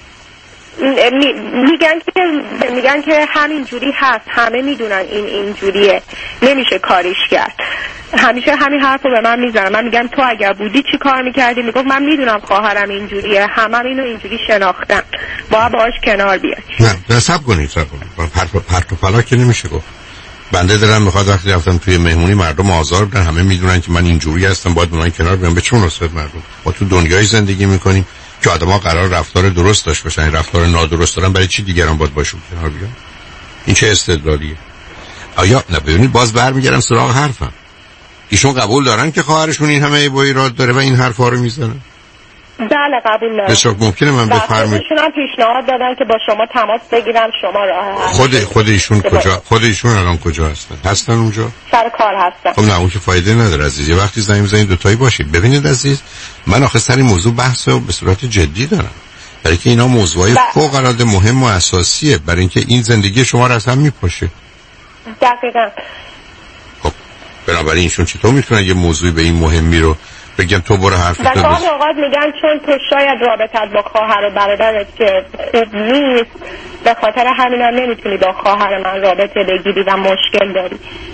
میگن که همین جوری هست، همه میدونن این اینجوریه، نمیشه کاریش کرد. همیشه همین حرفو به من میزنن. من میگم تو اگر بودی چی کار میکردی؟ میگفت من میدونم خواهرم اینجوریه، همه اینو اینجوری شناختن، باهاش کنار بیای. نه صبر کنید پرت و پلا که نمیشه گفت. بنده دلم میخواد وقتی رفتم توی مهمونی مردم آزار بدن، همه میدونن که من اینجوری هستم، باید من کنار بیام. به چه مناسبت مردم؟ ما تو دنیای زندگی میکنیم که آدم‌ها قرار رفتار درست داشته باشن، رفتار نادرست دارن برای چی دیگران باید باشون کنار بیان؟ این چه استدلالیه؟ آیا نه ببینید باز برمیگردم سراغ حرفم. ایشون قبول دارن که خواهرشون این همه عیب و ایراد داره و این حرفا رو میزنن؟ بله قبول دارم. بسیار ممکنه من بفرمایید. ایشون هم پیشنهاد دادن که با شما تماس بگیرم، شما راه خود ایشون کجا؟ خود ایشون الان کجا هستن اونجا؟ سر کار هستن. خب نه اون که فایده نداره عزیز. یه وقتی زنگ می‌زنید دو تایی باشید. ببینید عزیز، من آخه سر این موضوع بحث رو به صورت جدی دارم. برای که اینا موضوعای فوق‌العاده مهم و اساسیه، برای اینکه این زندگی شما رو اصلا میپاشه. دقیقاً. خب بنابراین ایشون چطور میتونن یه موضوعی به این مهمی رو بگم تو برو حرف تو بزن؟ اوقات میگن چون تو شاید رابطت با خواهر و برادرت که خوب نیست، به خاطر همین هم نمیتونی با خواهر من رابطه بگیری و مشکل داری.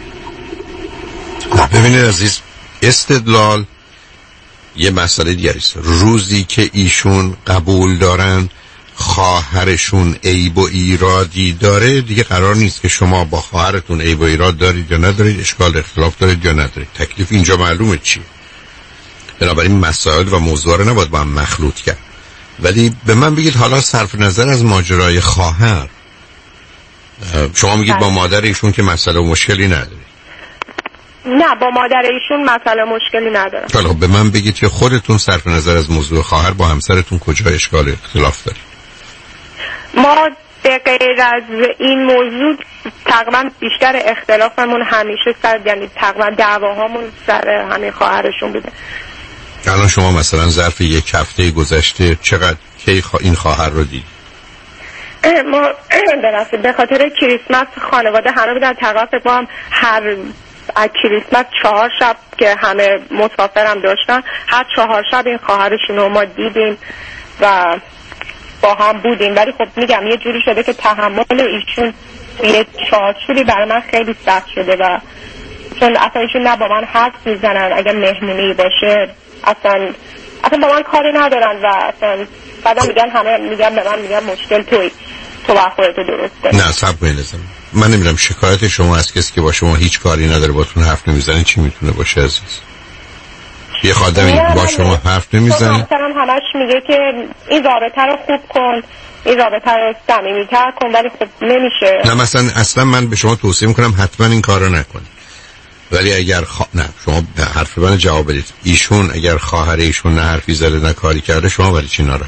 ببینید عزیز، استدلال یه مسئله دیگری است. روزی که ایشون قبول دارن خواهرشون عیب و ایرادی داره، دیگه قرار نیست که شما با خواهرتون عیب و ایراد دارید یا ندارید، اشکال اختلاف دارید یا ندارید. تکلیف اینجا معلومه چیه. بنابراین مسائل و موضوع رو نباید با هم مخلوط کرد. ولی به من بگید حالا صرف نظر از ماجرای خواهر، شما میگید با مادر ایشون که مسئله و مشکلی ندارید؟ نه با مادر ایشون مسئله مشکلی ندارم. حالا به من بگید که خودتون صرف نظر از موضوع خواهر با همسرتون کجا اشکال اختلاف دارید؟ ما به غیر از این موضوع تقریبا بیشتر اختلافمون همیشه سر، یعنی تقریبا دعواهامون سر همین خواهرشون بوده. الان شما مثلا ظرف یک هفته گذشته چقدر این خواهر رو دید؟ ما به خاطر کریسمس خانواده همه بودن تقریبا با هم هر کریسمس 4 شب که همه مسافرم داشتن، هر 4 شب این خواهرشون رو ما دیدیم و با هم بودیم. ولی خب میگم یه جوری شده که تحمل ایشون توی چارچوبی برای من خیلی سخت شده و چون اصلا ایشون نه با من حرف میزنن، اگر مهمونی باشه اصلا با من کاری ندارن و اصلا بعدا میگن همه میگن به من میگن مشکل تو با خودتو درست کنی. نه صبر کنید، من نمیدونم شکایت شما از کسی که با شما هیچ کاری نداره باتون حرف نمیزنه چی میتونه باشه عزیز؟ یه خادمی با شما حرف نمیزنه؟ مثلا همش میگه که این رابطه رو خوب کن، این رابطه رو صمیمی‌تر کن، ولی خب نمیشه. نه مثلا اصلا من به شما توصیه میکنم حتما این کارو نکنید. ولی اگر نه شما حرف من جواب بدید. ایشون اگر خواهر ایشون نه حرفی زده نه کاری کرده، شما ولی چی ناراحت؟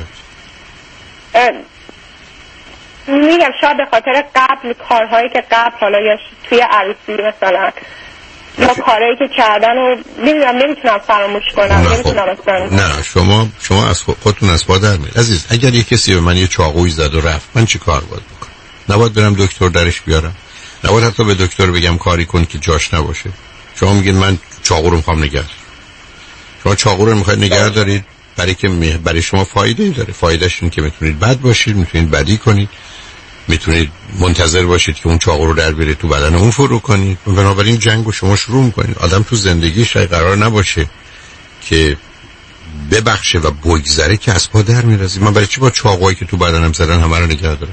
میگم شاید به خاطر قبل کارهایی که قبل حالا یا توی عروسی مثلا یا کارهایی که کردن و نمیتونم فراموش کنم. نمیتونم اصلا. نه شما از خودتون از پا در میاد عزیز. اگر یه کسی به من یه چاقویی زد و رفت، من چی کار باید بکنم؟ نباید برم دکتر درش بیارم؟ نباید حتی به دکتر بگم کاری کن که جاش نباشه؟ شما میگین من چاقو رو میخوام نگه. شما چاقو رو میخواید نگه دارید برای که برای شما فایده داره. فایدهش این که میتونید بد باشید، میتونید بدی کنید، میتونید منتظر باشید که اون چاقو رو در بیاره تو بدن اون فرو کنید. بنابراین جنگو شما شروع میکنید. آدم تو زندگیش قرار نباشه که ببخشه و بگذره که از پا در میرزید. من برای چی با چاقویی که تو بدنم زدن همه رو نگه دارم؟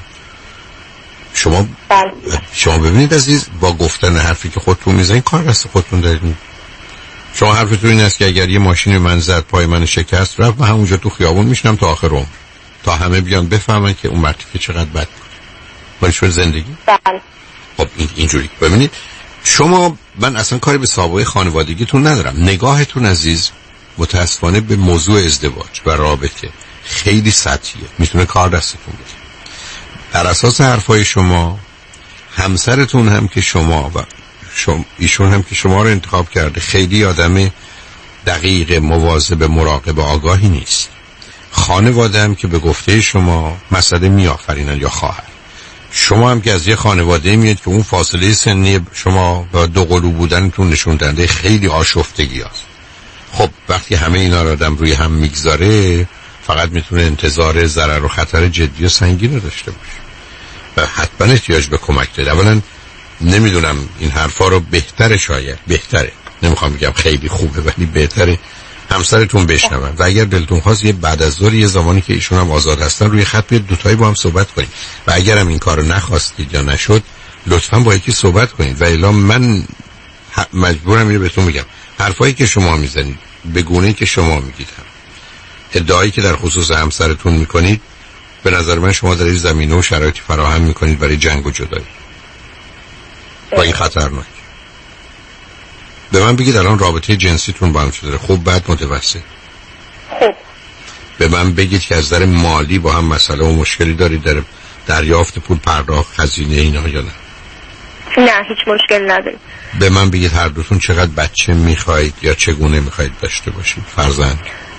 شما ببینید عزیز، با گفتن حرفی که خودتون میزنید کار دست خودتون دارید. شما حرفتون این است که اگر یه ماشین من زد پای من شکست رفت من همونجا تو خیابون میشنم تا آخر عمر، تا همه بیان بفهمن که اون مرتی که چقدر بد بود. ولی شو زندگی خب اینجوری ببینید شما، من اصلا کاری به سابقه خانوادگیتون ندارم. نگاهتون عزیز متاسفانه به موضوع ازدواج و رابطه خیلی سطحیه، میتونه کار دستتون بده. در اساس حرفای شما همسرتون هم که شما و ایشون هم که شما رو انتخاب کرده خیلی آدم دقیق، مواظب، مراقب، آگاهی نیست. خانواده هم که به گفته شما مسئله میآفرینن یا خواهر، شما هم که از یه خانواده میاد که اون فاصله سنی شما و دو قلو بودنتون نشون دهنده خیلی آشفتگی هست. خب وقتی همه اینا رو آدم روی هم میگذاره فقط میتونه انتظار ضرر و خطر جدی و سنگین رو داشته باشه و حتما احتیاج به کمک داره. اولا نمیدونم این حرفا رو بهتره نمیخوام بگم خیلی خوبه ولی بهتره همسرتون بشنون و اگر دلتون خواست یه بعد از ظهر یه زمانی که ایشون هم آزاد هستن روی خط بیاد دوتایی با هم صحبت کنید و اگر هم این کارو نخواستید یا نشد لطفاً با یکی صحبت کنید. و الا من مجبورم اینو بهتون بگم حرفایی که شما میزنید به گونه‌ای که شما میگید ادعایی که در خصوص همسرتون میکنید به نظر من شما در این زمینه و شرایطی فراهم میکنید برای جنگ و جدایی و این خطرناک. به من بگید الان رابطه جنسیتون با هم چطوره؟ خوب، بد، متوسط؟ خوب. به من بگید که از نظر مالی با هم مسئله و مشکلی دارید در دریافت پول، پرداخت، هزینه اینا یا نه؟ نه هیچ مشکل ندارید. به من بگید هر دوتون چقدر بچه میخواید یا چگونه میخواید داشته باشید؟ فرزند؟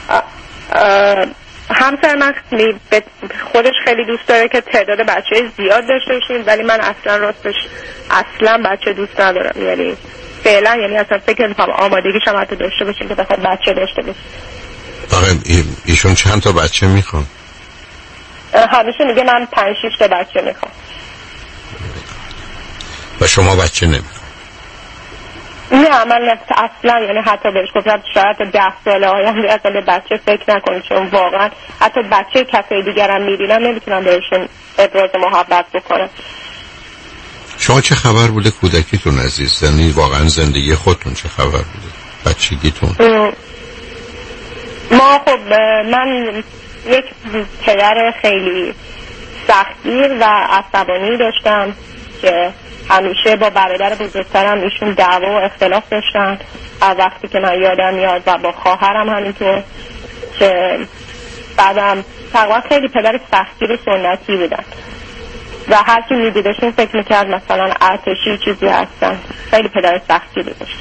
همسر من خودش خیلی دوست داره که تعداد بچه زیاد داشته باشیم ولی من اصلا بچه دوست ندارم. یعنی فعلا اصلا فکر نمی‌کنم آمادگیش هم حتی داشته باشیم که بخواد بچه داشته باشیم. آخه ایشون چند تا بچه میخوان؟ همیشه میگه من 5-6 تا بچه میخوام. و شما بچه نمیخوام؟ نه من اصلا حتی بهش گفتم شاید 10 سال آینده اصلا به بچه فکر نکنید چون واقعا حتی بچه کسای دیگرم میبینم نمیتونم بهشون ابراز محبت بکنم. شما چه خبر بوده کودکیتون عزیز؟ یعنی واقعا زندگی خودتون چه خبر بوده؟ بچگیتون؟ ما خب من یک پدر خیلی سختگیر و عصبانی داشتم که همیشه با برادر بزرگترم ایشون دعوا و اختلاف داشتن از وقتی که من یادم میاد و با خواهرم همینطور که بعدم تقریبا خیلی پدر سختگیر سنتی بودن و هر کی میدیدشون فکر میکرد مثلا ارتشی چیزی هستن. خیلی پدر سختگیری داشت.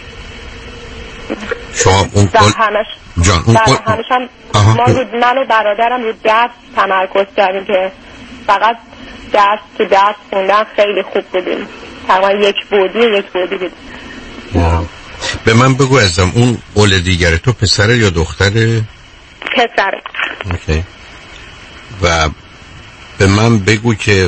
شما اون همیشه من و برادرم رو درس تمرکز کردیم که فقط درس خوندن خیلی خوب بودیم. تقریبا یک بودی بودیم. به من بگو ازم اون اول دیگره تو پسره یا دختره؟ پسره. اوکی. و به من بگو که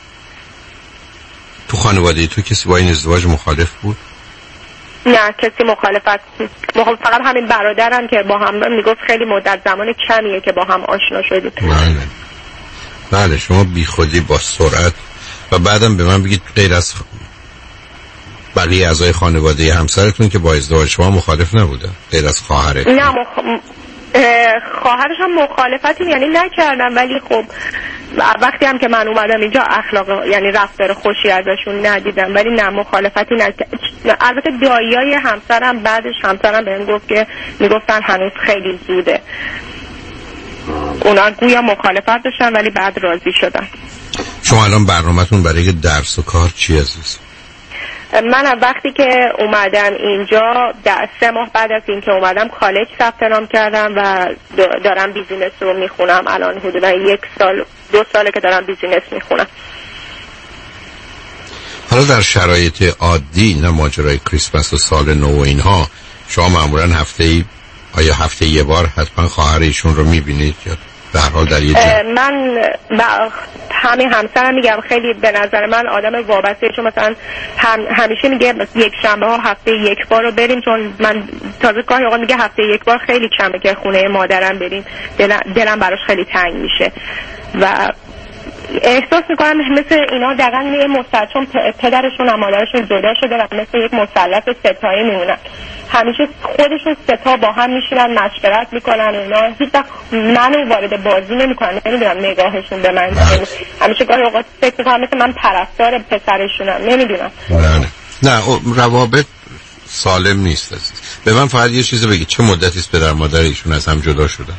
تو خانواده تو کسی با این ازدواج مخالف بود؟ نه کسی مخالفت نیست. فقط همین برادرم که با هم میگفت خیلی مدت زمان کمیه که با هم آشنا شدیم. بله شما بی خودی با سرعت. و بعدم به من بگید غیر از بقیه اعضای خانواده همسرتون که با ازدواج شما مخالف نبودن غیر از خواهرت؟ نه خواهرش هم مخالفتی نکردم ولی خب وقتی هم که من اومدم اینجا اخلاق رفتار خوشی ازشون ندیدم ولی نه مخالفتی نکردم. البته داییای همسرم بعدش همسرم بهم گفت که میگفتن هنوز خیلی زوده. اونا گویا مخالفت داشتن ولی بعد راضی شدن. شما الان برنامه‌تون برای درس و کار چی عزیز؟ من وقتی که اومدم اینجا 3 ماه بعد از اینکه اومدم کالج ثبت نام کردم و دارم بیزینس رو میخونم. الان حدودا 2 ساله که دارم بیزینس میخونم. حالا در شرایط عادی نه ماجرای کریسمس و سال نو و اینها شما معمولا هفته‌ای آیا هفته یه بار حتما خواهر ایشون رو میبینید یا به هر حال در یه جا؟ من همین همسرم میگم خیلی به نظر من آدم وابسته، چون مثلا همیشه میگه یک شنبه ها هفته یک بار رو بریم، چون من تازه گاهی اوقات میگه هفته یک بار خیلی کمه که خونه مادرم بریم، دلم براش خیلی تنگ میشه و احساس میکنم مثل اینا دقیقا یه مثلث، چون پدرشون و مادرشون جدا شده و مثل یک مثلث ستایی میمونن، همیشه خودشون ستا با هم میشینن مشورت میکنن، اینا هیچ وقت منو وارد بازی نمیکنن، نمیدونم نگاهشون به من همیشه گاهی اوقات فکر میکنم مثل من پرستار پسرشونم، نمیدونم. نه روابط سالم نیست عزیز. به من فقط یه چیز بگید، چه مدتی است پدر مادر ایشون از هم جدا شدن؟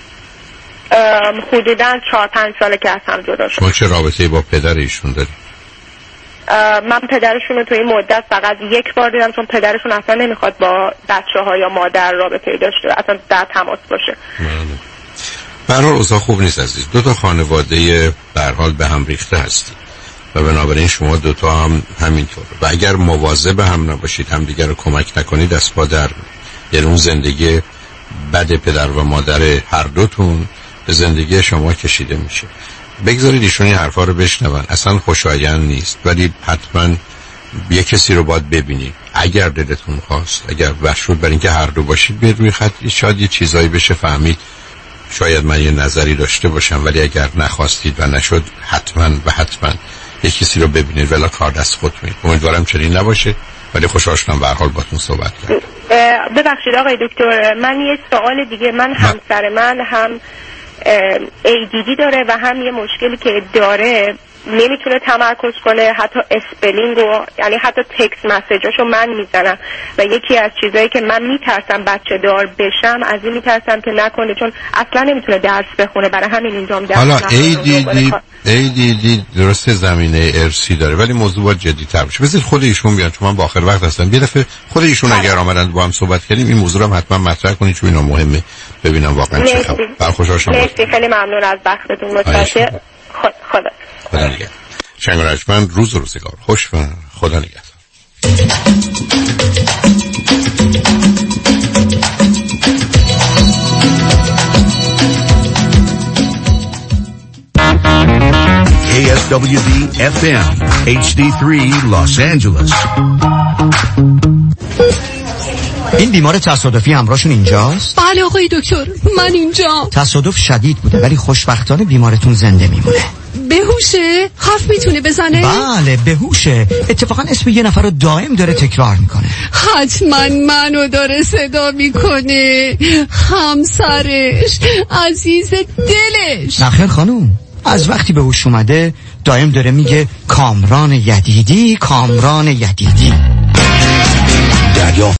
حدوداً 4-5 ساله که از هم جدا شدن. شما چه رابطه‌ای با پدر ایشون دارید؟ من پدرشون رو توی این مدت فقط یک بار دیدم، چون پدرشون اصلا نمیخواد با بچه‌ها یا مادر رابطه‌ای داشته، اصلا در تماس باشه. به هر حال اوضاع خوب نیست عزیز. دو تا خانواده به هر حال به هم ریخته هستید و بنابراین شما دو تا هم همینطور و اگر مواظب هم نباشید، هم دیگر رو کمک نکنید، دست پا در یعنی اون زندگی بد پدر و مادر هر دوتون به زندگی شما کشیده میشه. بگذارید ایشون این حرفا رو بشنون، اصلا خوشایند نیست، ولی حتما یه کسی رو باید ببینید اگر دلتون خواست، اگر وشود برای اینکه هر دو باشید بیاد روی خط، شاید یه چیزایی بشه فهمید، شاید من یه نظری داشته باشم، ولی اگر نخواستید و نشد حتما یه کسی رو ببینید ولی کار دست خودتونه. امیدوارم چنین نباشه، ولی خوشحال شدم به هر حال باهاتون صحبت کردم. ببخشید آقای دکتر، من یه سوال دیگه، من همسر من هم ADD داره و هم یه مشکلی که داره نمیتونه تمرکز کنه، حتی اسپلینگ و یعنی حتی تکست مسیجاشو من میزنم و یکی از چیزایی که من میترسم بچه دار بشم از این میترسم که نکنه، چون اصلا نمیتونه درس بخونه، برای همین اینجام درس حالا ADD درسته زمینه ارثی داره ولی موضوع باید جدی‌تر بشه. بذارید خود ایشون بیان، چون من با آخر وقت هستم، یه دفعه خود ایشون اگر آمدن با هم صحبت کردیم این موضوع رو حتما مطرح کنید، چون اینا مهمه ببینم واقعا چه خبره. برخوشحال شدم. مرسی، خیلی ممنون از وقتتون. متشکرم. خدا نگهدار. شنگرجمند روز و روزگار خوش و خدا نگهدار. KSWB FM HD3 Los Angeles. این بیمار تصادفی همراهشون اینجاست؟ بله آقای دکتر، من اینجا. تصادف شدید بوده ولی خوشبختانه بیمارتون زنده میمونه. بهوشه؟ حرف میتونه بزنه؟ بله بهوشه. اتفاقا اسم یه نفر رو دائم داره تکرار میکنه. حتما منو داره صدا میکنه، همسرش، عزیز دلش. نخیر خانوم، از وقتی به هوش اومده دائم داره میگه کامران یدیدی، کامران یدیدی.